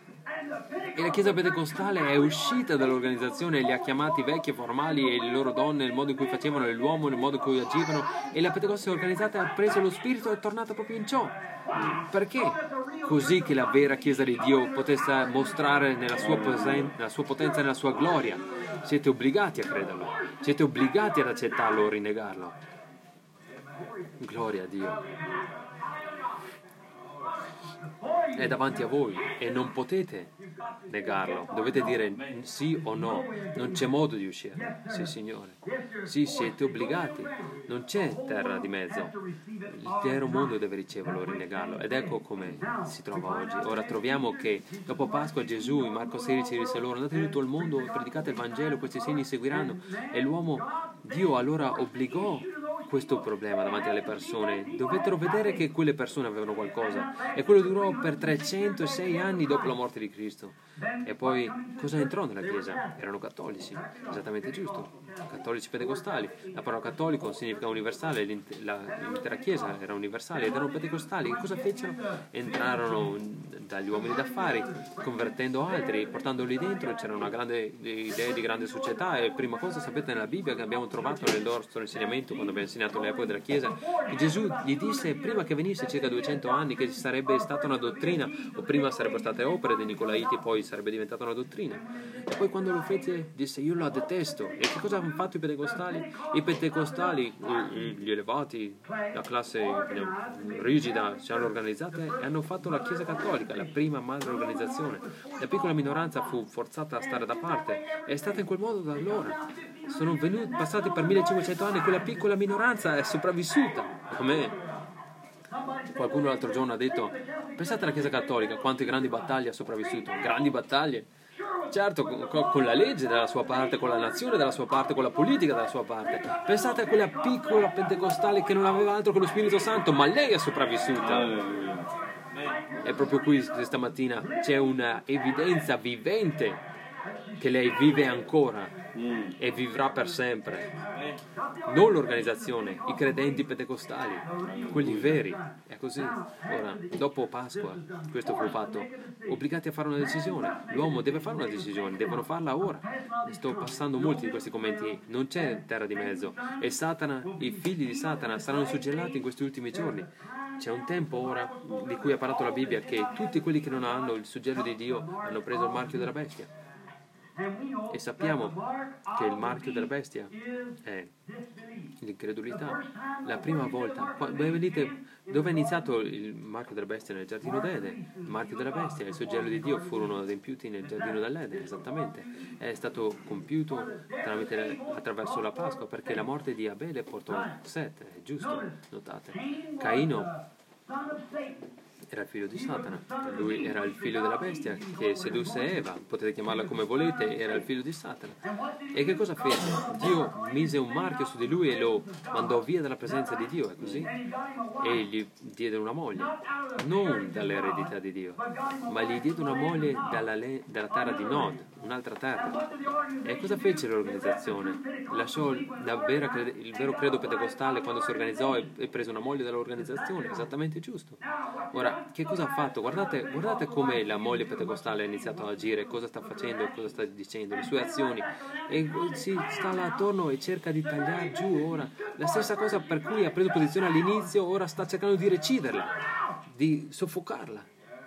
E la Chiesa Pentecostale è uscita dall'organizzazione, li ha chiamati vecchi e formali, e le loro donne, il modo in cui facevano l'uomo, il modo in cui agivano, e la Pentecoste organizzata ha preso lo spirito e è tornata proprio in ciò. Perché? Così che la vera Chiesa di Dio potesse mostrare nella sua, posen- nella sua potenza e nella sua gloria. Siete obbligati a crederlo, siete obbligati ad accettarlo o rinnegarlo. Gloria a Dio. È davanti a voi e non potete negarlo, dovete dire sì o no, non c'è modo di uscire. Sì, Signore, sì, siete obbligati, non c'è terra di mezzo, l'intero mondo deve riceverlo o rinnegarlo, ed ecco come si trova oggi. Ora troviamo che dopo Pasqua Gesù in Marco sedici disse loro: andate in tutto il mondo e predicate il Vangelo, questi segni seguiranno, e l'uomo, Dio allora obbligò questo problema davanti alle persone, dovettero vedere che quelle persone avevano qualcosa, e quello durò per trecentosei anni dopo la morte di Cristo. E poi cosa entrò nella Chiesa? Erano cattolici, esattamente giusto, cattolici pentecostali. La parola cattolico significa universale, l'int- la, l'intera Chiesa era universale ed erano pentecostali. Che cosa fecero? Entrarono dagli uomini d'affari, convertendo altri, portandoli dentro. C'era una grande idea di grande società, e prima cosa sapete nella Bibbia che abbiamo trovato nel nostro insegnamento, quando abbiamo insegnato l'epoca della Chiesa, che Gesù gli disse prima che venisse, circa duecento anni, che sarebbe stata una dottrina, o prima sarebbero state opere dei Nicolaiti e poi sarebbe diventata una dottrina. E poi quando lo fece disse: io la detesto. E che cosa hanno fatto i pentecostali? I pentecostali, gli elevati, la classe rigida, si hanno organizzate e hanno fatto la Chiesa cattolica, la prima madre organizzazione. La piccola minoranza fu forzata a stare da parte, è stata in quel modo da allora. Sono venuti, passati per millecinquecento anni, quella piccola minoranza è sopravvissuta. Amen. Qualcuno l'altro giorno ha detto: pensate alla Chiesa cattolica, quante grandi battaglie ha sopravvissuto. Grandi battaglie? Certo, con, con la legge dalla sua parte, con la nazione dalla sua parte, con la politica dalla sua parte. Pensate a quella piccola pentecostale che non aveva altro che lo Spirito Santo, ma lei è sopravvissuta. E proprio qui stamattina c'è una evidenza vivente che lei vive ancora e vivrà per sempre. Non l'organizzazione, i credenti pentecostali, quelli veri. È così. Ora, dopo Pasqua, questo fu fatto, obbligati a fare una decisione. L'uomo deve fare una decisione, devono farla ora. Sto passando molti di questi commenti, non c'è terra di mezzo, e Satana, i figli di Satana saranno suggellati in questi ultimi giorni. C'è un tempo ora di cui ha parlato la Bibbia, che tutti quelli che non hanno il suggello di Dio hanno preso il marchio della bestia. E sappiamo che il marchio della bestia è l'incredulità. La prima volta, dove, venite, dove è iniziato il marchio della bestia? Nel giardino d'Eden. Il marchio della bestia e il suggello di Dio furono adempiuti nel giardino dell'Eden, esattamente. È stato compiuto tramite, attraverso la Pasqua, perché la morte di Abele portò Set, è giusto, notate. Caino era il figlio di Satana, lui era il figlio della bestia che sedusse Eva, potete chiamarla come volete, era il figlio di Satana. E che cosa fece? Dio mise un marchio su di lui e lo mandò via dalla presenza di Dio, è così? E gli diede una moglie, non dall'eredità di Dio, ma gli diede una moglie dalla, le- dalla terra di Nod, un'altra terra. E cosa fece l'organizzazione? Lasciò la vera crede- il vero credo pentecostale quando si organizzò e, e prese una moglie dall'organizzazione, esattamente giusto. Ora, che cosa ha fatto? Guardate, guardate come la moglie pentecostale ha iniziato a agire, cosa sta facendo, cosa sta dicendo, le sue azioni. E si sta là attorno e cerca di tagliare giù ora. La stessa cosa per cui ha preso posizione all'inizio, ora sta cercando di reciderla, di soffocarla.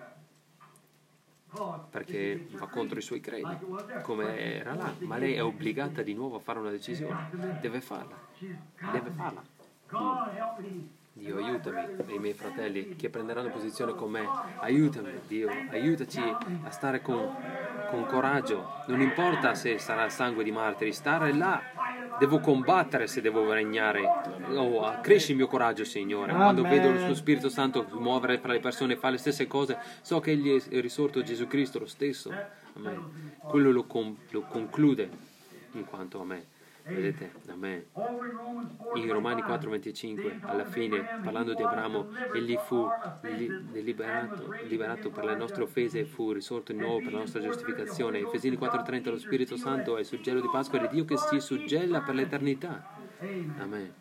Perché va contro i suoi credi, come era là. Ma lei è obbligata di nuovo a fare una decisione. Deve farla. Deve farla. Dio, aiutami e i miei fratelli che prenderanno posizione con me. Aiutami, Dio, aiutaci a stare con, con coraggio. Non importa se sarà sangue di martiri, stare là. Devo combattere se devo regnare. Oh, cresci il mio coraggio, Signore. Quando vedo il suo Spirito Santo muovere fra le persone e fare le stesse cose, so che egli è risorto Gesù Cristo lo stesso. Amen. Quello lo, com- lo conclude in quanto a me. Vedete, a me. In Romani quattro venticinque, alla fine, parlando di Abramo, egli fu li- liberato, liberato per le nostre offese e fu risorto di nuovo per la nostra giustificazione. Efesini quattro trenta, lo Spirito Santo è il suggello di Pasqua di Dio che ci suggella per l'eternità. Amen.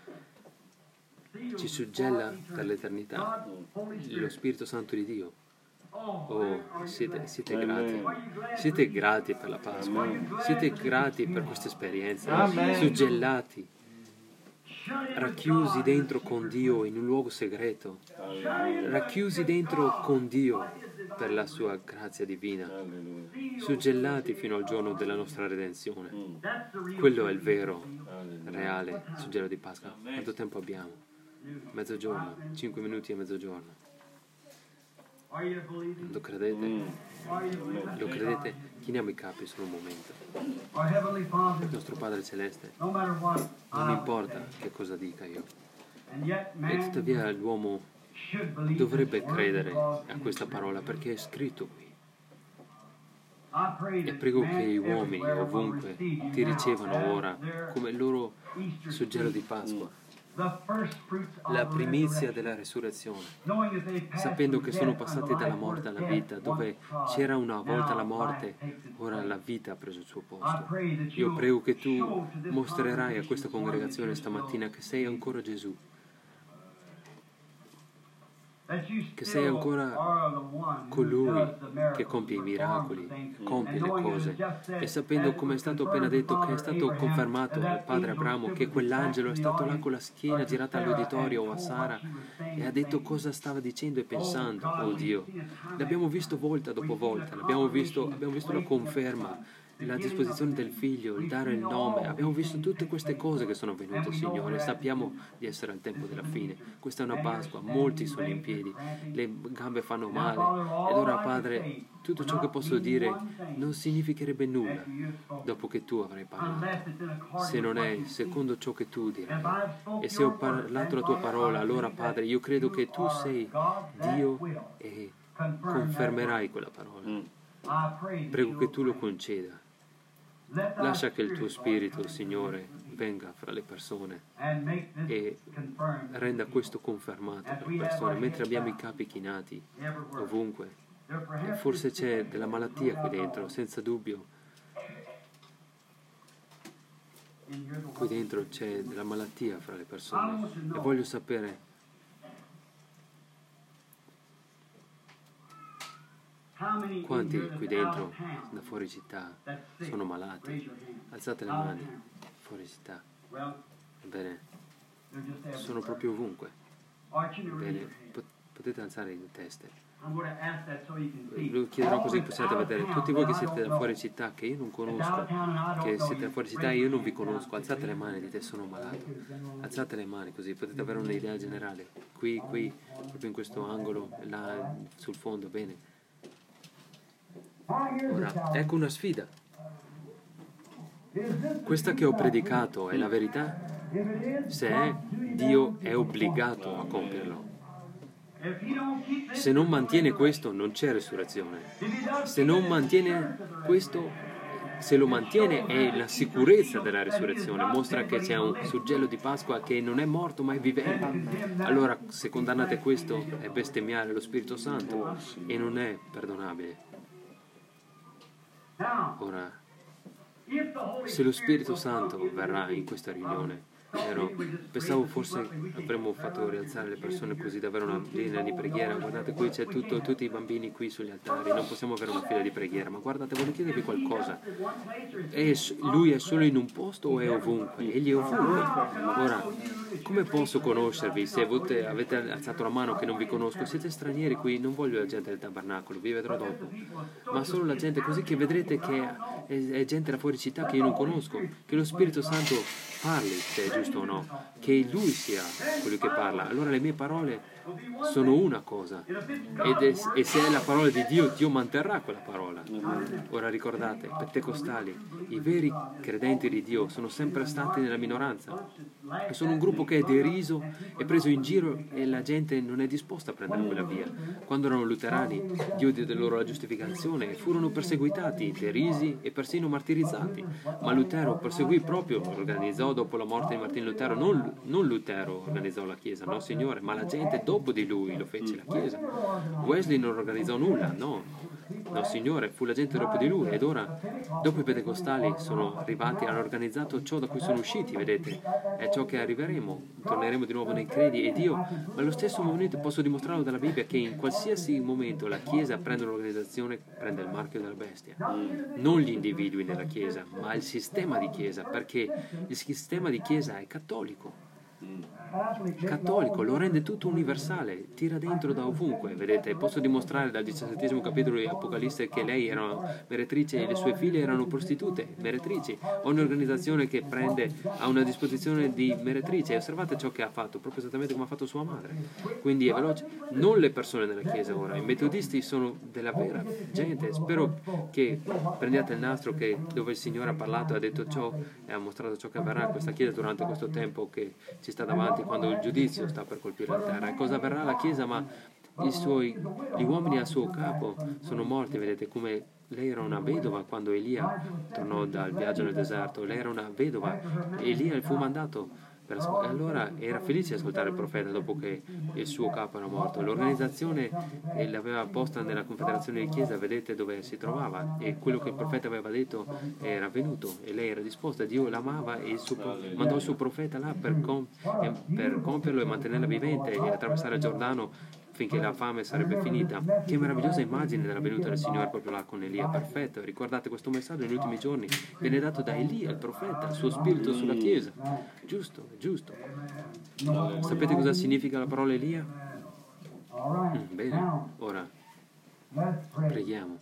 Ci suggella per l'eternità. Lo Spirito Santo di Dio. Oh, siete, siete grati, siete grati per la Pasqua, siete grati per questa esperienza, suggellati, racchiusi dentro con Dio in un luogo segreto, racchiusi dentro con Dio per la sua grazia divina, suggellati fino al giorno della nostra redenzione. Quello è il vero, reale suggello di Pasqua. Quanto tempo abbiamo? Mezzogiorno, cinque minuti e mezzogiorno. Lo credete? Lo credete? Chiniamo i capi solo un momento. Il nostro Padre Celeste, non importa che cosa dica io, e tuttavia l'uomo dovrebbe credere a questa parola perché è scritto qui. E prego che gli uomini ovunque ti ricevano ora come il loro suggello di Pasqua, la primizia della resurrezione, sapendo che sono passati dalla morte alla vita, dove c'era una volta la morte, ora la vita ha preso il suo posto. Io prego che tu mostrerai a questa congregazione stamattina che sei ancora Gesù, che sei ancora colui che compie i miracoli, compie le cose, e sapendo, come è stato appena detto, che è stato confermato al padre Abramo che quell'angelo è stato là con la schiena girata all'uditorio o a Sara e ha detto cosa stava dicendo e pensando. Oh Dio, l'abbiamo visto volta dopo volta, l'abbiamo visto, abbiamo visto la conferma, la disposizione del figlio, il dare il nome. Abbiamo visto tutte queste cose che sono avvenute, Signore. Sappiamo di essere al tempo della fine. Questa è una Pasqua, molti sono in piedi, le gambe fanno male. Ed ora, Padre, tutto ciò che posso dire non significherebbe nulla dopo che tu avrai parlato, se non è secondo ciò che tu dirai. E se ho parlato la tua parola, allora, Padre, io credo che tu sei Dio e confermerai quella parola. Prego che tu lo conceda. Lascia che il tuo Spirito, Signore, venga fra le persone e renda questo confermato per le persone, mentre abbiamo i capi chinati ovunque. E forse c'è della malattia qui dentro, senza dubbio. Qui dentro c'è della malattia fra le persone e voglio sapere quanti qui dentro, da fuori città, sono malati. Alzate le mani, fuori città. Ebbene, sono proprio ovunque. Bene, potete alzare le teste. Lo chiederò così possiate vedere. Tutti voi che siete da fuori città, che io non conosco, che siete da fuori città e io non vi conosco, alzate le mani e dite sono malato. Alzate le mani così potete avere un'idea generale. Qui, qui, proprio in questo angolo, là sul fondo, bene. Ora, ecco una sfida. Questa che ho predicato è la verità? Se è, Dio è obbligato a compierlo. Se non mantiene questo, non c'è resurrezione. Se non mantiene questo, se lo mantiene è la sicurezza della resurrezione, mostra che c'è un suggello di Pasqua che non è morto ma è vivente. Allora, se condannate questo, è bestemmiare lo Spirito Santo e non è perdonabile. Ora, se lo Spirito Santo verrà in questa riunione, Ero, pensavo forse avremmo fatto rialzare le persone così da avere una linea di preghiera. Guardate, qui c'è tutto, tutti i bambini qui sugli altari, non possiamo avere una fila di preghiera, ma guardate, voglio chiedervi qualcosa. È, lui è solo in un posto o è ovunque? Egli è ovunque. Ora, come posso conoscervi se avete, avete alzato la mano che non vi conosco? Siete stranieri qui, non voglio la gente del tabernacolo, vi vedrò dopo, ma solo la gente così che vedrete che è, è gente da fuori città che io non conosco, che lo Spirito Santo parli, se è giusto o no, che lui sia quello che parla. Allora le mie parole sono una cosa ed è, e se è la parola di Dio, Dio manterrà quella parola. Ora ricordate, pentecostali, i veri credenti di Dio sono sempre stati nella minoranza e sono un gruppo che è deriso e preso in giro e la gente non è disposta a prendere quella via. Quando erano luterani, Dio diede loro la giustificazione e furono perseguitati, derisi e persino martirizzati, ma Lutero perseguì proprio, organizzò dopo la morte di Martino Lutero, non, non Lutero organizzò la Chiesa, no signore, ma la gente dopo di lui lo fece la Chiesa. Wesley non organizzò nulla, no, no signore, fu la gente dopo di lui. Ed ora, dopo i pentecostali sono arrivati, hanno organizzato ciò da cui sono usciti, vedete, è ciò che arriveremo, torneremo di nuovo nei credi e Dio, ma allo stesso momento posso dimostrarlo dalla Bibbia che in qualsiasi momento la Chiesa prende un'organizzazione, prende il marchio della bestia, non gli individui nella Chiesa, ma il sistema di Chiesa, perché il sistema di Chiesa è cattolico. Cattolico, lo rende tutto universale, tira dentro da ovunque, vedete, posso dimostrare dal diciassettesimo capitolo di Apocalisse che lei era meretrice e le sue figlie erano prostitute, meretrici. Ho un'organizzazione che prende a una disposizione di meretrice, e osservate ciò che ha fatto, proprio esattamente come ha fatto sua madre, quindi è veloce. Non le persone nella Chiesa ora, i metodisti sono della vera gente. Spero che prendiate il nastro che, dove il Signore ha parlato e ha detto ciò e ha mostrato ciò che avverrà a questa Chiesa durante questo tempo che ci sta davanti, quando il giudizio sta per colpire la terra. E cosa avverrà alla Chiesa? Ma i suoi, gli uomini a suo capo sono morti, vedete, come lei era una vedova quando Elia tornò dal viaggio nel deserto, lei era una vedova, Elia fu mandato per ascol- e allora era felice di ascoltare il profeta dopo che il suo capo era morto. L'organizzazione eh, l'aveva posta nella confederazione di chiesa, vedete dove si trovava, e quello che il profeta aveva detto era avvenuto e lei era disposta. Dio l'amava e il suo pro- mandò il suo profeta là per, com- e per compierlo e mantenerla vivente e attraversare il Giordano finché la fame sarebbe finita. Che meravigliosa immagine della venuta del Signore proprio là con Elia, perfetto. Ricordate questo messaggio negli ultimi giorni viene dato da Elia, il profeta, il suo spirito sulla Chiesa. Giusto, giusto. Sapete cosa significa la parola Elia? Mm, bene, ora preghiamo.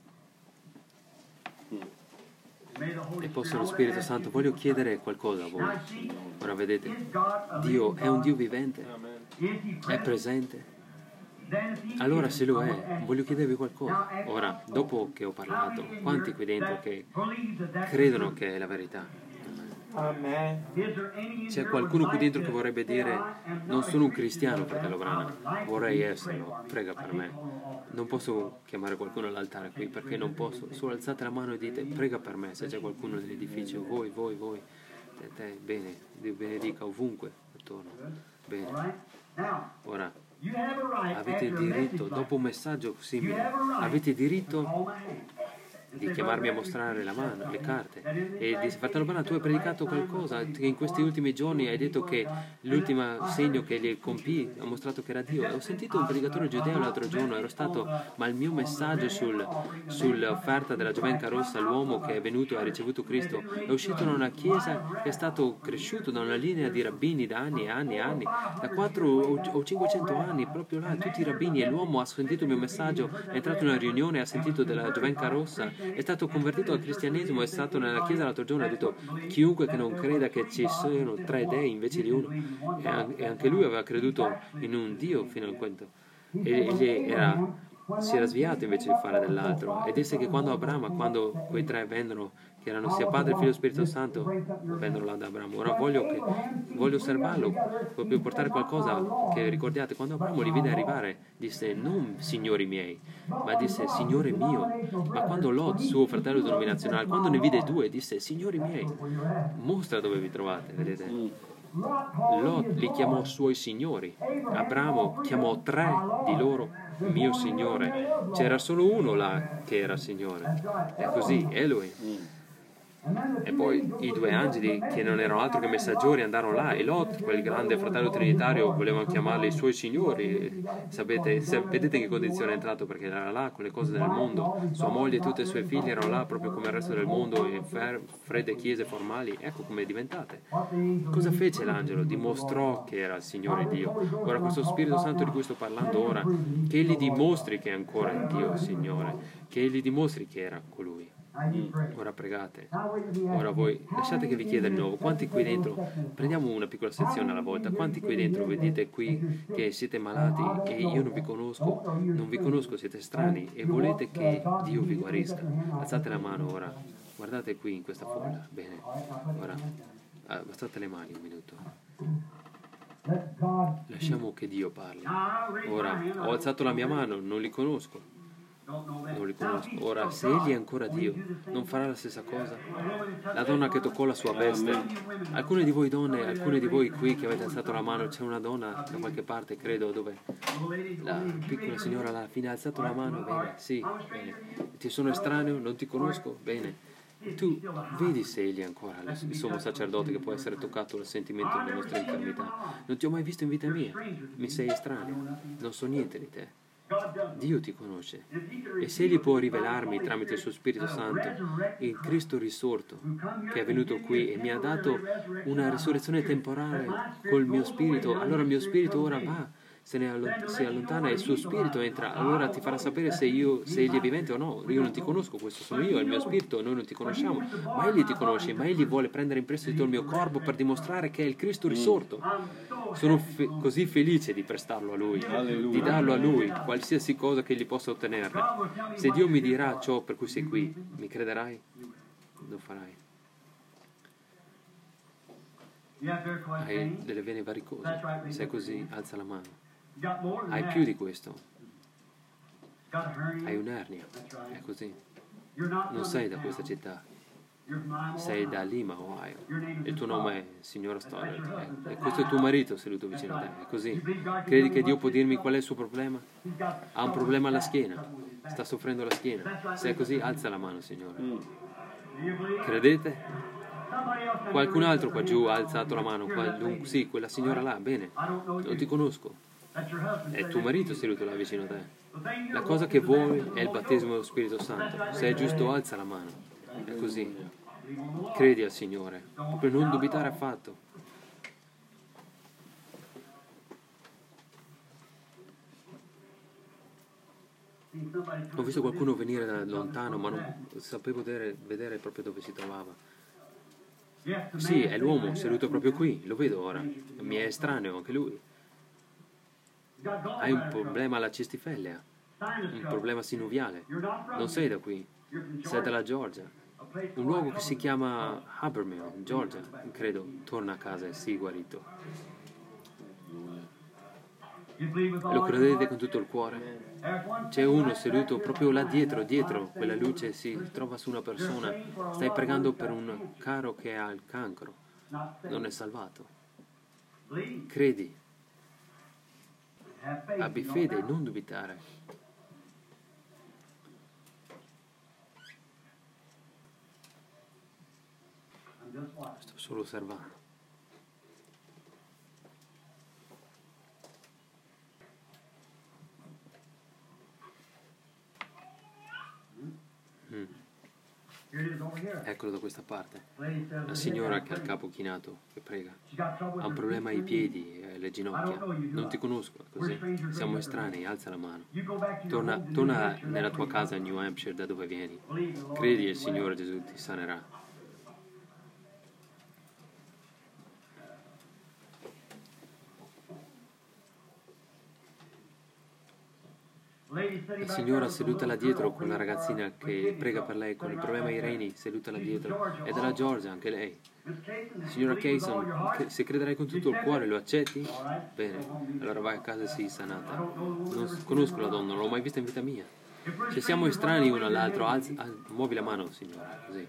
E posso lo Spirito Santo, voglio chiedere qualcosa a voi. Ora vedete, Dio è un Dio vivente, è presente. Allora se lo è, voglio chiedervi qualcosa. Ora, dopo che ho parlato, quanti qui dentro che credono che è la verità? Amen. C'è qualcuno qui dentro che vorrebbe dire non sono un cristiano, fratello Branham, vorrei esserlo, prega per me. Non posso chiamare qualcuno all'altare qui perché non posso, solo alzate la mano e dite prega per me. Se c'è qualcuno nell'edificio, voi, voi, voi, te, te, bene, Dio benedica ovunque attorno. Bene, ora avete diritto, dopo un messaggio simile, avete diritto di chiamarmi a mostrare la mano, le carte, e disse: fratello Branham, tu hai predicato qualcosa, che in questi ultimi giorni hai detto che l'ultimo segno che gli compì ha mostrato che era Dio. E ho sentito un predicatore giudeo l'altro giorno, ero stato, ma il mio messaggio sul, sull'offerta della giovenca rossa, l'uomo che è venuto e ha ricevuto Cristo, è uscito da una chiesa che è stato cresciuto da una linea di rabbini da anni e anni e anni, da quattro o cinquecento anni, proprio là, tutti i rabbini, e l'uomo ha sentito il mio messaggio, è entrato in una riunione, ha sentito della giovenca rossa, è stato convertito al cristianesimo, è stato nella chiesa l'altro giorno e ha detto: chiunque che non creda che ci sono tre dei invece di uno, e anche lui aveva creduto in un Dio fino al quinto, e egli era, si era sviato invece di fare dell'altro, e disse che quando Abramo, quando quei tre vennero, che erano sia Padre, Figlio e Spirito Santo, vennero là da Abramo. Ora voglio, che, voglio osservarlo, proprio portare qualcosa che ricordiate. Quando Abramo li vide arrivare, disse: non signori miei, ma disse: Signore mio. Ma quando Lot, suo fratello denominazionale, quando ne vide due, disse: signori miei. Mostra dove vi trovate, vedete? Lot li chiamò suoi signori, Abramo chiamò tre di loro mio signore. C'era solo uno là che era signore, è così, è lui. E poi i due angeli, che non erano altro che messaggeri, andarono là, e Lot, quel grande fratello trinitario, volevano chiamarli i suoi signori. Sapete, se, vedete che condizione è entrato, perché era là con le cose del mondo, sua moglie e tutte le sue figlie erano là proprio come il resto del mondo, in fredde chiese formali. Ecco come è diventate. Cosa fece l'angelo? Dimostrò che era il Signore Dio. Ora questo Spirito Santo di cui sto parlando ora, che egli dimostri che è ancora Dio il Signore, che egli dimostri che era colui. Ora pregate. Ora voi lasciate che vi chieda di nuovo: quanti qui dentro, prendiamo una piccola sezione alla volta, quanti qui dentro vedete qui che siete malati e io non vi conosco, non vi conosco, siete strani e volete che Dio vi guarisca? Alzate la mano ora, guardate qui in questa folla. Bene, ora abbassate le mani un minuto. Lasciamo che Dio parli. Ora ho alzato la mia mano, non li conosco. Non li conosco. Ora, se egli è ancora Dio, non farà la stessa cosa? La donna che toccò la sua veste. Alcune di voi donne, alcune di voi qui che avete alzato la mano, c'è una donna da qualche parte, credo, dove la piccola signora alla fine ha alzato la mano. Bene, sì, bene. Ti sono estraneo, non ti conosco, bene. Tu vedi se egli è ancora il sommo sacerdote che può essere toccato dal sentimento delle nostre infermità. Non ti ho mai visto in vita mia, mi sei estraneo, non so niente di te. Dio ti conosce, e se egli può rivelarmi tramite il suo Spirito Santo il Cristo risorto che è venuto qui e mi ha dato una risurrezione temporale col mio spirito, allora il mio spirito ora va, se ne allont- si allontana e il suo spirito entra, allora ti farà sapere se, io, se egli è vivente o no. Io non ti conosco, questo sono io, è il mio spirito, noi non ti conosciamo, ma egli ti conosce, ma egli vuole prendere in prestito il mio corpo per dimostrare che è il Cristo risorto. Sono fe- così felice di prestarlo a lui, di darlo a lui, qualsiasi cosa che egli possa ottenerne. Se Dio mi dirà ciò per cui sei qui, mi crederai? Lo farai. Hai delle vene varicose, se è così, alza la mano. Hai più di questo, hai un'ernia, è così. Non sei da questa città, sei da Lima, Ohio. Il tuo nome è Signora Stoddard, e questo è tuo marito seduto vicino a te, è così. Credi che Dio può dirmi qual è il suo problema? Ha un problema alla schiena, sta soffrendo la schiena. Se è così, alza la mano, Signore. Credete? Qualcun altro qua giù ha alzato la mano? Qual- sì, quella signora là, bene, non ti conosco. È tuo marito seduto là vicino a te. La cosa che vuoi è il battesimo dello Spirito Santo. Se è giusto, alza la mano. È così. Credi al Signore, proprio non dubitare affatto. Ho visto qualcuno venire da lontano, ma non sapevo vedere, vedere proprio dove si trovava. Sì, è l'uomo seduto proprio qui, lo vedo ora. Mi è estraneo anche lui. Hai un problema alla cistifellea, un problema sinoviale. Non sei da qui, sei dalla Georgia. Un luogo che si chiama Habermill, Georgia, credo. Torna a casa e sii guarito. Lo credete con tutto il cuore? C'è uno seduto proprio là dietro, dietro quella luce, si trova su una persona. Stai pregando per un caro che ha il cancro, non è salvato. Credi. Abbi fede, non dubitare. Sto solo osservando. Mm. Eccolo da questa parte. La signora che ha il capo chinato, che prega. Ha un problema ai piedi e alle ginocchia. Non ti conosco, è così. Siamo estranei, alza la mano. Torna, torna nella tua casa in New Hampshire, da dove vieni. Credi e il Signore Gesù ti sanerà. La signora seduta là dietro con la ragazzina che prega per lei con il problema ai reni, seduta là dietro, è dalla Georgia anche lei. Signora Kayson, se crederai con tutto il cuore, lo accetti? Bene, allora vai a casa e sii sanata. Non conosco la donna, non l'ho mai vista in vita mia. Se siamo estranei uno all'altro, alzi, al, muovi la mano, signora, così.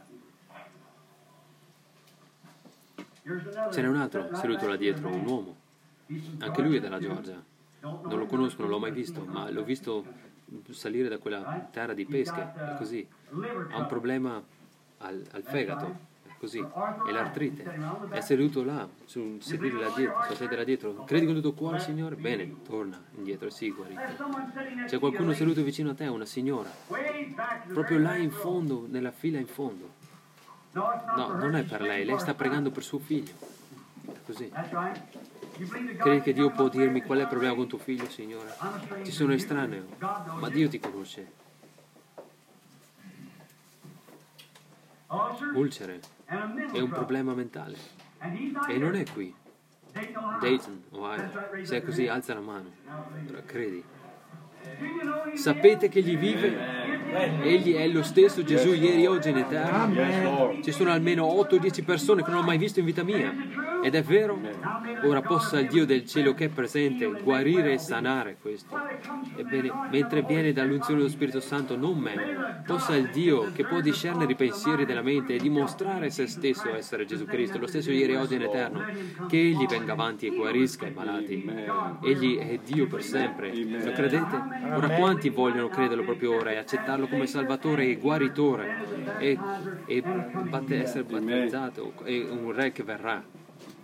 Ce n'è un altro seduto là dietro, un uomo. Anche lui è dalla Georgia. Non lo conosco, non l'ho mai visto, ma l'ho visto salire da quella terra di pesche, è così. Ha un problema al, al fegato, è così. E l'artrite. È seduto là, sul sedile là dietro, sulla sedia là dietro. Credi con tutto il cuore, Signore? Bene, torna indietro e sii guarito. C'è qualcuno seduto vicino a te, una signora, proprio là in fondo, nella fila in fondo. No, non è per lei, lei sta pregando per suo figlio. È così. Credi che Dio può dirmi qual è il problema con tuo figlio, Signore? Ti sono estraneo, ma Dio ti conosce. Ulcere è un problema mentale e non è qui. Dayton, Ohio. Se è così, alza la mano. Ora credi. Sapete che egli vive? Egli è lo stesso Gesù ieri, oggi e in eterno. Ci sono almeno otto o dieci persone che non ho mai visto in vita mia. Ed è vero? Ora possa il Dio del cielo che è presente guarire e sanare questo. Ebbene, mentre viene dall'unzione dello Spirito Santo, non me, possa il Dio che può discernere i pensieri della mente e dimostrare se stesso essere Gesù Cristo, lo stesso ieri, oggi e in eterno, che Egli venga avanti e guarisca i malati. Egli è Dio per sempre. Lo credete? Ora quanti vogliono crederlo proprio ora e accettarlo come Salvatore e Guaritore e, e batte, essere battezzato e un Re che verrà?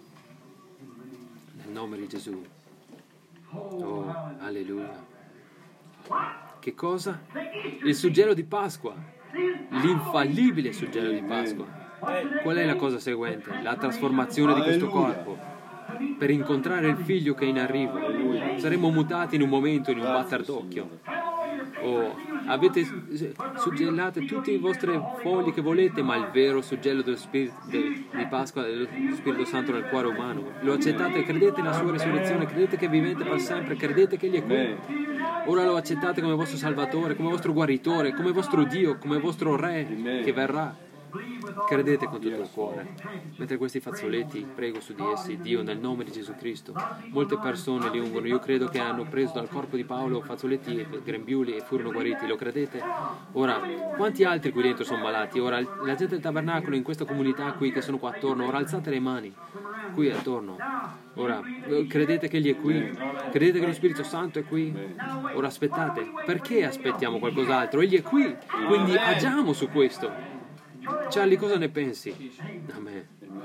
Nel nome di Gesù. Oh, alleluia. Che cosa? Il suggello di Pasqua. L'infallibile suggello di Pasqua. Qual è la cosa seguente? La trasformazione di questo corpo per incontrare il figlio che è in arrivo. Saremo mutati in un momento, in un batter d'occhio. Oh, avete suggellate tutte le vostre foglie che volete, ma il vero suggello dello Spirito, de, di Pasqua dello Spirito Santo nel cuore umano. Lo accettate, credete nella sua resurrezione, credete che vivete per sempre, credete che Egli è qui. Ora lo accettate come vostro Salvatore, come vostro Guaritore, come vostro Dio, come vostro Re che verrà. Credete con tutto il cuore. Mentre questi fazzoletti, prego su di essi, Dio, nel nome di Gesù Cristo. Molte persone li ungono. Io credo che hanno preso dal corpo di Paolo fazzoletti e grembiuli e furono guariti. Lo credete? Ora, quanti altri qui dentro sono malati? Ora, la gente del tabernacolo in questa comunità qui che sono qua attorno, ora alzate le mani qui attorno. Ora, credete che Egli è qui? Credete che lo Spirito Santo è qui? Ora aspettate. Perché aspettiamo qualcos'altro? Egli è qui, quindi agiamo su questo. Charlie, cosa ne pensi? Amen.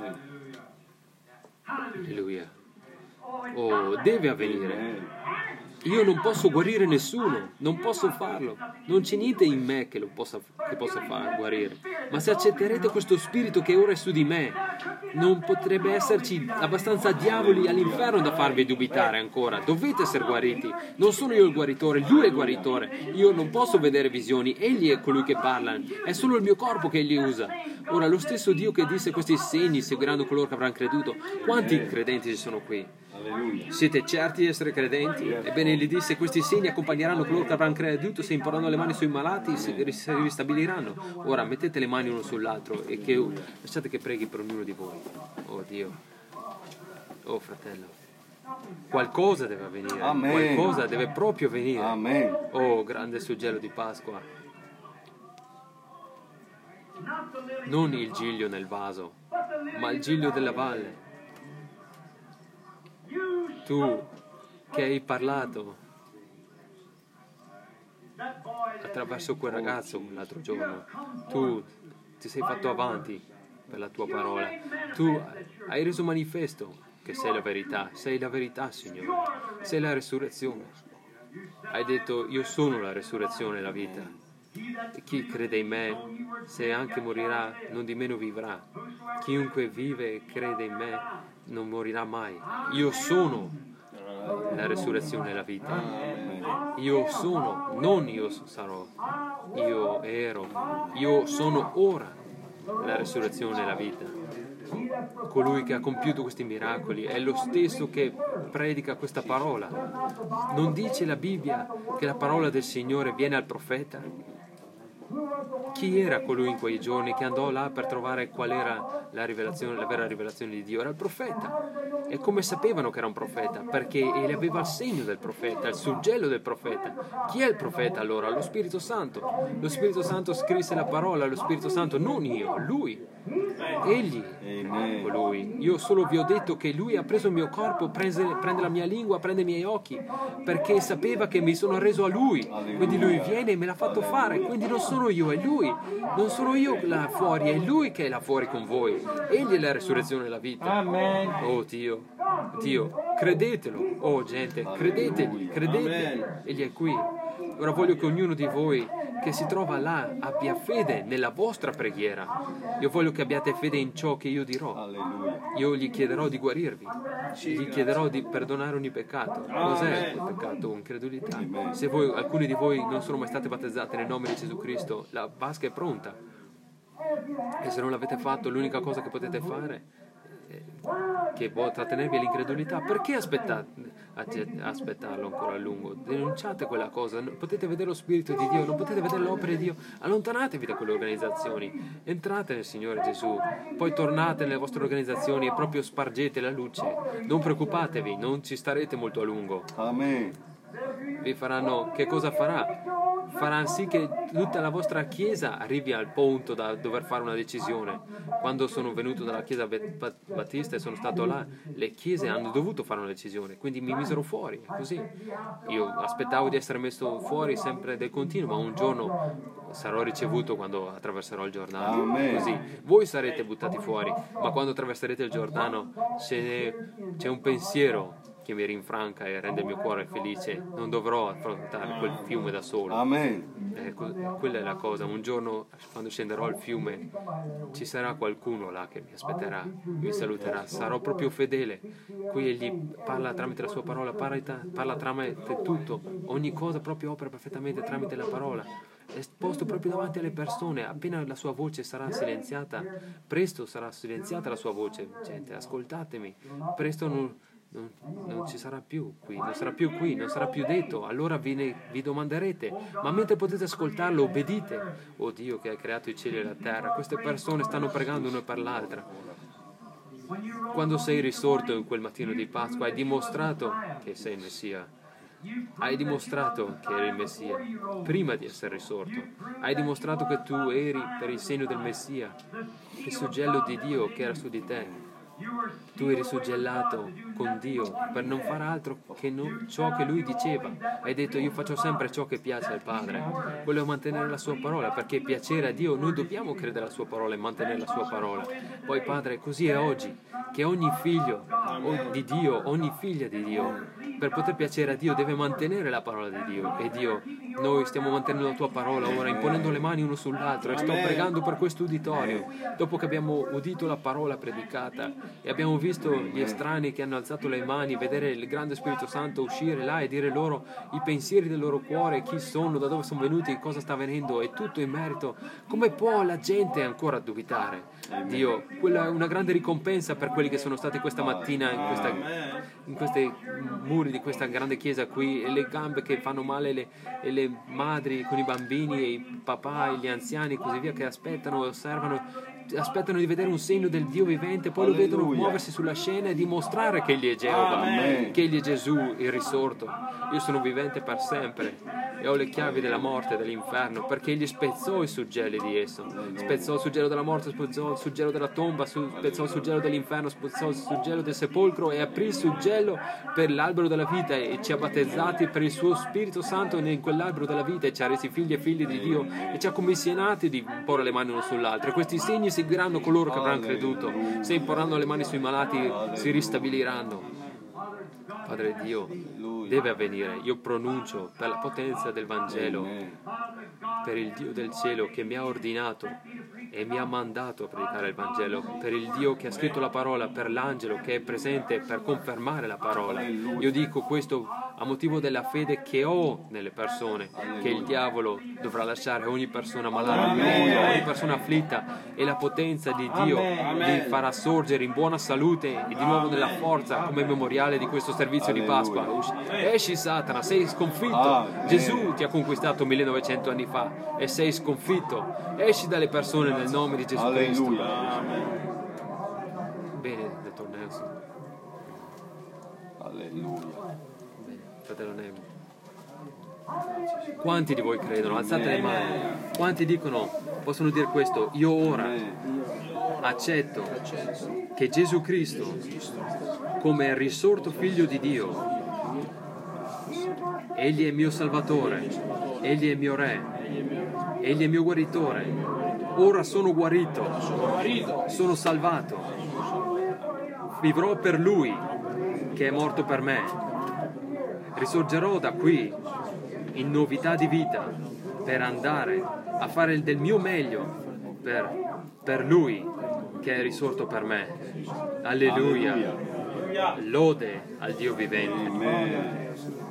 Alleluia. Oh, deve avvenire. Io non posso guarire nessuno, non posso farlo. Non c'è niente in me che lo possa, che possa far guarire. Ma se accetterete questo spirito che ora è su di me, non potrebbe esserci abbastanza diavoli all'inferno da farvi dubitare ancora. Dovete essere guariti. Non sono io il guaritore, Lui è il guaritore. Io non posso vedere visioni, Egli è colui che parla. È solo il mio corpo che Egli usa. Ora, lo stesso Dio che disse questi segni seguiranno coloro che avranno creduto. Quanti credenti ci sono qui? Siete certi di essere credenti? Ebbene, Egli disse: questi segni accompagneranno coloro che avranno creduto, se imporranno le mani sui malati si ristabiliranno. Ora mettete le mani uno sull'altro e che lasciate che preghi per ognuno di voi. Oh Dio, oh fratello, qualcosa deve avvenire. Amen. Qualcosa deve proprio venire. Amen. Oh grande suggello di Pasqua, non il giglio nel vaso, ma il giglio della valle. Tu che hai parlato attraverso quel ragazzo l'altro giorno, tu ti sei fatto avanti per la tua parola. Tu hai reso manifesto che sei la verità, sei la verità, Signore, sei la resurrezione. Hai detto: io sono la resurrezione e la vita. E chi crede in me, se anche morirà, non di meno vivrà. Chiunque vive e crede in me non morirà mai. Io sono la resurrezione e la vita. Io sono, non io sarò, io ero, io sono ora la resurrezione e la vita. Colui che ha compiuto questi miracoli è lo stesso che predica questa parola. Non dice la Bibbia che la parola del Signore viene al profeta? Chi era colui in quei giorni che andò là per trovare qual era la rivelazione, la vera rivelazione di Dio? Era il profeta. E come sapevano che era un profeta? Perché egli aveva il segno del profeta, il suggello del profeta. Chi è il profeta allora? Lo Spirito Santo. Lo Spirito Santo scrisse la parola, lo Spirito Santo, non io, lui. Egli, colui. Io solo vi ho detto che lui ha preso il mio corpo, prese, prende la mia lingua, prende i miei occhi, perché sapeva che mi sono reso a lui. Quindi lui viene e me l'ha fatto fare. Quindi non sono io, è lui. Non sono io là fuori, è lui che è là fuori con voi. Egli è la resurrezione e la vita. Amen. Oh Dio, Dio, credetelo. Oh gente, credeteli, credeteli. Egli è qui. Ora voglio che ognuno di voi che si trova là abbia fede nella vostra preghiera. Io voglio che abbiate fede in ciò che io dirò. Io gli chiederò di guarirvi, gli chiederò di perdonare ogni peccato. Cos'è quel peccato? Incredulità. Se voi, alcuni di voi non sono mai state battezzate nel nome di Gesù Cristo, la vasca è pronta. E se non l'avete fatto, l'unica cosa che potete fare che può trattenervi all'incredulità. Perché aspettate aspettarlo ancora a lungo? Denunciate quella cosa. Potete vedere lo Spirito di Dio, non potete vedere l'opera di Dio. Allontanatevi da quelle organizzazioni, entrate nel Signore Gesù, poi tornate nelle vostre organizzazioni e proprio spargete la luce. Non preoccupatevi, non ci starete molto a lungo. Amen. Vi faranno, che cosa farà? Farà sì che tutta la vostra chiesa arrivi al punto da dover fare una decisione. Quando sono venuto dalla chiesa battista e sono stato là, le chiese hanno dovuto fare una decisione, quindi mi misero fuori, così. Io aspettavo di essere messo fuori sempre del continuo, ma un giorno sarò ricevuto quando attraverserò il Giordano. Amen. Così voi sarete buttati fuori, ma quando attraverserete il Giordano c'è, c'è un pensiero che mi rinfranca e rende il mio cuore felice. Non dovrò affrontare quel fiume da solo. Amen. Eh, quella è la cosa. Un giorno, quando scenderò al fiume, ci sarà qualcuno là che mi aspetterà, mi saluterà, sarò proprio fedele. Qui egli parla tramite la sua parola, parla, parla tramite tutto, ogni cosa proprio opera perfettamente tramite la parola. È posto proprio davanti alle persone. Appena la sua voce sarà silenziata, presto sarà silenziata la sua voce. Gente, ascoltatemi, presto non Non, non ci sarà più qui, non sarà più qui, non sarà più detto. Allora vi, ne, vi domanderete, ma mentre potete ascoltarlo, obbedite. Oh Dio che ha creato i cieli e la terra, queste persone stanno pregando una per l'altra. Quando sei risorto in quel mattino di Pasqua, hai dimostrato che sei il Messia. Hai dimostrato che eri il Messia prima di essere risorto. Hai dimostrato che tu eri per il segno del Messia, il suggello di Dio che era su di te. Tu eri suggellato con Dio per non fare altro che non, ciò che Lui diceva. Hai detto: io faccio sempre ciò che piace al Padre. Volevo mantenere la sua parola, perché piacere a Dio, noi dobbiamo credere alla sua parola e mantenere la sua parola. Poi Padre, così è oggi, che ogni figlio di Dio, ogni figlia di Dio, per poter piacere a Dio deve mantenere la parola di Dio. E Dio, noi stiamo mantenendo la tua parola ora, imponendo le mani uno sull'altro, e sto pregando per questo uditorio. Dopo che abbiamo udito la parola predicata e abbiamo visto gli estranei che hanno alzato le mani, vedere il grande Spirito Santo uscire là e dire loro i pensieri del loro cuore, chi sono, da dove sono venuti, cosa sta avvenendo, e tutto in merito, come può la gente ancora dubitare? Dio, quella è una grande ricompensa per quelli che sono stati questa mattina in, questa, in questi muri di questa grande chiesa qui, e le gambe che fanno male, le, e le madri con i bambini e i papà e gli anziani e così via, che aspettano e osservano, aspettano di vedere un segno del Dio vivente, poi lo vedono muoversi sulla scena e dimostrare che egli è Geova, che egli è Gesù, il risorto. Io sono vivente per sempre. e ho le chiavi della morte e dell'inferno, perché egli spezzò i suggelli di esso, spezzò il suggello della morte, spezzò il suggello della tomba, spezzò il suggello dell'inferno, spezzò il suggello del sepolcro e aprì il suggello per l'albero della vita e ci ha battezzati per il suo Spirito Santo in quell'albero della vita e ci ha resi figli e figli di Dio e ci ha commissionati di porre le mani uno sull'altro. E questi segni seguiranno coloro che avranno creduto, se imporranno le mani sui malati si ristabiliranno. Padre Dio, deve avvenire. Io pronuncio per la potenza del Vangelo, per il Dio del cielo che mi ha ordinato e mi ha mandato a predicare il Vangelo, per il Dio che ha scritto la parola, per l'angelo che è presente per confermare la parola. Io dico questo a motivo della fede che ho nelle persone, che il diavolo dovrà lasciare ogni persona malata, ogni persona afflitta, e la potenza di Dio li farà sorgere in buona salute e di nuovo nella forza come memoriale di questo servizio di Pasqua. Esci Satana, sei sconfitto. Gesù ti ha conquistato millenovecento anni fa e sei sconfitto. Esci dalle persone nel nome di Gesù Cristo. Bene, dottor Nelson. Alleluia. Bene, fratello Nemo. Quanti di voi credono? Alzate le mani. Quanti dicono, possono dire questo: io ora accetto che Gesù Cristo, come il risorto figlio di Dio, egli è mio Salvatore, egli è mio Re, egli è mio guaritore. Ora sono guarito, sono salvato, vivrò per Lui che è morto per me, risorgerò da qui in novità di vita per andare a fare del mio meglio per, per Lui che è risorto per me. Alleluia. Lode al Dio vivente.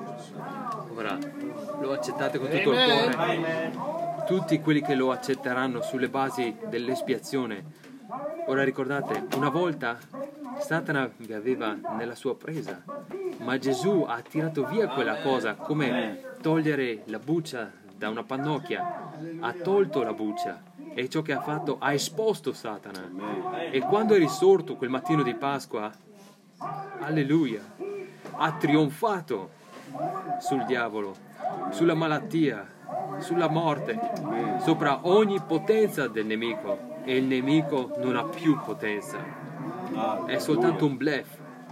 Ora lo accettate con tutto il cuore? Tutti quelli che lo accetteranno sulle basi dell'espiazione. Ora ricordate, una volta Satana vi aveva nella sua presa, ma Gesù ha tirato via quella cosa, come togliere la buccia da una pannocchia. Ha tolto la buccia e ciò che ha fatto ha esposto Satana. E quando è risorto quel mattino di Pasqua, alleluia, ha trionfato sul diavolo, sulla malattia, sulla morte, sopra ogni potenza del nemico, e il nemico non ha più potenza, è soltanto un bluff.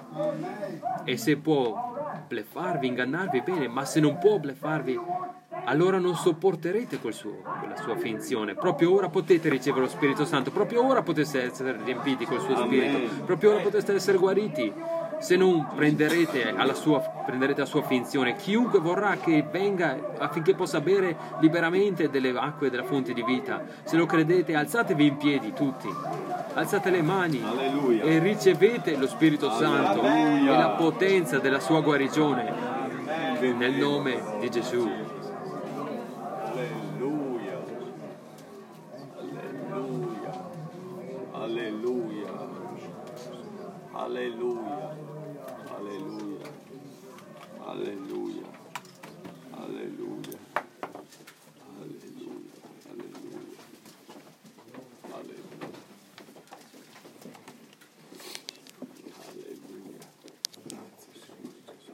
E se può bleffarvi, ingannarvi, bene, ma se non può bleffarvi, allora non sopporterete quel suo, quella sua finzione. Proprio ora potete ricevere lo Spirito Santo, proprio ora potete essere riempiti col suo Spirito, proprio ora potete essere guariti. Se non prenderete alla sua, prenderete la sua finzione, chiunque vorrà che venga affinché possa bere liberamente delle acque della fonte di vita. Se lo credete, alzatevi in piedi tutti, alzate le mani. Alleluia. E ricevete lo Spirito Santo. Alleluia. E la potenza della sua guarigione nel nome di Gesù.